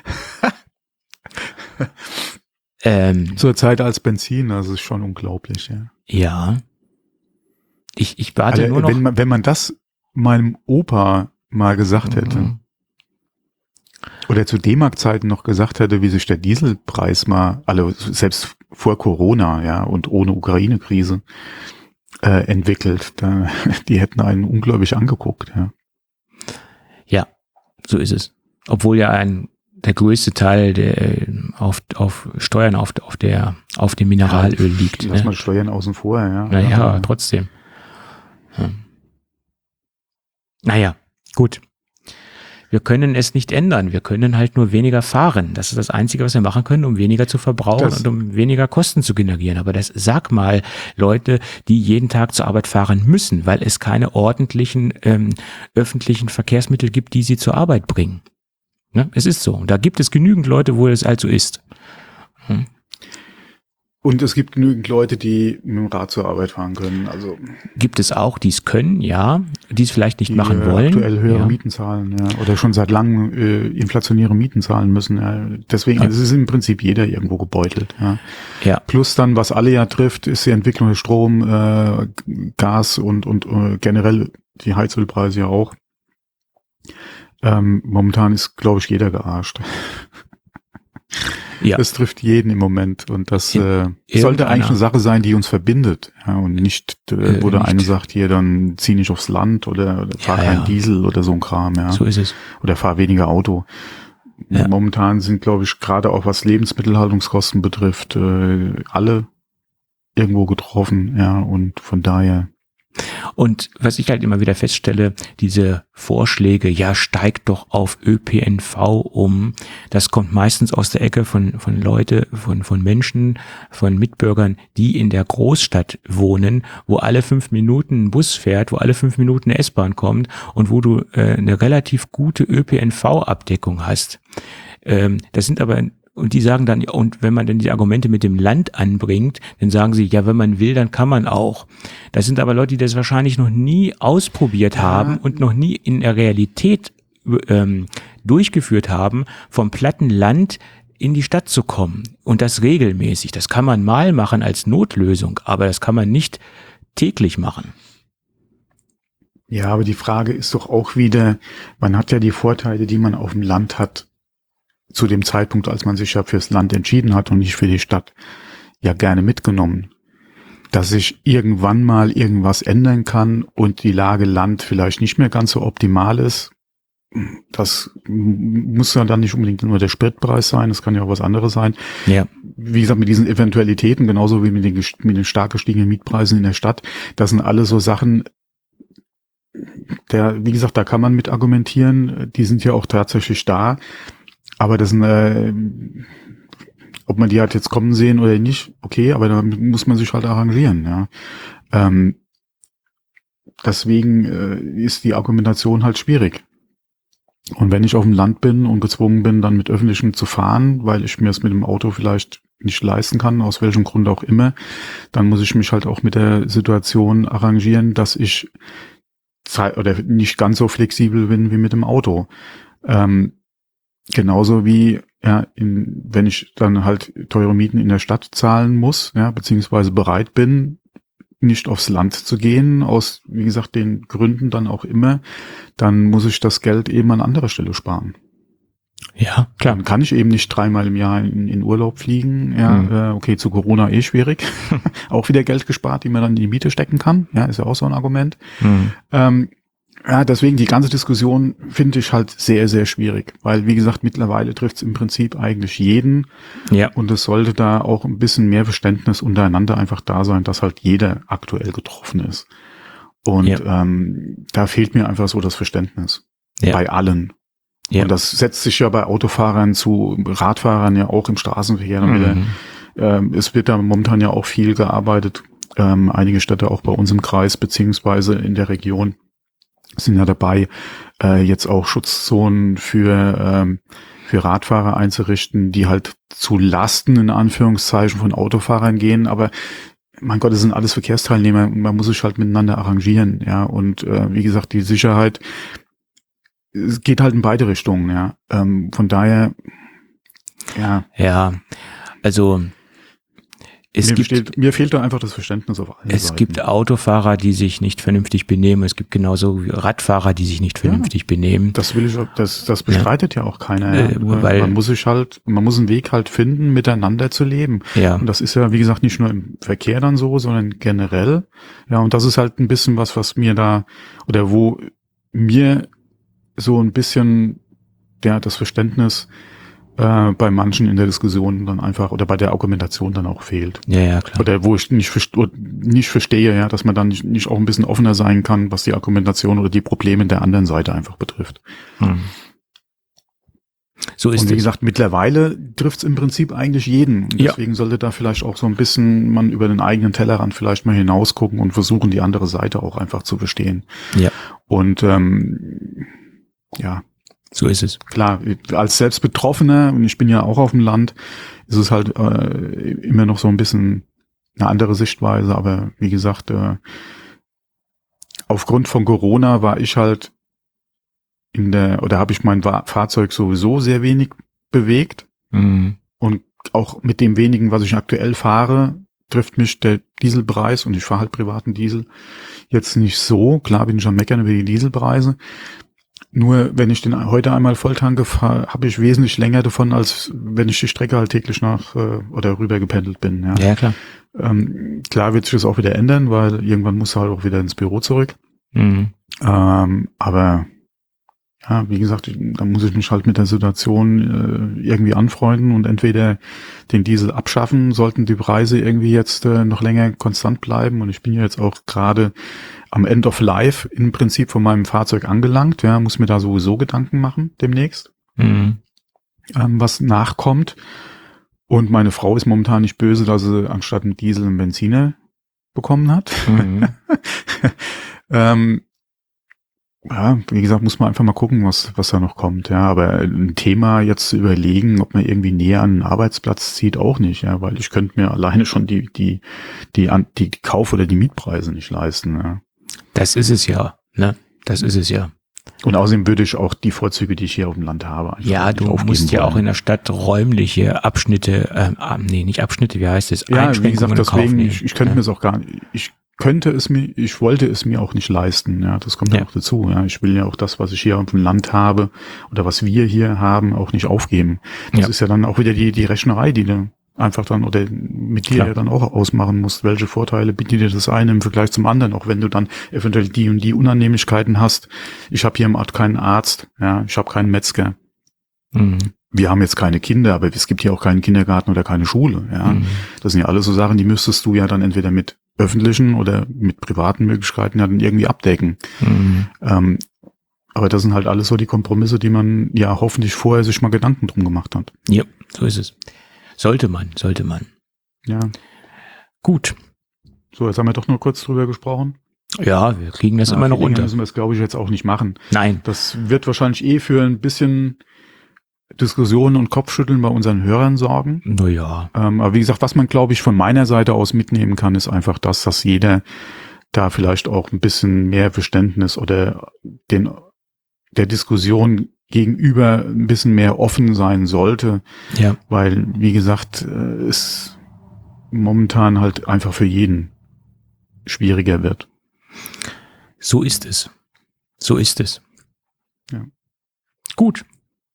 Ähm, Zurzeit als Benzin, das ist schon unglaublich, ja. ja. Ich, ich warte Also, nur noch. wenn man, wenn man das meinem Opa mal gesagt hätte, Mhm. oder zu D-Mark-Zeiten noch gesagt hätte, wie sich der Dieselpreis mal, also selbst vor Corona, ja, und ohne Ukraine-Krise, äh, entwickelt, da, die hätten einen ungläubig angeguckt, ja. Ja, so ist es. Obwohl ja ein der größte Teil der äh, auf, auf Steuern auf, auf der auf dem Mineralöl liegt. Lass Ne? mal Steuern außen vor, ja. Naja, ja. trotzdem. Hm. Naja, gut. Wir können es nicht ändern. Wir können halt nur weniger fahren. Das ist das Einzige, was wir machen können, um weniger zu verbrauchen Das- und um weniger Kosten zu generieren. Aber das sag mal Leute, die jeden Tag zur Arbeit fahren müssen, weil es keine ordentlichen ähm, öffentlichen Verkehrsmittel gibt, die sie zur Arbeit bringen. Ne? Es ist so. Und da gibt es genügend Leute, wo es halt so ist. Hm. Und es gibt genügend Leute, die mit dem Rad zur Arbeit fahren können, also Gibt es auch, die es können, ja, die es vielleicht nicht die machen äh, wollen. aktuell höhere ja. Mieten zahlen, ja, oder schon seit langem äh, inflationäre Mieten zahlen müssen. Ja. Deswegen Ja. also es ist im Prinzip jeder irgendwo gebeutelt. Ja. Ja. Plus dann, was alle ja trifft, ist die Entwicklung des Strom, äh, Gas und und äh, generell die Heizölpreise ja auch. Ähm, momentan ist, glaube ich, jeder gearscht. Ja. Das trifft jeden im Moment und das In äh, sollte irgendeiner- eigentlich eine Sache sein, die uns verbindet, ja, und nicht, äh, Äh, wo der nicht. eine sagt, hier, dann zieh nicht aufs Land oder, oder fahr Ja, kein ja. Diesel oder so ein Kram, ja, So ist es. oder fahr weniger Auto. Ja. Momentan sind, glaube ich, gerade auch was Lebensmittelhaltungskosten betrifft, äh, alle irgendwo getroffen, ja, und von daher, Und was ich halt immer wieder feststelle, diese Vorschläge, ja, steigt doch auf Ö P N V um, das kommt meistens aus der Ecke von, von Leute, von, von Menschen, von Mitbürgern, die in der Großstadt wohnen, wo alle fünf Minuten ein Bus fährt, wo alle fünf Minuten eine S-Bahn kommt und wo du äh, eine relativ gute Ö P N V-Abdeckung hast. Ähm, das sind aber Und die sagen dann, und wenn man dann die Argumente mit dem Land anbringt, dann sagen sie, ja, wenn man will, dann kann man auch. Das sind aber Leute, die das wahrscheinlich noch nie ausprobiert Ja. haben und noch nie in der Realität ähm, durchgeführt haben, vom platten Land in die Stadt zu kommen. Und das regelmäßig. Das kann man mal machen als Notlösung, aber das kann man nicht täglich machen. ja, aber die Frage ist doch auch wieder, man hat ja die Vorteile, die man auf dem Land hat, zu dem Zeitpunkt, als man sich ja fürs Land entschieden hat und nicht für die Stadt, ja gerne mitgenommen. Dass sich irgendwann mal irgendwas ändern kann und die Lage Land vielleicht nicht mehr ganz so optimal ist, das muss ja dann nicht unbedingt nur der Spritpreis sein, das kann ja auch was anderes sein. Ja. Wie gesagt, mit diesen Eventualitäten, genauso wie mit den, gest- mit den stark gestiegenen Mietpreisen in der Stadt, das sind alles so Sachen, der, wie gesagt, da kann man mit argumentieren, die sind ja auch tatsächlich da. Aber das sind, äh, ob man die halt jetzt kommen sehen oder nicht, okay, aber da muss man sich halt arrangieren, ja. Ähm, deswegen äh, ist die Argumentation halt schwierig. Und wenn ich auf dem Land bin und gezwungen bin, dann mit Öffentlichem zu fahren, weil ich mir es mit dem Auto vielleicht nicht leisten kann, aus welchem Grund auch immer, dann muss ich mich halt auch mit der Situation arrangieren, dass ich zei- oder nicht ganz so flexibel bin wie mit dem Auto. Ähm, Genauso wie, ja, in, wenn ich dann halt teure Mieten in der Stadt zahlen muss, ja, beziehungsweise bereit bin, nicht aufs Land zu gehen, aus, wie gesagt, den Gründen dann auch immer, dann muss ich das Geld eben an anderer Stelle sparen. Ja, klar. Dann kann ich eben nicht dreimal im Jahr in, in Urlaub fliegen. Ja, mhm. äh, okay, zu Corona eh schwierig. Auch wieder Geld gespart, die man dann in die Miete stecken kann. Ja, ist ja auch so ein Argument. Mhm. Ähm, ja, deswegen die ganze Diskussion finde ich halt sehr, sehr schwierig. Weil, wie gesagt, mittlerweile trifft es im Prinzip eigentlich jeden. Ja. Und es sollte da auch ein bisschen mehr Verständnis untereinander einfach da sein, dass halt jeder aktuell getroffen ist. Und ja. ähm, da fehlt mir einfach so das Verständnis. Ja. Bei allen. Ja. Und das setzt sich ja bei Autofahrern zu Radfahrern ja auch im Straßenverkehr. Mhm. Wieder, ähm, es wird da momentan ja auch viel gearbeitet. Ähm, einige Städte auch bei uns im Kreis beziehungsweise in der Region sind ja dabei, äh, jetzt auch Schutzzonen für ähm, für Radfahrer einzurichten, die halt zu Lasten in Anführungszeichen von Autofahrern gehen. Aber mein Gott, das sind alles Verkehrsteilnehmer und man muss sich halt miteinander arrangieren. Ja, und äh, wie gesagt, die Sicherheit, es geht halt in beide Richtungen, ja. Ähm, von daher, ja. Ja, also es mir, gibt, besteht, mir fehlt da einfach das Verständnis auf allen Es Seiten. gibt Autofahrer, die sich nicht vernünftig benehmen. Es gibt genauso Radfahrer, die sich nicht vernünftig ja, benehmen. Das will ich, das, das bestreitet ja, ja auch keiner. Ja. Äh, weil, man muss sich halt, man muss einen Weg halt finden, miteinander zu leben. Ja. Und das ist ja, wie gesagt, nicht nur im Verkehr dann so, sondern generell. Ja, und das ist halt ein bisschen was, was mir da, oder wo mir so ein bisschen ja, das Verständnis äh, bei manchen in der Diskussion dann einfach oder bei der Argumentation dann auch fehlt. Ja, ja, klar. Oder wo ich nicht, verste- nicht verstehe, ja, dass man dann nicht, nicht auch ein bisschen offener sein kann, was die Argumentation oder die Probleme der anderen Seite einfach betrifft. Hm. So ist Und wie es. gesagt, mittlerweile trifft es im Prinzip eigentlich jeden. Und deswegen ja. sollte da vielleicht auch so ein bisschen man über den eigenen Tellerrand vielleicht mal hinausgucken und versuchen, die andere Seite auch einfach zu verstehen. Ja. Und ähm, ja, so ist es. Klar, als selbst Betroffener, und ich bin ja auch auf dem Land, ist es halt äh, immer noch so ein bisschen eine andere Sichtweise. Aber wie gesagt, äh, aufgrund von Corona war ich halt in der, oder habe ich mein Fahrzeug sowieso sehr wenig bewegt. Mhm. Und auch mit dem wenigen, was ich aktuell fahre, trifft mich der Dieselpreis, und ich fahre halt privaten Diesel, jetzt nicht so. Klar bin ich am Meckern über die Dieselpreise. Nur wenn ich den heute einmal volltanke, habe ich wesentlich länger davon, als wenn ich die Strecke halt täglich nach äh, oder rüber gependelt bin. Ja, ja klar. Ähm, klar wird sich das auch wieder ändern, weil irgendwann muss er halt auch wieder ins Büro zurück. Mhm. Ähm, aber ja, wie gesagt, ich, da muss ich mich halt mit der Situation äh, irgendwie anfreunden und entweder den Diesel abschaffen, sollten die Preise irgendwie jetzt äh, noch länger konstant bleiben. Und ich bin ja jetzt auch gerade am End of Life im Prinzip von meinem Fahrzeug angelangt. Ja, muss mir da sowieso Gedanken machen demnächst, mhm. ähm, was nachkommt. Und meine Frau ist momentan nicht böse, dass sie anstatt einen Diesel einen Benziner bekommen hat. Mhm. ähm, Ja, wie gesagt, muss man einfach mal gucken, was was da noch kommt. Ja, aber ein Thema jetzt zu überlegen, ob man irgendwie näher an einen Arbeitsplatz zieht, auch nicht. Ja, weil ich könnte mir alleine schon die die die die, die Kauf- oder die Mietpreise nicht leisten. Ja. Das ist es ja, ne? Das ist es ja. Und außerdem würde ich auch die Vorzüge, die ich hier auf dem Land habe, einfach ja, du musst ja auch in der Stadt räumliche Abschnitte, äh, nee, nicht Abschnitte, wie heißt es? Ja, wie gesagt, deswegen, Kauf, ich, ich könnte ja. mir es auch gar nicht, ich könnte es mir, ich wollte es mir auch nicht leisten, ja, das kommt ja auch dazu, ja, ich will ja auch das, was ich hier auf dem Land habe oder was wir hier haben, auch nicht aufgeben. Das ja. ist ja dann auch wieder die, die Rechnerei, die du einfach dann oder mit dir ja dann auch ausmachen musst, welche Vorteile bietet dir das eine im Vergleich zum anderen, auch wenn du dann eventuell die und die Unannehmlichkeiten hast. Ich habe hier im Ort keinen Arzt, ja, ich habe keinen Metzger. Mhm. Wir haben jetzt keine Kinder, aber es gibt hier auch keinen Kindergarten oder keine Schule, ja. Mhm. Das sind ja alles so Sachen, die müsstest du ja dann entweder mit öffentlichen oder mit privaten Möglichkeiten ja dann irgendwie abdecken. Mhm. Ähm, aber das sind halt alles so die Kompromisse, die man ja hoffentlich vorher sich mal Gedanken drum gemacht hat. Ja, so ist es. Sollte man, sollte man. Ja. Gut. So, jetzt haben wir doch nur kurz drüber gesprochen. Ja, wir kriegen das ja, immer noch unter. Müssen wir es, glaube ich, jetzt auch nicht machen. Nein. Das wird wahrscheinlich eh für ein bisschen Diskussionen und Kopfschütteln bei unseren Hörern sorgen. Naja. Ähm, aber wie gesagt, was man, glaube ich, von meiner Seite aus mitnehmen kann, ist einfach das, dass jeder da vielleicht auch ein bisschen mehr Verständnis oder den der Diskussion gegenüber ein bisschen mehr offen sein sollte. Ja. Weil, wie gesagt, es momentan halt einfach für jeden schwieriger wird. So ist es. So ist es. Ja. Gut.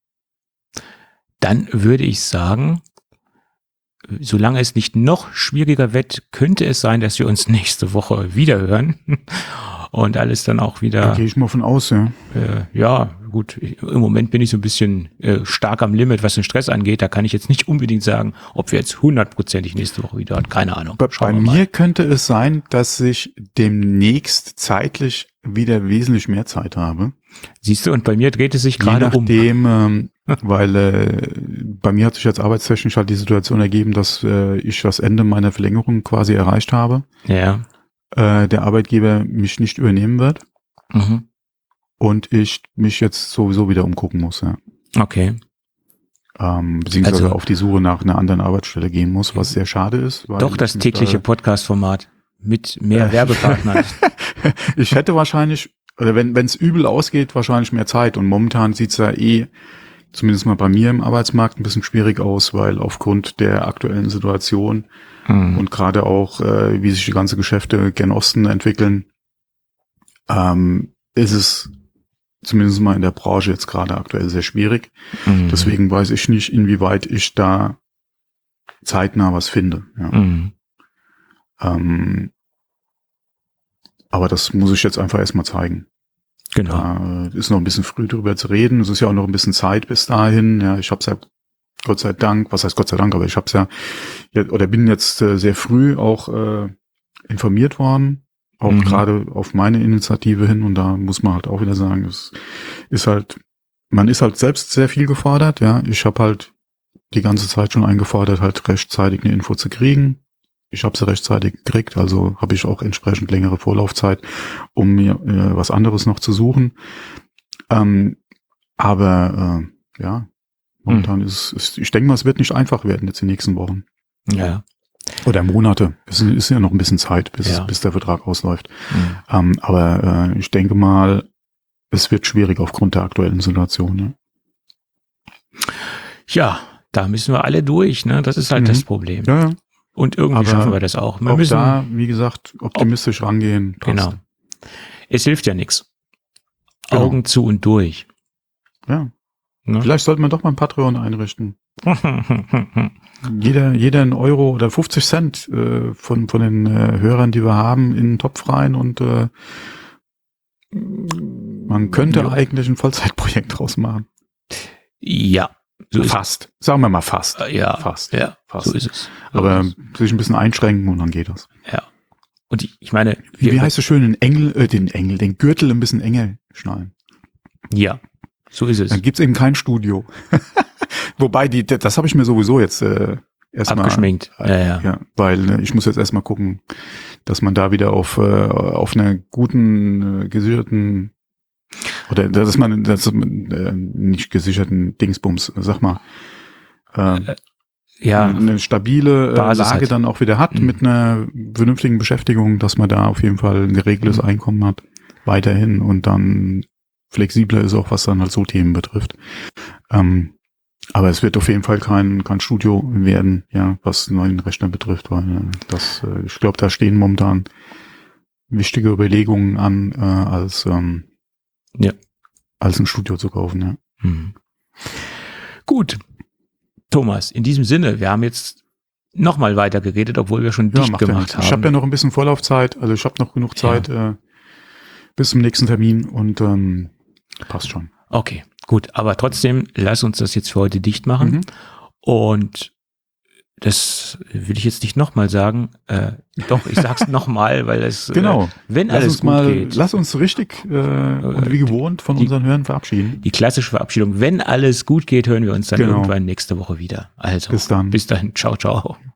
Dann würde ich sagen, solange es nicht noch schwieriger wird, könnte es sein, dass wir uns nächste Woche wieder hören und alles dann auch wieder. Da gehe ich mal von aus, ja. Äh, ja, gut. Im Moment bin ich so ein bisschen äh, stark am Limit, was den Stress angeht. Da kann ich jetzt nicht unbedingt sagen, ob wir jetzt hundertprozentig nächste Woche wieder hat. Keine Ahnung. Bei, bei mir könnte es sein, dass ich demnächst zeitlich wieder wesentlich mehr Zeit habe. Siehst du, und bei mir dreht es sich gerade um. Je nachdem, ähm, weil äh, bei mir hat sich jetzt arbeitstechnisch halt die Situation ergeben, dass äh, ich das Ende meiner Verlängerung quasi erreicht habe. Ja. Äh, der Arbeitgeber mich nicht übernehmen wird. Mhm. Und ich mich jetzt sowieso wieder umgucken muss, ja. Okay. Ähm, beziehungsweise Also, auf die Suche nach einer anderen Arbeitsstelle gehen muss, was sehr schade ist. Weil doch das ich tägliche da, Podcast-Format mit mehr Äh. Werbepartnern. Ich hätte wahrscheinlich, oder wenn wenn es übel ausgeht, wahrscheinlich mehr Zeit. Und momentan sieht's ja eh, zumindest mal bei mir im Arbeitsmarkt, ein bisschen schwierig aus, weil aufgrund der aktuellen Situation Hm. und gerade auch, äh, wie sich die ganze Geschäfte gen Osten entwickeln, ähm, ist es zumindest mal in der Branche jetzt gerade aktuell sehr schwierig. Mhm. Deswegen weiß ich nicht, inwieweit ich da zeitnah was finde. Ja. Mhm. Ähm, aber das muss ich jetzt einfach erstmal zeigen. Genau. Da ist noch ein bisschen früh drüber zu reden. Es ist ja auch noch ein bisschen Zeit bis dahin. Ja, ich habe es ja Gott sei Dank, was heißt Gott sei Dank, aber ich habe es ja, ja oder bin jetzt äh, sehr früh auch äh, informiert worden, auch Mhm. gerade auf meine Initiative hin. Und da muss man halt auch wieder sagen, es ist halt, man ist halt selbst sehr viel gefordert. Ja, ich habe halt die ganze Zeit schon eingefordert, halt rechtzeitig eine Info zu kriegen. Ich habe sie rechtzeitig gekriegt, also habe ich auch entsprechend längere Vorlaufzeit, um mir äh, was anderes noch zu suchen. Ähm, aber äh, ja, momentan Hm. ist, ist, ich denke mal, es wird nicht einfach werden jetzt die nächsten Wochen. Ja. Oder Monate. Es ist ja noch ein bisschen Zeit, bis, Ja. bis der Vertrag ausläuft. Mhm. Ähm, aber äh, ich denke mal, es wird schwierig aufgrund der aktuellen Situation. Ja, Ja, da müssen wir alle durch, ne? Das ist halt Mhm. das Problem. ja, ja. Und irgendwie Aber schaffen wir das auch. Wir Auch müssen, da, wie gesagt, optimistisch rangehen. Passt. genau. Es hilft ja nichts. Genau. Augen zu und durch. Ja. Ne? Vielleicht sollte man doch mal ein Patreon einrichten. Jeder, jeder einen Euro oder fünfzig Cent äh, von, von den äh, Hörern, die wir haben, in den Topf rein und äh, man könnte Ja. eigentlich ein Vollzeitprojekt draus machen. Ja, so ist Fast. Sagen wir mal fast. es. Ja, Fast. ja, Fast. so ist es. So Aber ist sich ein bisschen einschränken und dann geht das. es. Ja. Und ich, ich meine, Wie, wir- wie heißt es schön, den Engel, äh, den Engel, den Gürtel ein bisschen enger schnallen. ja, so ist es. Dann gibt's eben kein Studio. Wobei, die, das habe ich mir sowieso jetzt äh, erstmal Abgeschminkt. Ja, ja. Ja, weil äh, ich muss jetzt erstmal gucken, dass man da wieder auf äh, auf einer guten, äh, gesicherten oder dass man das äh, nicht gesicherten Dingsbums, sag mal, äh, Ja, eine stabile äh, Basis Lage hat. dann auch wieder hat Mhm. mit einer vernünftigen Beschäftigung, dass man da auf jeden Fall ein geregeltes Mhm. Einkommen hat weiterhin und dann flexibler ist auch, was dann halt so Themen betrifft. Ähm, aber es wird auf jeden Fall kein kein Studio werden, ja, was neuen Rechner betrifft, weil äh, das, äh, ich glaube, da stehen momentan wichtige Überlegungen an, äh, als ähm, Ja. als ein Studio zu kaufen, ja. Mhm. Gut. Thomas, in diesem Sinne, wir haben jetzt nochmal weiter geredet, obwohl wir schon dicht macht ja gemacht nichts. haben. Ich habe ja noch ein bisschen Vorlaufzeit, also ich habe noch genug Zeit äh, bis zum nächsten Termin und ähm, passt schon. Okay, gut. Aber trotzdem, lass uns das jetzt für heute dicht machen. Mhm. Und das will ich jetzt nicht nochmal sagen. Äh, doch, ich sag's nochmal, weil es, Genau. äh, wenn Lass alles uns gut mal, geht, lass uns richtig äh, und wie gewohnt von die- unseren Hörern verabschieden. die klassische Verabschiedung, wenn alles gut geht, hören wir uns dann Genau. irgendwann nächste Woche wieder. Also, Bis dann. Bis dahin. Ciao, ciao.